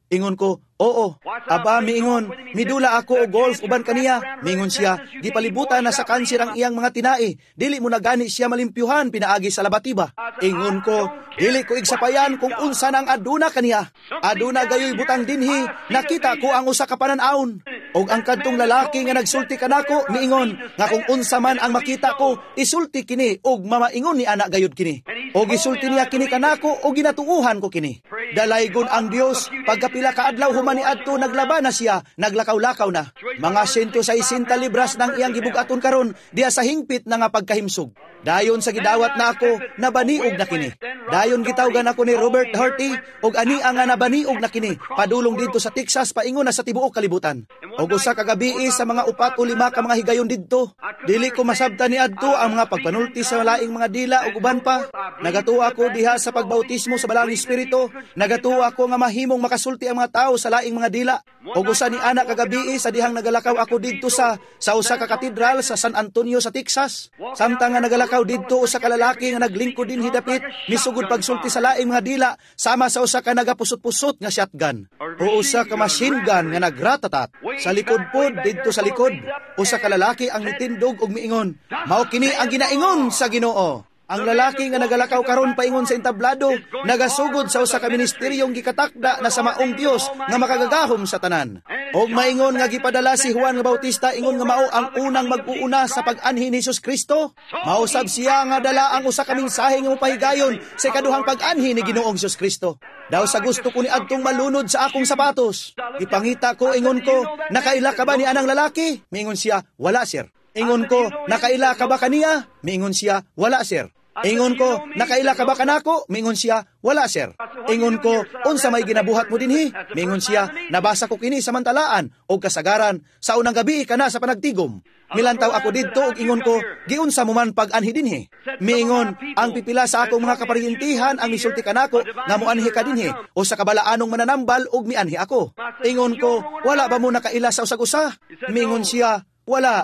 Ingon ko, oo. Aba, miingon, midula ako o golf uban kaniya. Miingon siya, gipalibutan na sa kanser ang iyang mga tinai. Dili mo na gani siya malimpyuhan pinaagi sa labatiba. Ingon ko, dili ko igsapayan kung unsa nang aduna kaniya. Aduna gayoy butang dinhi, nakita ko ang usa ka panan-awon. Og ang kadtong lalaki nga nagsulti kanako, miingon, nga kung unsa man ang makita ko, isulti kini og mamaingon ni anak gayud kini. Og isulti niya kini kanako og ginatuuhan ko kini. Dalaygon ang Dios, pagkapila ka adlaw human ni adto naglaba na siya, naglakaw-lakaw na. Mga one hundred sixty libras nang iyang gibugaton karon diya sa hingpit na nga pagkahimsog. Dayon sa gidawat na ako, nabaniog na kini. Dayon gitawgan ako ni Robert Harty, og ani ang nga nabaniog na kini, padulong dito sa Texas, paingon na sa tibuok kalibutan. Og usa ka gabi sa mga upat o lima ka mga higayon didto. Dili ko masabtan ni adto ang mga pagpanulti sa laing mga dila ug uban pa. Nagatuo ako diha sa pagbautismo sa Balang Espiritu. Nagatuo ako nga mahimong makasulti ang mga tawo sa laing mga dila. Og usa ni anak kagabi sa dihang nagalakaw ako didto sa sa usa ka katedral sa San Antonio sa Texas. Samtang nga nagalakaw didto usa ka lalaki nga naglingkod din hidapit, misugod pagsulti sa laing mga dila sama sa usa ka nagapusot-pusot nga shotgun o usa ka machine gun nga nagratatat. Sa likod pod didto sa likod, usa ka lalaki ang nitindog og miingon, mao kini ang ginaingon sa Ginoo. Ang lalaki nga nagalakaw karon paingon sa entablado, nagasugod sa usa ka ministeryong gikatakda na sa maong Dios nga makagagahom sa tanan. Og maingon nga gipadala si Juan nga Bautista ingon nga mao ang unang mag-uuna sa pag-anhi ni Hesus Kristo. Mausab siya nga dala ang usa ka mensahe nga mopahigayon sa ikaduhang pag-anhi ni Ginoong Hesus Kristo. Daw sa gusto ko ni adtong malunod sa akong sapatos. Ipangita ko ingon ko, nakaila ka ba ni anang lalaki? Miingon siya, wala sir. Ingon ko, nakaila ka ba kaniya? Miingon siya, wala sir. Ingon ko, nakaila ka ba kanako? Miingon siya, wala sir. Ingon ko, unsa may ginabuhat mo dinhi? Miingon siya, nabasa ko kini sa mantalaan o kasagaran sa unang gabi kana sa panagtigom. Milantaw ako didto ug ingon ko, giunsa mo man pag-anhi dinhi? Miingon, ang pipila sa akong mga kaparyentihan ang misulti kanako nga moanhi ka dinhi o sa kabalaanong mananambal ug mianhi ako. Ingon ko, wala ba mo nakaila sa usag-usa? Miingon siya, wala.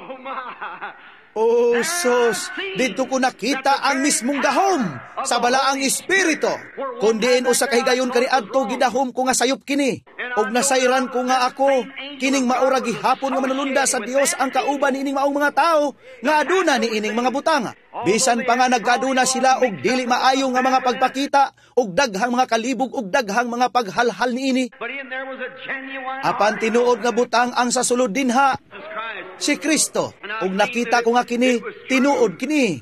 Oh, sos, dito ko nakita ang mismong gahom sa balaang espiritu. Kundiin o sa kahigayon kani adto gidahom ko nga sayop kini. Og nasayran ko nga ako, kining maura gihapon nga manulunda sa Dios ang kauban ining maong mga tao nga aduna ni ining mga butanga. Bisan pa nga nagkaduna sila og dili maayo nga mga pagpakita og daghang mga kalibog og daghang mga paghalhal niini. Apan tinuod nga butang ang sa sulod dinha, si Kristo. Og nakita ko nga kini, tinuod kini.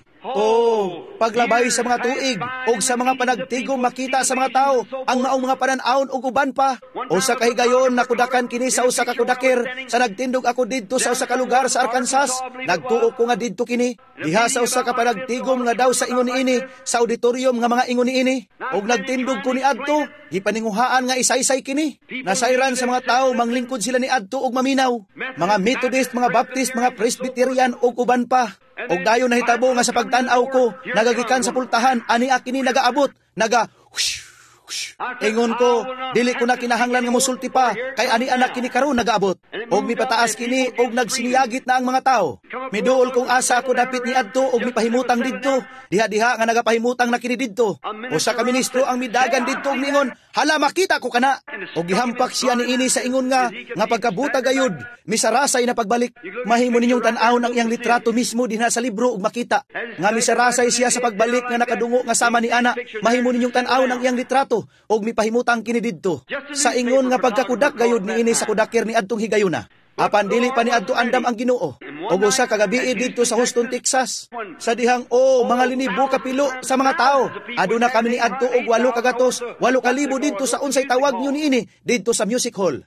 Oh, paglabay sa mga tuig o sa mga panagtigom makita sa mga tao ang maong mga panan-awon o uban pa. O sa kahigayon nakudakan kini sa usa ka kudakir sa nagtindog ako didto sa usa ka lugar sa Arkansas. Nagtuo ko nga didto kini diha sa usa ka panagtigom nga daw sa ingon niini sa auditorium nga mga ingon niini. Og nagtindog ko ni adto, gipaninguhaan nga isaysay kini. Nasayran sa mga tao manglingkod sila ni adto og maminaw. Mga Methodist, mga Baptist, mga Presbyterian og uban pa. Og dayon nahitabo nga sa pagtan-aw ko, nagagikan sa pultahan, ani akini nagaabot, naga whoosh, whoosh. Ingon ko, dili ko na kinahanglan nga musulti pa, kay ani anak kini karon nagaabot. Og mipataas kini og nagsiniyagit na ang mga tao. Miduol kong asa ako dapit ni adto og mipahimutang didto. Diha-diha nga nagapahimutang na kini didto. O sa ka ministro ang midagan didto og ningon, hala makita ko kana. Og gihampak siya niini sa ingon nga nga pagkabuta gayud, misarasay na pagbalik. Mahimo ninyong tan-awon ang iyang litrato mismo dinha sa libro og makita. Nga misarasay siya sa pagbalik nga nakadungo nga sama ni ana. Mahimo ninyong tan-awon ang iyang litrato og mipahimutang kini didto. Sa ingon nga pagkakudak gayud niini sa kudakir ni adtong higayuna. Apan dili pa ni adto andam ang Ginoo. Og usa ka gabi didto sa Houston, Texas. Sa dihang o oh, mga linibo kapilo sa mga tao. Aduna kami ni adto og walo ka gatos, walo ka libo didto sa unsay tawag nyo niini didto sa music hall.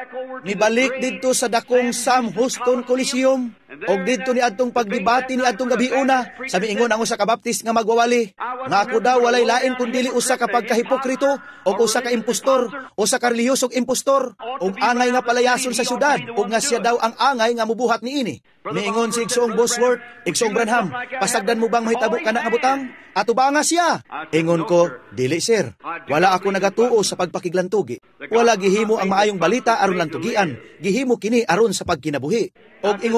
Nibalik didto sa dakong Sam Houston Coliseum. Og didto ni adtong pagdebate ni adtong gabi una, sa miingon ang usa ka Baptist nga magwawali. Nga ako daw walay lain kun dili usa ka pagkahipokrito o usa ka impostor, usa ka relihiyosong impostor, og angay nga palayason sa syudad, og nga siya daw ang angay nga mubuhat niini. Miingon si Igsoong Bosworth, Igsoong Branham, pasagdan mo bang mahitabo ka na nga butang? Ato ba nga siya? Ingon ko, dili sir. Wala ako nagatuo sa pagpakiglantugi. Wala gihimo ang maayong balita aron lantugian. Gihimo kini aron sa pagkinabuhi. Og ingon ko,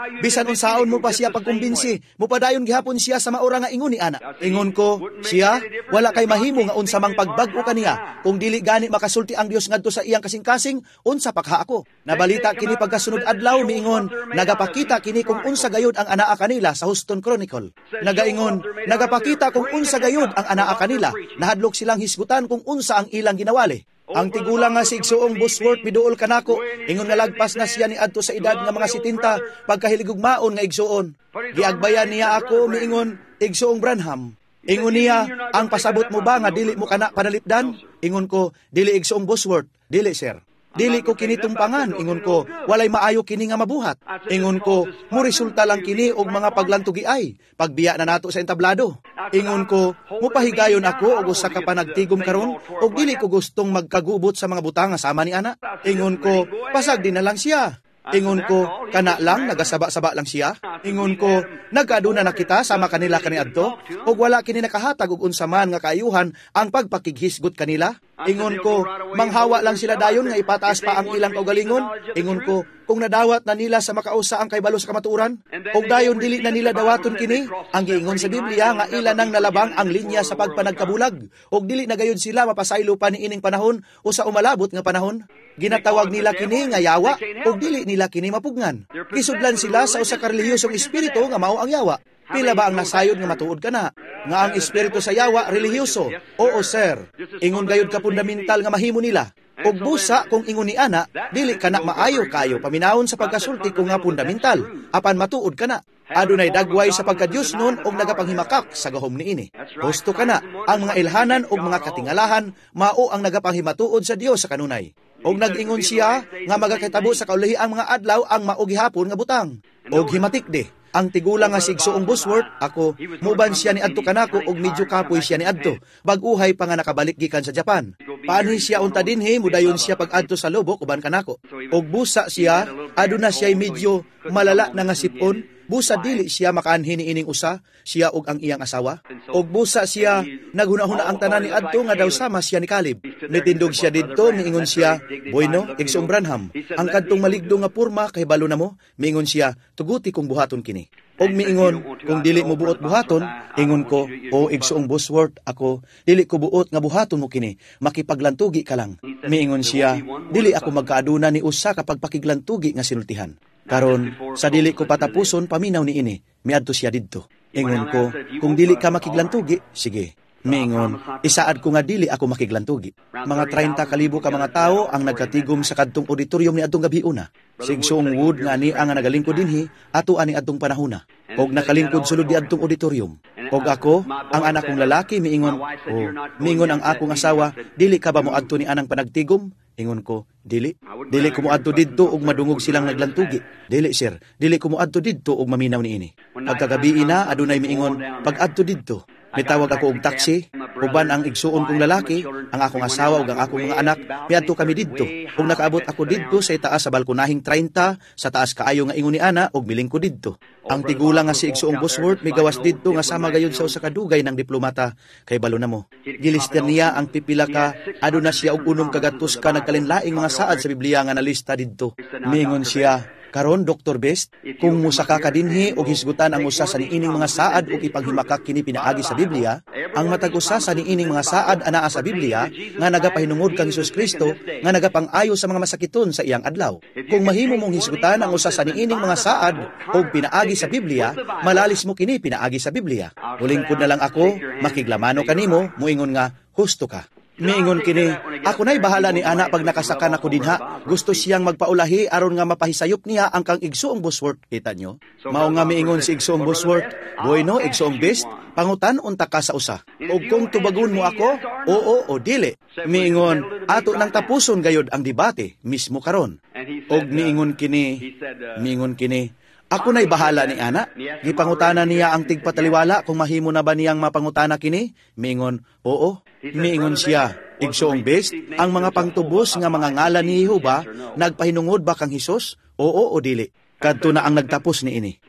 bisan unsaon mo pa siya pagkumbinsi, mupadayon gihapon siya sa maura nga ingon ni ana. Ingon ko, siya, wala kay mahimo nga unsa mang pagbago kaniya, kung dili gani makasulti ang Dios ngadto sa iyang kasing-kasing, unsa pakha ako. Nabalita kini pagkasunod adlaw miingon, nagapakita kini kung unsa gayud ang anaa kanila sa Houston Chronicle. Nagaingon, nagapakita kung unsa gayud ang anaa kanila, nahadlok silang hisgutan kung unsa ang ilang ginawali. Ang tigulang nga si Igsoong Bosworth miduol kanako, ingon nga lagpas na siya ni adto sa edad nga mga sitinta, pagkahiligugmaon nga igsoon. Giagbayan niya ako miingon, Igsoong Branham. Ingon niya, ang pasabot mo ba nga dili mo kana panalipdan? Ingon ko, dili Igsoong Bosworth, dili sir. Dili ko kini tumpangan, ingon ko, walay maayo kini nga mabuhat. Ingon ko, mo resulta lang kini og mga paglantugi ay, pagbiya na nato sa entablado. Ingon ko, mo pahigayon ako og usa ka panagtigom karon, og dili ko gustong magkagubot sa mga butang nga sama ni ana. Ingon ko, pasag din na lang siya. Ingon ko, kana lang, nagasaba-saba lang siya. Ingon ko, nagkaduna na kita sama kanila kaniadto, og wala kini nakahatag og unsa man nga kaayuhan ang pagpakighisgot kanila. Ingon ko, manghawa lang sila dayon nga ipataas pa ang ilang kaugalingon. Ingon ko, kung nadawat na nila sa makausa ang kaybalo sa kamaturan, og dayon dili na nila dawaton kini, ang giingon sa Biblia nga ila nang nalabang ang linya sa pagpanagkabulag, og dili na gayon sila mapasaylo pa ni ining panahon o sa umalabot nga panahon. Ginatawag nila kini nga yawa, og dili nila kini mapugnan. Gisudlan sila sa usa ka relihiyosong espiritu nga mao ang yawa. Pila ba ang nasayod nga matuod ka na? Nga ang espiritu sa yawa, relihiyoso? Oo, sir. Ingon gayud ka fundamental nga mahimo nila. Og busa kung ingon ni ana, dili ka na maayo kayo paminawon sa pagkasulti ko nga fundamental. Apan matuod ka na. Adunay dagway sa pagka-Diyos nun og nagapanghimakak sa gahom ni ini. Gusto ka na, ang mga ilhanan og mga katingalahan, mao ang nagapanghimatuod sa Dios sa kanunay. Og nag-ingon siya nga magakitabo sa kaulihi ang mga adlaw ang maugihapon nga butang. Og himatik de. Ang tigulang nga si Igsoong Bosworth, ako, muban siya ni adto kanako og medyo kapoy siya ni adto. Baguhay pa nga nakabalik gikan sa Japan. Paanhi siya unta dinhi, mudayon siya pag adto sa lubok uban kanako. Og busa siya, aduna siya medyo malala na nga sipon. Busa dili siya makaanhi ni ining usa, siya og ang iyang asawa. Og busa siya, naghuna-huna ang tanan ni adto nga daw sama siya ni Caleb. Nitindog siya didto, miingon siya, bueno, Igsoong Branham, ang kadtong maligdo nga porma kay balo na mo, miingon siya, tuguti kong buhaton kini. Og miingon, kung dili mo buot buhaton, ingon ko, o Igsoong Bosworth, ako, dili ko buot nga buhaton mo kini, makipaglantugi ka lang. Miingon siya, dili ako magkaaduna ni usa kapag pakiglantugi nga sinultihan. Karon, sa dili ko patapuson, paminaw ni ini, miadto siya didto. Ingon ko, kung dili ka makiglantugi, sige. Miingon, isaad ko nga dili ako makiglantugi. Mga treinta kalibo ka mga tao ang nagkatigom sa kadtong auditorium ni adtong gabiuna. Sigsoong Wood nga ni ang nagalingkod dinhi, ato ani adtong panahuna. Og nakalingkod sulod di adtong auditorium. Og ako, ang anak kong lalaki, miingon, oh, miingon ang akong asawa, dili ka ba mo adto ni anang panagtigom? Ingon ko, dili. Dili ko mo adto didto og madungog silang naglantugi. Dili, sir. Dili ko mo adto didto og maminaw ni ini. Pagkagabi na, adunay miingon, pag adto didto, mitawag ako og taxi, uban ang igsuon kong lalaki, ang akong asawa ug ang akong mga anak, miadto kami didto. Ug nakaabot ako didto sa itaas sa balkonahing treinta, sa taas kaayo nga ingon ni ana og miling ko didto. Ang tigulang nga si Igsoong Bosworth migawas didto nga sama gayud sa usa ka dugay ng diplomata kay balo na mo. Gilister niya ang pipila ka, aduna siya og unom kagatos ka nagkalinlaing mga saad sa Biblia nga nalista didto. Miingon siya, karon Doktor Best, kung musaka ka dinhi og hisgutan ang usa sa niining mga saad ug ipanghimakak kini pinaagi sa Biblia, ang matag usa sa niining mga saad anaa sa Biblia nga nagapahinungod kang Hesus Kristo nga nagapang-ayo sa mga masakiton sa iyang adlaw. Kung mahimo mong hisgutan ang usa sa niining mga saad ug pinaagi sa Biblia, malalis mo kini pinaagi sa Biblia. Ulingkod na lang ako, makiglamano kanimo, muingon nga husto ka. Miingon kini, ako na'y bahala ni ana pag nakasakan ako dinha. Gusto siyang magpaulahi aron nga mapahisayop niya ang kang Igsoong Bosworth. Kita nyo? Mao nga miingon si Igsoong Bosworth, bueno, Igsoong Best, pangutan unta ka sa usa. O kung tubagon mo ako, oo o dili. Miingon, ato nang tapuson gayod ang debate, mismo karon. Og miingon kini, miingon kini, ako na'y bahala ni ana. Gipangutana niya ang tigpataliwala kung mahimo na ba niyang mapangutana kini? Miingon, oo. Miingon siya, Igsoong Best, ang mga pangtubos nga mga ngalan ni Jehova, nagpahinungod ba kang Hesus? Oo o dili. Kadto na ang nagtapos ni ini.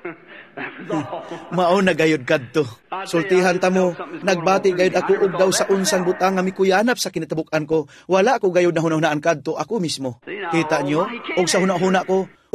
Mao na gayud kadto. Sultihan ta mo, nagbati gayud ako og daw sa unsang butang nga mikuyanap sa kinatabukan ko. Wala ko gayud na hunahunaan kadto ako mismo. Kita nyo, og sa hunahuna ko,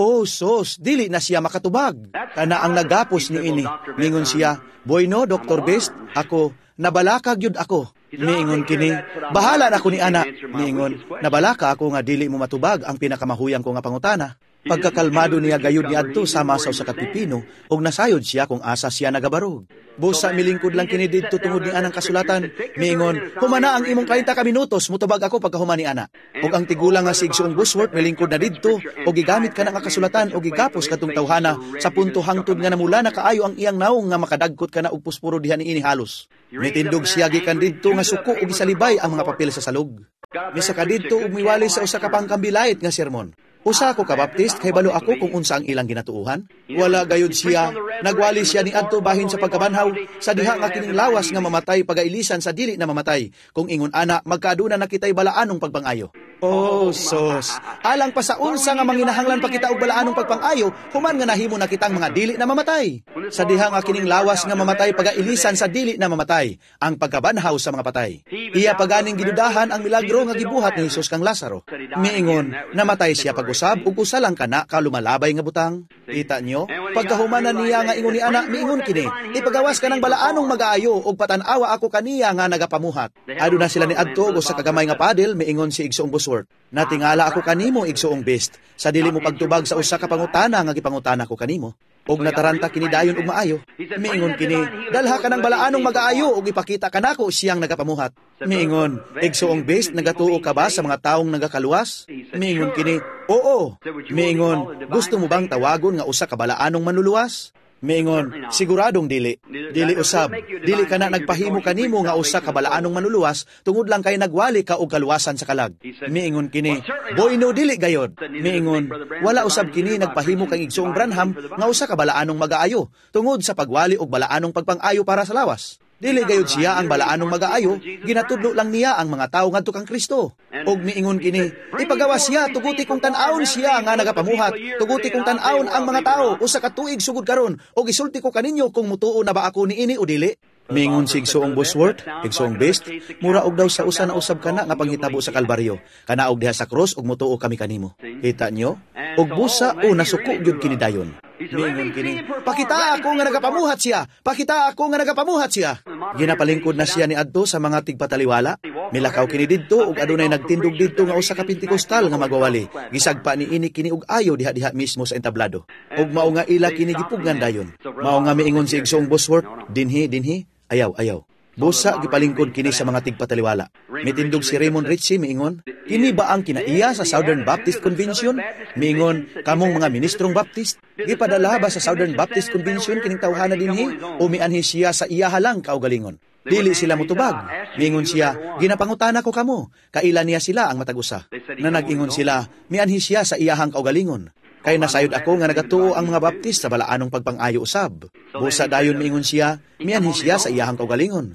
Oh, sos, dili na siya makatubag. Kana ang nagapos ni ini. Mingon siya, "Bueno, Doctor Best, ako, nabalakag yun ako." Miingon kini, "Bahala na ako ni ana." Miingon, "Nabalaka ako nga dili mo matubag ang pinakamahuyang ko nga pangutana." Pagkakalmado niya gayud ni adto sa masaw sa kapipino, og nasayod siya kung asa siya nagabarog. Busa milingkod lang kini didto tungod ni anang kasulatan. Miingon, "Humana ang imong kalita ka minutos, mutubag ako pagkahuman ni ana." Og ang tigulang nga si Igsoong Bosworth milingkod na didto, og gigamit ka na nga kasulatan og gigapos katong tawhana sa punto hangtod nga namula na kaayo ang iyang naong nga makadagkot ka na og puspuro diha niini halos. Mitindog siya gikan didto nga suko og isalibay ang mga papel sa salog. Misa ka didto og miwali sa usa ka pangkambilait nga sermon. Usa ako kabaptist kay balo ako kung unsa ang ilang ginatuuhan. Wala gayud siya. Nagwali siya ni adto bahin sa pagkabanhaw sa diha nga kining lawas nga mamatay pagailisan sa dili na mamatay. Kung ingon ana magkaaduna na kitay balaanong pagpangayo. Oh, sos. Alang pa sa unsa nga manginahanglan pa kita og balaanong pagpangayo, human nga nahimo na kitang mga dili na mamatay. Sa diha nga kining lawas nga mamatay pagailisan sa dili na mamatay, ang pagkabanhaw sa mga patay. Iya paganing gidudahan ang milagro nga gibuhat ni Hesus kang Lazaro. Miingon, namatay siya pag-usab ug usa lang kana ka lumalabay nga butang. Kita nyo? Pagkahumanan niya nga ingon ni ana, miingon kini, ipagawas ka ng balaanong mag-aayo ug patanawa ako kaniya nga nagapamuhat. Aduna sila ni adto og sa kagamay nga padel, miingon si Igsoong Bosworth. Natingala ako kanimo, Igsoong Best, sa dili mo pagtubag sa usa ka pangutana nga gipangutana ko kanimo. Og nataranta kini dayon og maayo. Miingon kini, dalha ka ng balaanong mag-aayo og ipakita kanako siyang nagapamuhat. Miingon, Igsoong Best, nagatuo ka ba sa mga taong nagakaluwas? Miingon kini, oo. Miingon, gusto mo bang tawagon nga usa ka balaanong manluluwas? Miingon, siguradong dili. Dili usab. Dili ka na nagpahimo kanimo nga usa ka balaanong manluluwas tungod lang kay nagwali ka og kaluwasan sa kalag. Miingon kini, boy no dili gayod. Miingon, wala usab kini nagpahimo kang Igsoong Branham nga usa ka balaanong mag-aayo tungod sa pagwali og balaanong pagpang-ayo para sa lawas. Dili gayud siya ang balaanong mag-aayo, ginatudlo lang niya ang mga tawo ngadto kang Kristo. Og miingon kini, ipagawas siya tuguti kung tan-awon siya nga nagapamuhat, tuguti kung tan-awon ang mga tawo usa ka tuig sugod karon, og isulti ko kaninyo kung mutuo na ba ako niini o dili. Miingon si Igsoong Bosworth, Igsoong Best, mura og daw sa usa na usab kana nga panghitabo sa Kalbaryo, kana og diha sa krus og mutuo kami kanimo. Kita nyo? Og busa o nasuko gyud kini dayon. Miingon kini, pakita ako nga nagapamuhat siya, pakita ako nga nagapamuhat siya. Ginapalingkod na siya ni adto sa mga tigpataliwala. Milakaw kini didto ug adunay nagtindog didto nga usa ka Pentekostal nga magwawali. Gisagpa ni ini kini og ayo diha-diha mismo sa entablado. Ug mao nga ila kini gipugnan dayon. Mao nga miingon si Igsoong Bosworth, dinhi dinhi, ayaw ayaw. Busa gipalingkod kini sa mga tigpataliwala. Mitindog si Raymond Ritchie miingon, kini ba ang kinaiya sa Southern Baptist Convention? Miingon, kamong mga ministrong Baptist, gipadala ba sa Southern Baptist Convention kining tawhana dinhi o mianhi siya sa iya halang kaugalingon? Dili sila mutubag. Miingon siya, ginapangutana ko kamo, kaila niya sila ang matag-usa. Na nag-ingon sila, mianhi siya sa iyahang kaugalingon. Kay nasayod ako nga nagatuo ang mga Baptist sa balaanong pagpang-ayo usab. Busa dayon miingon siya, mianhi siya sa iyahang kaugalingon.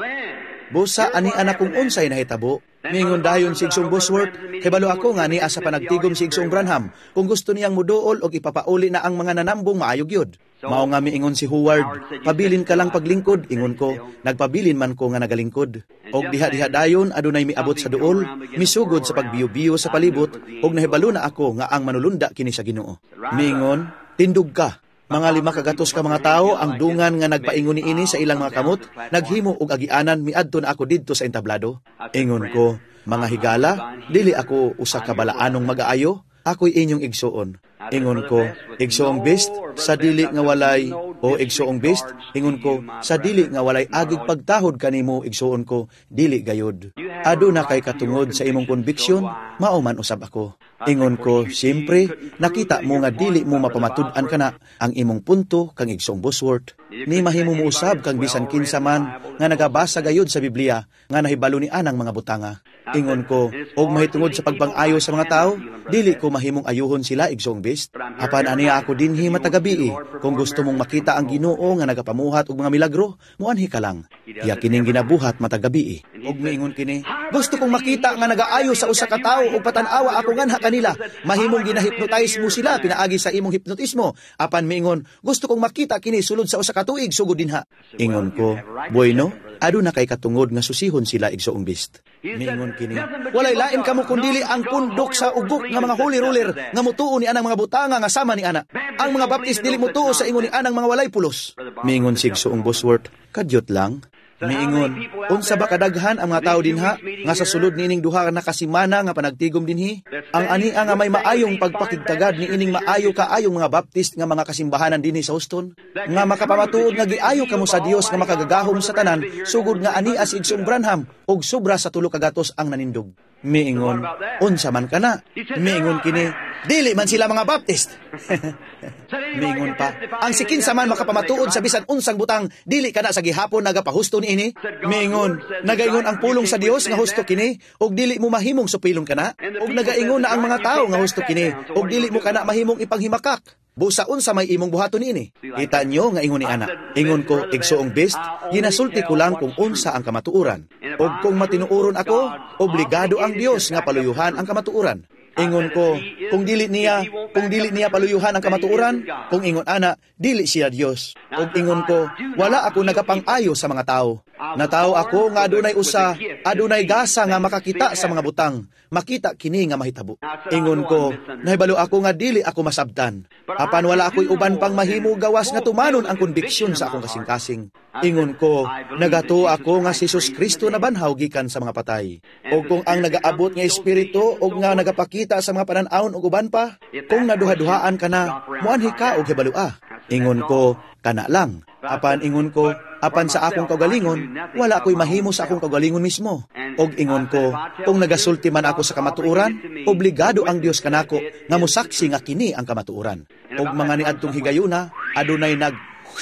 Busa ani anak kong unsay nahitabo. Miingon dayon si Igsoong Bosworth, kibalo ako nga niya sa panagtigom si Igsoong Branham kung gusto niyang muduol og ipapauli na ang mga nanambong maayog yod. Mao nga miingon si Howard, pabilin ka lang paglingkod, ingon ko, nagpabilin man ko nga nagalingkod. Og diha-diha dayon adunay miabot sa duol, misugod sa pagbiyo-biyo sa palibot, og nahibalo na ako nga ang manulunda kini sa Ginoo. Miingon, tindog ka. Mga lima kagatos ka mga tao ang dungan nga nagpaingon niini sa ilang mga kamot, naghimo og agianan miadto na ako didto sa entablado. Ingon ko, mga higala, dili ako usa ka balaanong mag-aayo, ako'y inyong igsuon. Ingon ko, Igsoong Best, sa dili nga walay, o Igsoong Best, ingon ko, sa dili nga walay agig pagtahod kanimo, igsuon ko, dili gayod. Ado na kay katungod sa imong konbiksyon, mauman usab ako. Ingon ko, siyempre, nakita mo nga dili mo mapamatud-an ka na ang imong punto kang Igsoong Bosworth. Ni mahimo mo usab kang bisan kinsa man nga nagabasa gayod sa Biblia nga nahibalo ni anang mga butanga. Ingon ko, og mahitungod sa pagpang-ayo sa mga tao, dili ko mahimong ayuhon sila, Igsoong Best. Apan aniya ako dinhi matagabi, kung gusto mong makita ang Ginoo nga nagapamuhat og mga milagro, muanhi ka lang. Iya kining ginabuhat matagabi. Og miingon kini, gusto kong makita nga nagaayo sa usa ka tawo og patanawa ako nganha kanila. Mahimong ginahipnotize mo sila pinaagi sa imong hipnotismo. Apan miingon, gusto kong makita kini sulod sa usa ka tuig sugod dinha. Ingon ko, bueno, aduna kay katungod nga susihon sila igsoong bist. Miingon kini, walay lain kamo kundili ang pundok sa ugok nga mga holy roller nga mutuo ni anang mga butanga nga sama ni ana. Ang mga baptist dili mutuo sa ingon ni anang mga walay pulos. Miingon sig igsoong Bosworth, kadyot lang. Miingon, unsa ba kadaghan ang mga tao dinha nga sa sulod niining duha ka nakasimana nga panagtigom dinhi? Ang ani nga may maayong pagpakigtagad ni ining maayo kaayong mga baptist nga mga kasimbahanan dinhi sa Houston, nga makapamatuod nga giayo kamo sa Dios nga makagagahom sa tanan, sugod nga ani as igsoong Branham og sobra sa tulo ka gatos ang nanindog. Miingon, unsa man kana? Miingon kini, dili man sila mga baptist. Miingon pa, ang sikin sa man makapamatuod sa bisan unsang butang, dili kana sa gihapon nagapahusto niini. Miingon, nagaingon ang pulong sa Dios nga husto kini, og dili mo mahimong supilon kana, og nagaingon na ang mga tawo nga husto kini, og dili mo kana mahimong ipanghimakak. Busa unsa may imong buhaton niini. Kita nyo nga ingon ni ana. Ingon ko igsoong best, ginasulti ko lang kung unsa ang kamatuoran. Og kung matinuoron ako, obligado ang Dios nga paluyuhan ang kamatuoran. Ingon ko, kung dili niya, kung dili niya paluyuhan ang kamatuoran, kung ingon ana, dili siya Dios. Og ingon ko, wala ako nagapang-ayo sa mga tao. Natawo ako nga adunay usa, adunay gasa nga makakita sa mga butang, makita kini nga mahitabo. Ingon ko, nahibalo ako nga dili ako masabtan. Apan wala ako'y uban pang mahimo gawas nga tumanon ang konbiksyon sa akong kasing-kasing. Ingon ko, nagato ako nga si Jesus Kristo na banhaw gikan sa mga patay. O kung ang nagaabot nga espiritu o nga nagapakita sa mga pananawon og uban pa, kung naduha-duhaan ka na, muanhi ka og hibalua. Ingon ko, kana lang. Apan ingon ko, apan sa akong kagalingon, wala ako'y mahimo sa akong kagalingon mismo. Og ingon ko, kung nagasulti man ako sa kamatuoran, obligado ang Dios kanako nga mosaksi nga kini ang kamatuoran. Og mga niadtong higayuna, adunay nag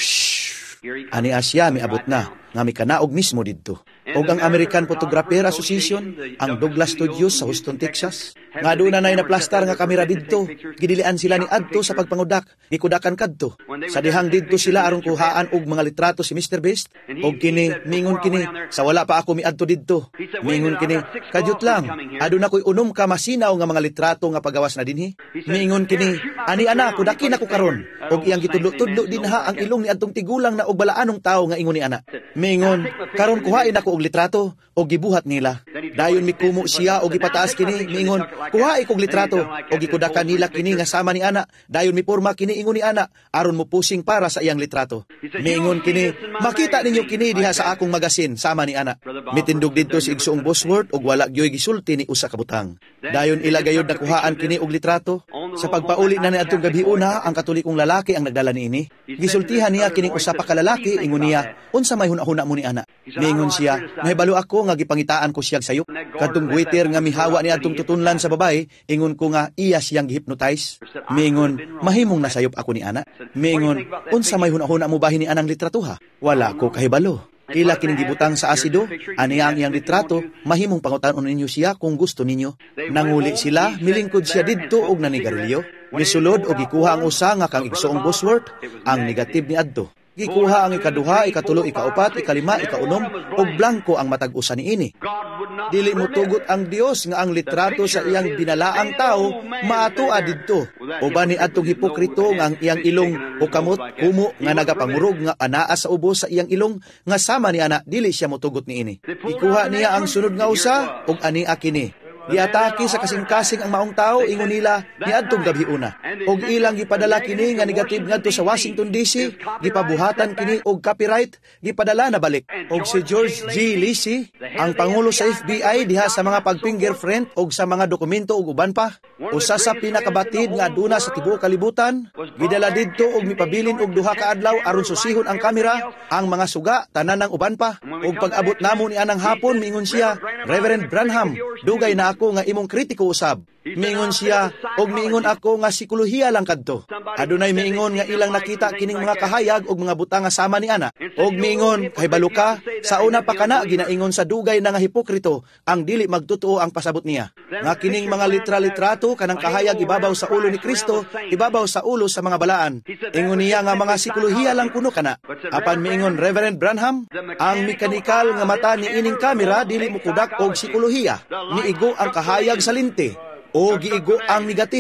ani Asya miabot na, nga mi kanaog mismo didto. Og ang American Photographer Association, ang Douglas Studios sa Houston, Texas, nga doon na naplastar nga kamera didto, gidilian sila ni adto sa pagpangudak, gikudakan kadto. Sa dihang didto sila aron kuhaan og mga litrato si mister Beast, og kini, mingon kini, sa wala pa ako miadto didto. Mingon kini, kadyot lang, aduna ko'y unom ka masinaw nga mga litrato nga pagawas na dinhi. Mingon kini, ani ana, kudakin ako karon, og iyang gitudlo-tudlo dinha ang ilong ni adtong tigulang na og balaanong tao nga ingon ni ana. Mingon, karon kuhain ako og litrato o gibuhat nila. Dayon mikumo siya o gipataas kini, mingon, kuha ikog litrato o gikudakan nila kini nga sama ni ana. Dayon miporma kini ingon ni ana, aron mo pusing para sa iyang litrato. Mingon kini, makita ninyo kini diha sa akong magasin sama ni ana. Mitindog didto si igsoong Bosworth og wala gyoy gisulti ni usa ka butang. Dayon ila gayud nakuhaan kini og litrato. Sa pagpauli na ni adtong gabi una, ang katolikong lalaki ang nagdala niini. Gisultihan niya kining usa pa ka lalaki, ingon niya, unsa may hunahuna mo ni ana? Mingon siya, nahibalo ako nga gipangitaan ko siyang sayop. Kadtong waiter nga mihawa ni adtong tutunlan sa babae, ingon ko nga iya siyang gihypnotize. Mingon, mahimong nasayop ako ni ana. Mingon, unsa may hunahuna mo bahin ni anang litratuha? Wala ko kahibalo. Kila kining gibutang sa asido, ani ang iyang litrato, mahimong pangutan-on ninyo siya kung gusto ninyo. Nanguli sila, milingkod siya didto og nanigarilyo. Misulod og gikuha ang usa nga kang igsoong Bosworth, ang negative ni adto. Gikuha ang ikaduha, ikatulo, ikaupat, ikalima, ikaunom, og blanco ang matag-usa niini. Dili mo tugot ang Dios nga ang litrato sa iyang binalaang tao maatua didto. Uban ni adtong hipokrito nga ang iyang ilong o kamot kumo nga nagapangurog nga anaa sa ubos sa iyang ilong nga sama ni ana dili siya motugot niini. Ikuha niya ang sunod nga usa og ani akini. Giatake sa kasing-kasing ang maong tao, ingon nila, niadtong gabi una. Og ilang gipadala kini nga negative ngadto sa Washington D C, gipabuhatan kini og copyright, gipadala na balik. Og si George G. Lacey, ang pangulo sa F B I diha sa mga pag-fingerprint og sa mga dokumento og uban pa, usa sa pinakabatid nga aduna sa tibuok kalibutan, gidala didto og mipabilin og duha ka adlaw aron susihon ang kamera, ang mga suga tanan ng uban pa. Og pag-abot namo ni anang hapon, mingon siya, Reverend Branham, dugay na ako nga imong kritiko usab. Miingon siya, og miingon ako nga psikolohiya lang kadto. Adunay miingon nga ilang nakita kining mga kahayag og mga butang nga sama ni ana. Og miingon, kahibalo ka, sa una pa kana ginaingon sa dugay na nga hipokrito, ang dili magtotoo ang pasabot niya. Nga kining mga litra-litrato kanang kahayag ibabaw sa ulo ni Kristo, ibabaw sa ulo sa mga balaan. Ingon niya nga mga psikolohiya lang kuno kana. Apan miingon Reverend Branham, ang mekanikal nga mata ni ining kamera dili mo kudak og psikolohiya. Niigo ang kahayag sa linte o giigo ang negative.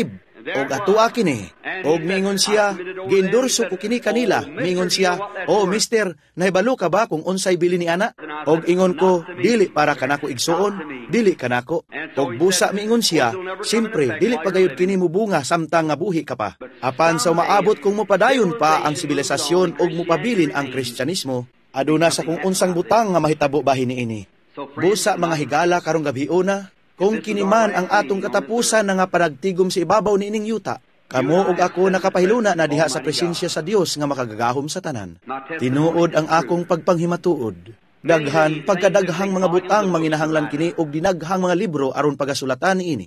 og atoa kini. Og mingon siya, giendorso ko kini kanila. Mingon siya, "Oh, mister, nahibalo ka ba kung unsay bili ni ana?" Og ingon ko, "Dili para kanako igsuon, dili kanako." Og busa mingon siya, "Siyempre, dili pagayod kini mubunga samtang nga buhi ka pa. Apan sa maabot kung mopadayon pa ang sibilisasyon og mopabilin ang Kristyanismo, aduna sa kung unsang butang nga mahitabo bahin niini." Busa mga higala karong gabhiuna, kung kiniman ang atong katapusan na nga panagtigom sa ibabaw niining yuta, kamo ug ako nakapahiluna na diha sa presensya sa Dios nga makagagahom sa tanan. Tinuod ang akong pagpanghimatuod. Daghan pagkadaghang mga butang manginahanglan kini og dinaghang mga libro aron pagasulatan niini.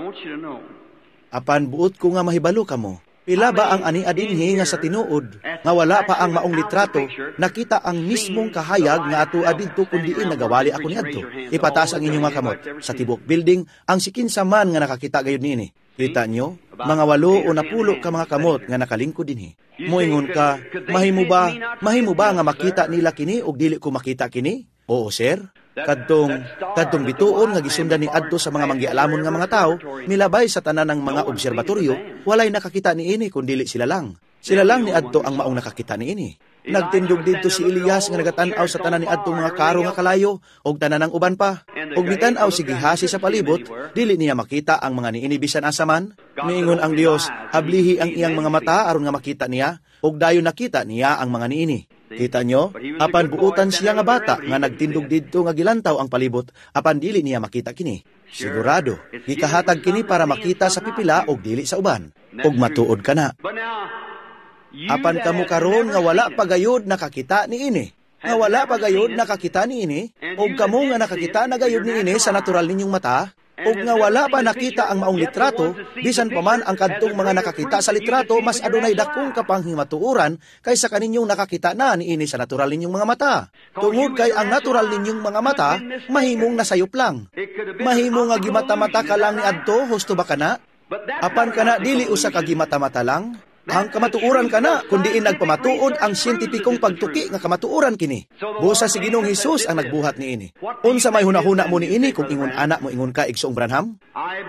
Apan buot ko nga mahibalo kamo. Pila ba ang ani adinhi nga sa tinuod nga wala pa ang maong litrato, nakita ang mismong kahayag nga ato adidto kun diin nagawali ako niadto. Ipataas ang inyong mga kamot sa tibok building ang sikinsa man nga nakakita gayud niini. Kita nyo, mga walo o napulo ka mga kamot nga nakalingkod dinhi. Moingon ka, mahimo ba, mahimo ba nga makita nila kini og dili ko makita kini? Oo, sir. Kadtong kadtong bituon nga gisundan ni adto sa mga manggialamon nga mga tao, milabay sa tanan ng mga obserbatoryo, walay nakakita niini kun dili sila lang. Sila lang ni adto ang maong nakakita niini. Nagtindog didto si Elias nga nagatan-aw sa tanan ni adtong mga karo nga kalayo og tanan ng uban pa. Og mitan-aw si gihasi sa palibot, dili niya makita ang mga niini bisan asa man. Miingon ang Dios, hablihi ang iyang mga mata aron nga makita niya, og dayon nakita niya ang mga niini. Kita nyo, apan buutan siya nga bata nga nagtindog didto nga gilantaw ang palibot, apan dili niya makita kini. Sigurado, gikahatag kini para makita sa pipila og dili sa uban. Og matuod ka na. Apan kamo karon nga wala pagayod nakakita niini. Nga wala pagayod nakakita niini, og kamo nga nakakita na gayud niini sa natural ninyong mata, og nga wala pa nakita ang maong litrato, bisan pa man ang kadtong mga nakakita sa litrato, mas adunay dakong kapanghimatuoran kaysa kaninyong nakakita na niini sa natural ninyong mga mata. Tungod kay ang natural ninyong mga mata, mahimong nasayop lang. Mahimong nga gimata-mata ka lang ni adto, husto ba kana? Apan kana dili usa ka gimata-mata lang. Ang kamatuoran kana, kundiin nagpamatuod ang siyentipikong pagtuki nga kamatuoran kini. Busa si Ginoong Hesus ang nagbuhat niini. Unsa may hunahuna mo niini kung ingon anak mo ingon ka igsoong Branham?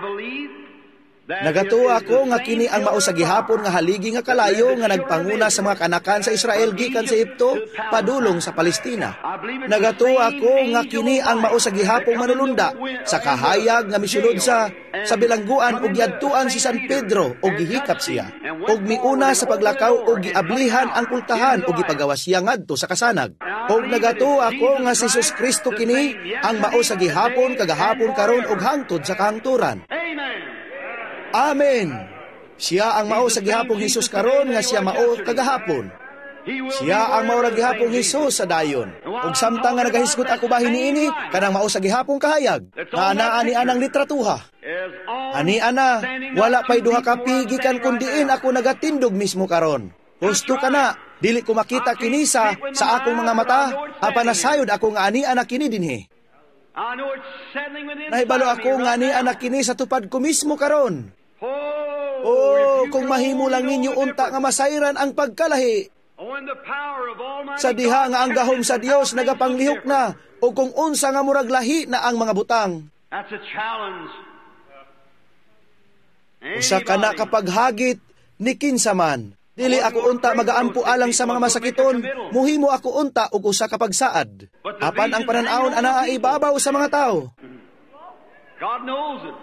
Nagatuo ako nga kini ang mao sa gihapon nga haligi nga kalayo nga nagpanguna sa mga kanakan sa Israel gikan sa Egipto padulong sa Palestina. Nagatuo ako nga kini ang mao sa gihapon manulunda sa kahayag nga misulod sa sa bilangguan ug giadtuan si San Pedro ug gihikap siya. Ug miuna sa paglakaw ug giablihan ang kultahan ug gipagawas siya ngadto sa kasanag. Ug nagatuo ako nga si Jesus Kristo kini ang mao sa gihapon kagahapon karon ug hangtod sa kahangturan. Amen. Siya ang mao sa gihapong Hesus karon nga siya mao kagahapon. Siya ang mao ra gihapong Hesus sa dayon. Ug samtang nga nagahisgot ako bahin niini kanang mao sa gihapong kahayag. Nga anaa ni anang litratuha. Ani ana, wala pay duha ka pigikan kun diin ako nagatindog mismo karon. Gusto ka na, dili ko makita kini sa sa akong mga mata, apan nasayod ako nga ani anak kini dinhi. Nahibalo ako nga ani anak kini sa tupad ko mismo karon. Oh, kung mahimo lang ninyo unta nga masayran ang pagkalahi. Sa diha nga ang gahom sa Dios nagapanglihok na, o kung unsa nga murag lahi na ang mga butang. Usa ka na kapag hagit, ni kinsa man. Dili ako unta magaampo alang sa mga masakiton, muhimo ako unta ug usa ka pagsaad. Apan ang panan-awon anaa ibabaw sa mga tao. God knows it.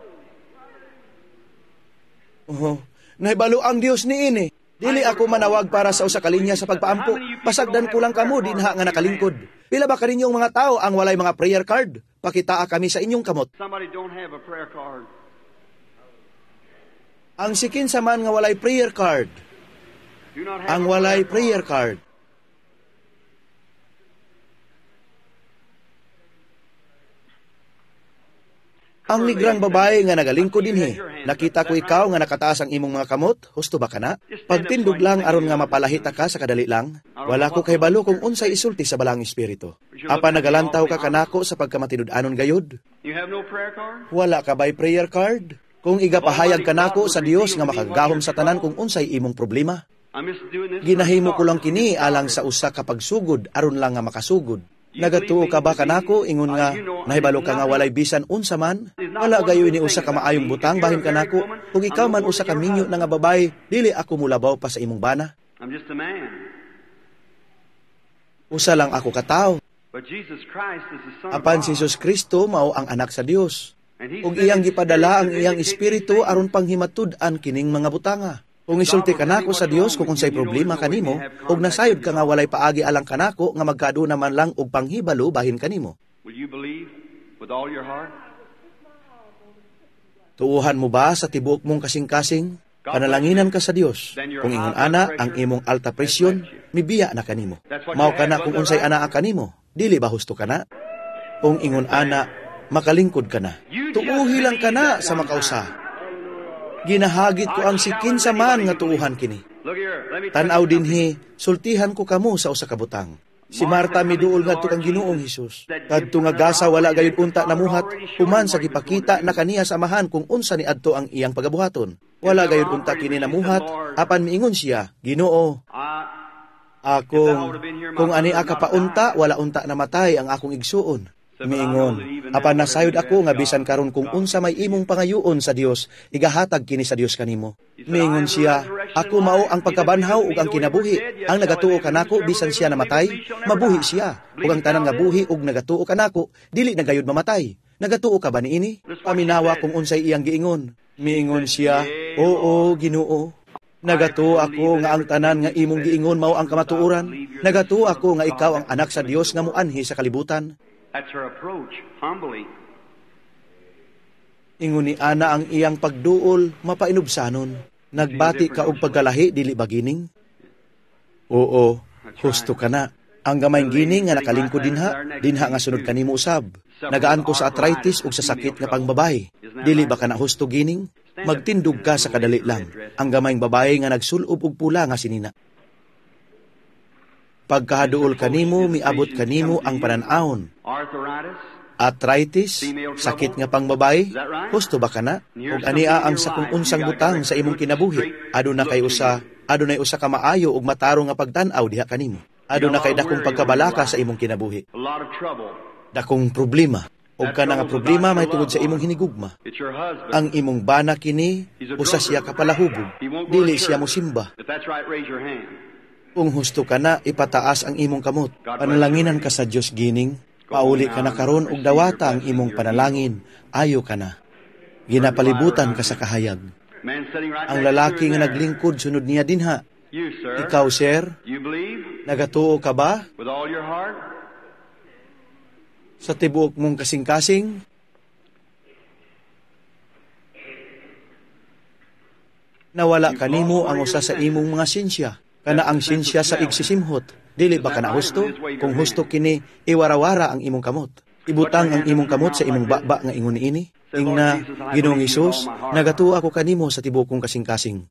Oh, nahibalo ang Dios niini. Dili ako manawag para sa usa ka linya sa pagpaampo. Pasagdan ko lang kamo dinha nga nakalingkod. Pila ba kaninyong mga tao ang walay mga prayer card? Pakitaa kami sa inyong kamot. Somebody don't have a prayer card. Ang sikin sa man nga walay prayer card. Do not have Ang a walay prayer prayer card. Ang ligrang babae nga nagalingkod dinhi. Nakita ko ikaw nga nakataas ang imong mga kamot. Husto ba kana? Pagtindog lang aron nga mapalahita ka sa kadali lang. Wala ko kahibalo kung unsay isulti sa balang espiritu. Apan nagalantaw ka kanako sa pagkamatinud-anon gayud. You have no prayer card? Wala ka ba'y prayer card? Kung igapahayag kanako sa Dios nga makagahom sa tanan kung unsay imong problema. I'm just doing this. Ginahimo ko lang kini alang sa usa ka pagsugod aron lang nga makasugod. Nagatuo ka ba kanako ingon nga nahibalo ka nga walay bisan unsa man? Wala gayon ni usa ka maayong butang bahin kanako. Kung ikaw man usa ka minyo na nga babae, dili ako mulabaw pa sa imong bana. I'm just a man. Usa lang ako katao. But Jesus Christ is the Son of Apan si God. Jesus Kristo mao ang anak sa Dios. And he Ug said iyang his gipadala ang spirit iyang to vindicate espiritu these aron panghimatud-an kining mga butanga. Kung isulti ka nako sa Dios kung unsay problema kanimo, ug nasayod ka nga walay paagi alang kanako nga magkaaduna man lang og panghibalo bahin kanimo. Will you believe with all your heart? Tuuhan mo ba sa tibuok mong kasing-kasing? Panalanginan ka sa Dios. Kung ingon ana ang imong alta presyon, mibiya na kanimo. Mao kana kung unsay anaa kanimo, dili ba husto kana? Kung ingon ana, makalingkod ka na. Tuuhi lang ka na sa makausa. Ginahagit ko ang sikin sa man nga tuuhan kini. Look here, let me Tanaw dinhi, sultihan ko kamo sa usa ka butang. Si Marta miduol ngadto kang Ginoong Hesus. Kadto nga gasa wala gayud unta namuhat, human sa gipakita na kaniya samahan kung unsa ni adto ang iyang pagabuhaton. Wala gayud unta kini namuhat, apan miingon siya, Ginoo, Uh, akong kung ani ka paunta, wala unta namatay ang akong igsuon. Miingon, apan nasayod ako nga bisan karon kung unsa may imong pangayuon sa Dios, igahatag kini sa Dios kanimo. Miingon siya, ako mao ang pagkabanhaw ug ang kinabuhi. Ang nagatuo kanako bisan siya namatay, mabuhi siya. Ug ang tanan nga buhi ug nagatuo kanako, dili na gayud mamatay. Nagatuo ka ba niini? Paminawa kung unsay iyang giingon. Miingon siya, oo, Ginoo. Nagatuo ako nga ang tanan nga imong giingon mao ang kamatuoran. Nagatuo ako nga ikaw ang anak sa Dios nga muanhi sa kalibutan. that's her approach, humbly. Ingon ni ana ang iyang pagduol, mapainubsanon. Nagbati ka og pagkalahi, dili ba gining? Oo, husto ka na. Ang gamayng gining nga nakalingkod dinha, dinha nga sunod kanimo usab. Nagaan ko sa arthritis ug sa sakit nga pangbabay. Dili ba ka na husto gining? Magtindog ka sa kadali lang. Ang gamayng babae nga nagsulob og pula nga sinina. Pagkahaduol kanimo, miabot kanimo ang pananahon. Arthritis, Arthritis, sakit nga pangbabay, husto ba ka na? Ug ania ang sa kung unsang butang sa imong kinabuhi, aduna kay usa, adunay usa ka maayo ug mataro nga pagtan-aw diha kanimo. Aduna kay dakong pagkabalaka sa imong kinabuhi, a lot of trouble. dakong problema. Ug kana nga problema may tungod sa imong hinigugma. It's your husband. Ang imong bana kini, usa siya kapalahubog, dili siya mosimba. If that's right, raise your hand. Kung husto ka na, ipataas ang imong kamot. Panalanginan ka sa Dios gining. Pauli ka na karon og dawata ang imong panalangin. Ayo ka na. Ginapalibutan ka sa kahayag. Man sitting right Ang next to lalaki her nga there. naglingkod sunod niya dinha. You, sir. Ikaw, sir, You believe nagatuo ka ba with all your heart? sa tibuok mong kasing-kasing? Nawala kanimo ang usa sa imong mga sinsya. Kana ang sinsya sa igsisimhot. Dili ba kana husto? Kung husto kini, iwarawara ang imong kamot. Ibutang ang imong kamot sa imong baba nga ingon ini. Ingna, Ginoong Hesus, nagatuo ako kanimo sa tibuok kong kasing-kasing.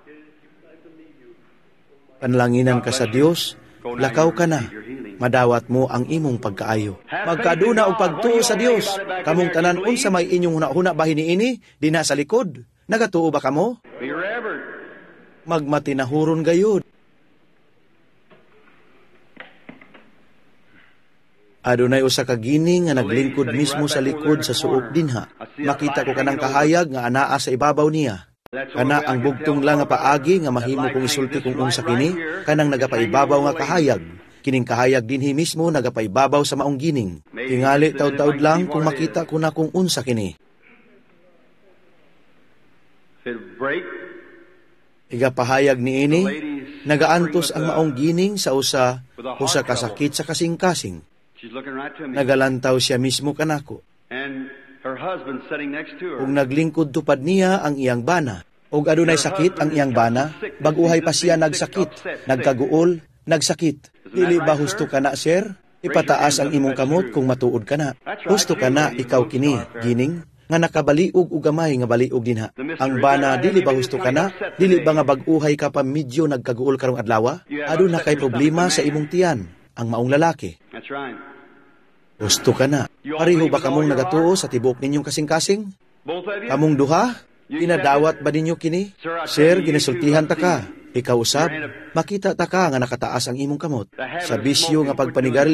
Panlanginan ka sa Dios, lakaw ka na. Madawat mo ang imong pagkaayo. Magkaduna og pagtuo sa Dios. Kamong tanan unsa may inyong huna-huna bahin niini, dinha sa likod. Nagatuo ba kamo? Be reverent. Magmatinahuron gayud. Adunay usa ka gini nga naglingkod mismo sa likod sa suok dinha. Makita ko kanang kahayag nga anaa sa ibabaw niya. Kana ang bugtong lang nga paagi nga mahimo kong isulti kung unsa kini, kanang nagapaibabaw nga kahayag. Kining kahayag dinhi mismo nagapaibabaw sa maong gining. Tingali taud-taud lang kung makita ko na kung unsa kini. If it break, Igapahayag ni ini, nagaantos ang maong gining sa usa, usa ka sakit sa kasing-kasing. she's looking right to me. Nagalantaw siya mismo kanako. And her husband sitting next to her. Kung naglingkod tupad niya ang iyang bana, og adunay sakit ang iyang bana, baguhay pa siya nagsakit, nagkaguol, nagsakit. Dili ba husto ka na, sir? Ipataas ang imong kamot kung matuod ka na. Husto ka na, ikaw kini, gining, nga nakabaliog og gamay nga baliog dinha. Ang bana, dili ba husto ka na? Dili ba nga baguhay ka pa medyo nagkaguol karong adlaw? Aduna kay problema sa imong tiyan, ang maong lalaki. That's right. Husto ka na. Pareho ba kamong nagatuo sa tibok ninyong kasing-kasing? Both of you? Kamong duha? Pinadawat ba ninyo kini? Sir, ginasultihan ta ka. Ikaw usab, makita ta ka nga nakataas ang imong kamot. Sa bisyo nga pagpanigarilyo,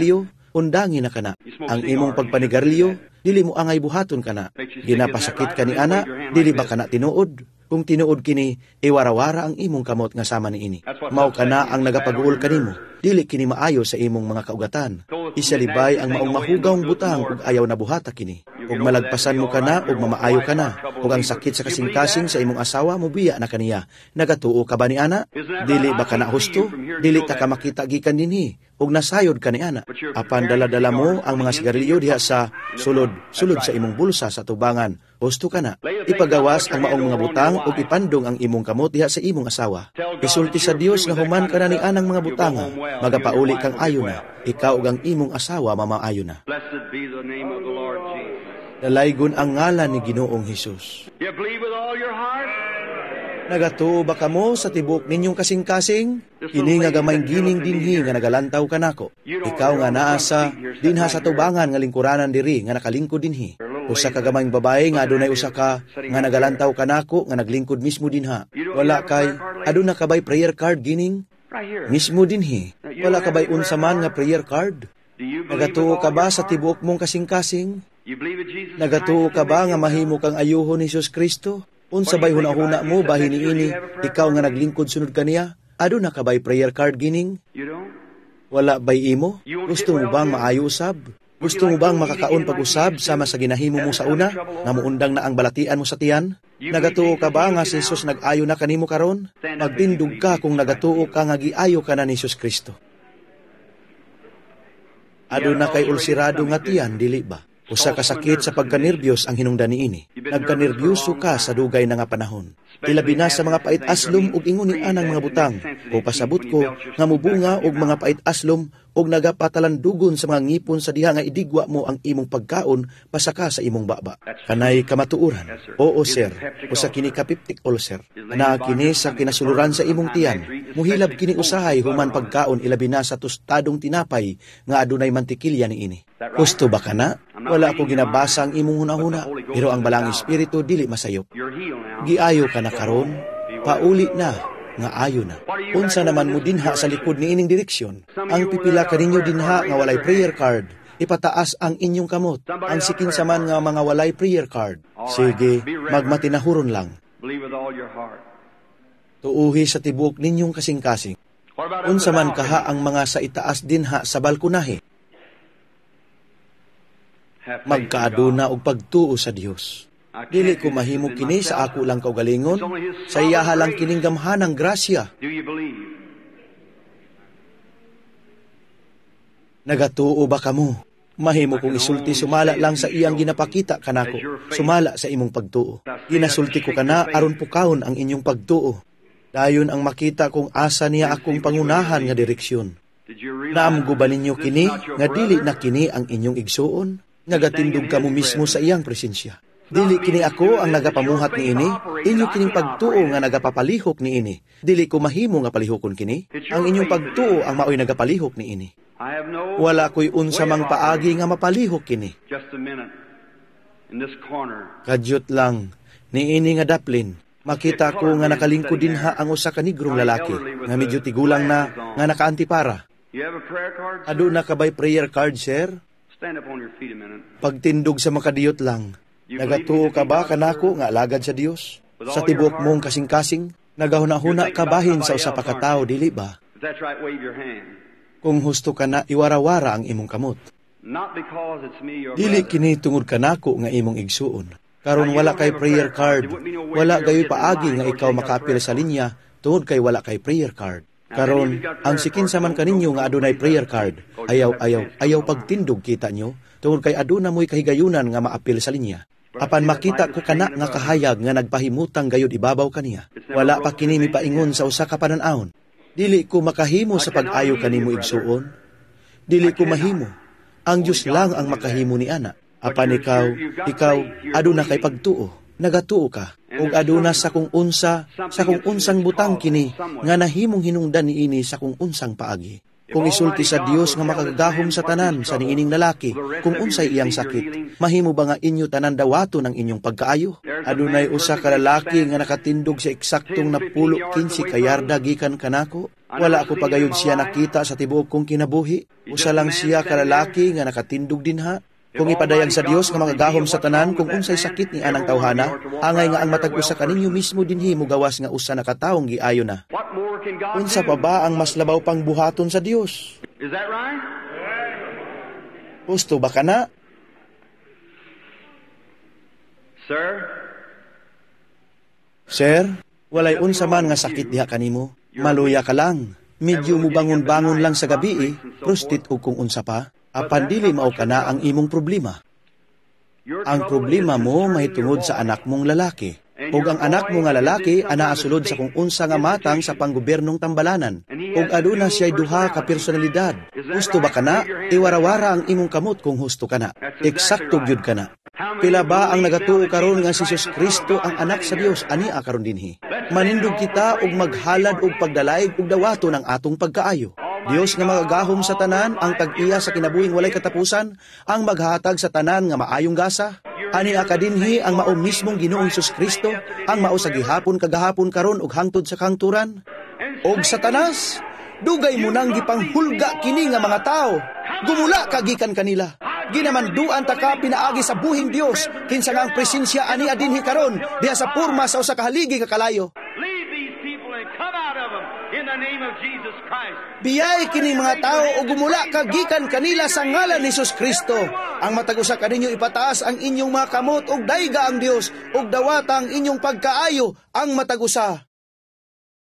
undangi na kana. Ang imong pagpanigarilyo, dili mo angay buhaton kana. Ginapasakit ka ni ana, dili ba kana tinuod? Kung tinuod kini, iwarawara ang imong kamot nga sama ni ini. Mao kana ang nagapag-uol kanimo, dili kini maayo sa imong mga kaugatan. Isalibay ang maong mahugawng butang ug ayaw na buhata kini. Ug malagpasan mo kana ug mamaayo kana. Ug ang sakit sa kasing-kasing sa imong asawa mobiya na kaniya. Nagatuo ka ba ni ana? Dili ba kana husto? Dili ta ka makita gikan dinhi ug nasayod ka ni ana. Apan dala-dala mo ang mga sigarilyo diha sa sulod, sulod sa imong bulsa sa tubangan. Husto ka na. Ipagawas ang maong mga butang ug ipandong ang imong kamot diha sa imong asawa. Isulti sa Dios nga human ka na ni anang mga butanga. Magapauli kang ayo na. Ikaw ug ang imong asawa mamaayo na. Blessed be the name of the Lord Jesus. Dalaygon ang ngalan ni Ginoong Hesus. You believe with all your heart? Nagatuo ba kamo sa tibok ninyong kasing-kasing? Kini nga gamayng gining dinhi nga nagalantaw kanako. Ikaw nga naa sa dinha sa tubangan nga lingkuranan diri nga nakalingkod dinhi. Usa ka gamayng babae nga adunay usa ka nga nagalantaw kanako nga naglingkod mismo dinha. Wala kay aduna ka bay prayer card gining? Mismo dinhi. Wala ka bay unsa man nga prayer card? Nagatuo ka ba sa tibuok mong kasing-kasing? Nagatuo ka ba nga mahimo kang ayuhon ni Jesus Kristo? Unsa bay hunahuna mo bahin niini ikaw nga naglingkod sunod kaniya? Aduna ka bay prayer card gining? Wala bay imo? Gusto mo bang maayo usab? Gusto mo bang makakaon pag-usab sama sa ginahimo mo sa una nga muundang na ang balatian mo sa tiyan? Nagatuo ka ba nga si Jesus nag-ayo na kanimo karon? Magtindog ka kung nagatuo ka nga giayo ka na ni Jesus Kristo. Aduna kay ulsirado nga tiyan dili ba? Usa ka sakit sa pagkanerbiyos ang hinungdan niini. Nagkanerbyoso ka sa dugay na nga panahon. Ilabi na sa mga pait aslom ug ingon ni anang mga butang. O pasabot ko nga mubunga og mga pait aslom ug nagapatalandugon sa mga ngipon sa diha nga idigwa mo ang imong pagkaon pasaka sa imong baba. Kanay kamatuuran. Oo sir, usa kini ka peptic ulcer. Ana kini sa kinasuluran sa imong tiyan. Muhilab kini usahay human pagkaon ilabi na sa tostadong tinapay nga adunay mantikilya niini. Gusto ba kana? Wala ko ginabasa ang imong hunahuna, pero ang balang espiritu dili masayop. Giayo ka na karon, pauli na, nga ayo na. Unsa naman mo dinha sa likod ni ining direksyon? Ang pipila kaninyo dinha nga walay prayer card, ipataas ang inyong kamot. Ang sikin saman nga mga walay prayer card. Sige, magmatinahuron lang. Tuuhi sa tibuok ninyong kasing-kasing. Unsa man kaha ang mga sa itaas dinha sa balkonahe. Magkaaduna og pagtuo sa Dios. Dili ko mahimo kini sa ako lang kaugalingon, sa iyaha lang kining gamhanang grasya. Nagatuo ba kamo? Mahimo kong isulti sumala lang sa iyang ginapakita kanako, sumala sa imong pagtuo. Ginasulti ko kana aron pukawon ang inyong pagtuo. Dayon ang makita kung asa niya akong pangunahan nga direksyon. Naamgo ba ninyo kini nga dili na kini ang inyong igsuon? Nagatindog ka mo mismo sa iyang presensya. Dili kini ako ang nagapamuhat ni ini, inyo kining pagtuo nga nagapapalihok ni ini. Dili ko mahimo nga palihokon kini, ang inyong pagtuo ang maoy nagapalihok ni ini. Wala ko'y unsa mang paagi nga mapalihok kini. Kadyot lang, ni ini nga daplin, makita ko nga nakalingkod dinha ang usa ka nigrong lalaki, nga medyo tigulang na, nga nakaantipara. Aduna ka ba'y prayer card, sir? Stand up on your feet a minute. Pagtindog sa makadiyot lang, nagatuo ka ba kanako nga alagad sa Dios? Sa tibok mong kasing-kasing, nagahuna-huna ka bahin sa usa pa ka tawo, dili ba? If that's right, wave your hand. Kung husto ka na, iwarawara ang imong kamot. Not because it's me or Dili brother. kini tungod kanako nga imong igsuon. Karon wala kay prayer card, wala gayoy paagi nga ikaw makaapil sa linya tungod kay wala kay prayer card. Karon, ang sikin saman kaninyo nga adunay prayer card, ayaw, ayaw, ayaw pagtindog kita nyo, tungod kay aduna mo'y kahigayunan nga maapil sa linya. Apan makita ko kana nga kahayag nga nagpahimutang gayud ibabaw kaniya. Wala pa kini mipaingon sa usa ka panan-awon. Dili ko makahimo sa pag-ayo kanimo igsuon. Dili ko mahimo. Ang Dios lang ang makahimo ni ana. Apan ikaw, ikaw aduna kay pagtuo. Nagatuo ka. Ug aduna sa kung unsa, sa kung unsang butang kini nga nahimong hinungdan niini sa kung unsang paagi. Kung isulti sa Dios nga makagagahom sa tanan sa niining lalaki, kung unsay iyang sakit, mahimo ba nga inyo tanan dawato ng inyong pagkaayo? Adunay usa ka lalaki nga nakatindog sa eksaktong napulo kinsi kayarda gikan kanako. Wala ako pagayod siya nakita sa tibuok kong kinabuhi. Usa lang siya ka lalaki nga nakatindog dinha. Kung ipadayag sa Dios nga magagahom sa tanan kung unsay sakit ni anang tawhana, angay nga ang matag usa kaninyo mismo dinhi mugawas nga usa na kataong giayo na. Unsa pa ba ang mas labaw pang buhaton sa Dios? Is that right? Gusto ba kana? Sir? Sir, walay unsa man nga sakit diha kanimo. Maluya ka lang. Medyo mo bangon-bangon lang sa gabi eh, prostit o kung unsa pa. Apan dili mao kana ang imong problema. Ang problema mo mahitungod sa anak mong lalaki. Ug ang anak mo nga lalaki anaa sulod sa kung unsa nga matang sa panggobernong tambalanan. Ug aduna siya'y duha ka personalidad. Gusto ba kana? Iwarawara ang imong kamot kung husto kana. Eksakto gyud kana. Pila ba ang nagatuo karon nga si Jesus Kristo ang anak sa Dios ani a karon dinhi? Manindog kita og maghalad og pagdalaig og dawato ng atong pagkaayo. Dios nga magagahom sa tanan, ang tag-iya sa kinabuhing walay katapusan, ang maghatag sa tanan nga maayong gasa. Ani akadinhi ang mao mismong Ginoong Hesus Kristo, ang mao sa gihapon kagahapon karon ug hangtod sa kangturan. Og Satanas, dugay mo nang gipanghulga kini nga mga tao. Gumula ka gikan kanila. Ginamanduan ta ka pinaagi sa buhing Dios, kinsa nga ang presensya ani adinhi karon diha sa porma sa usa ka haligi nga kalayo. In the name of Jesus Christ. Biyay kini mga tao o gumula kagikan kanila sa ngalan ni Jesus Kristo. Ang matag usa kaninyo ipataas ang inyong mga kamot og dayga ang Dios og dawata ang inyong pagkaayo ang matag usa.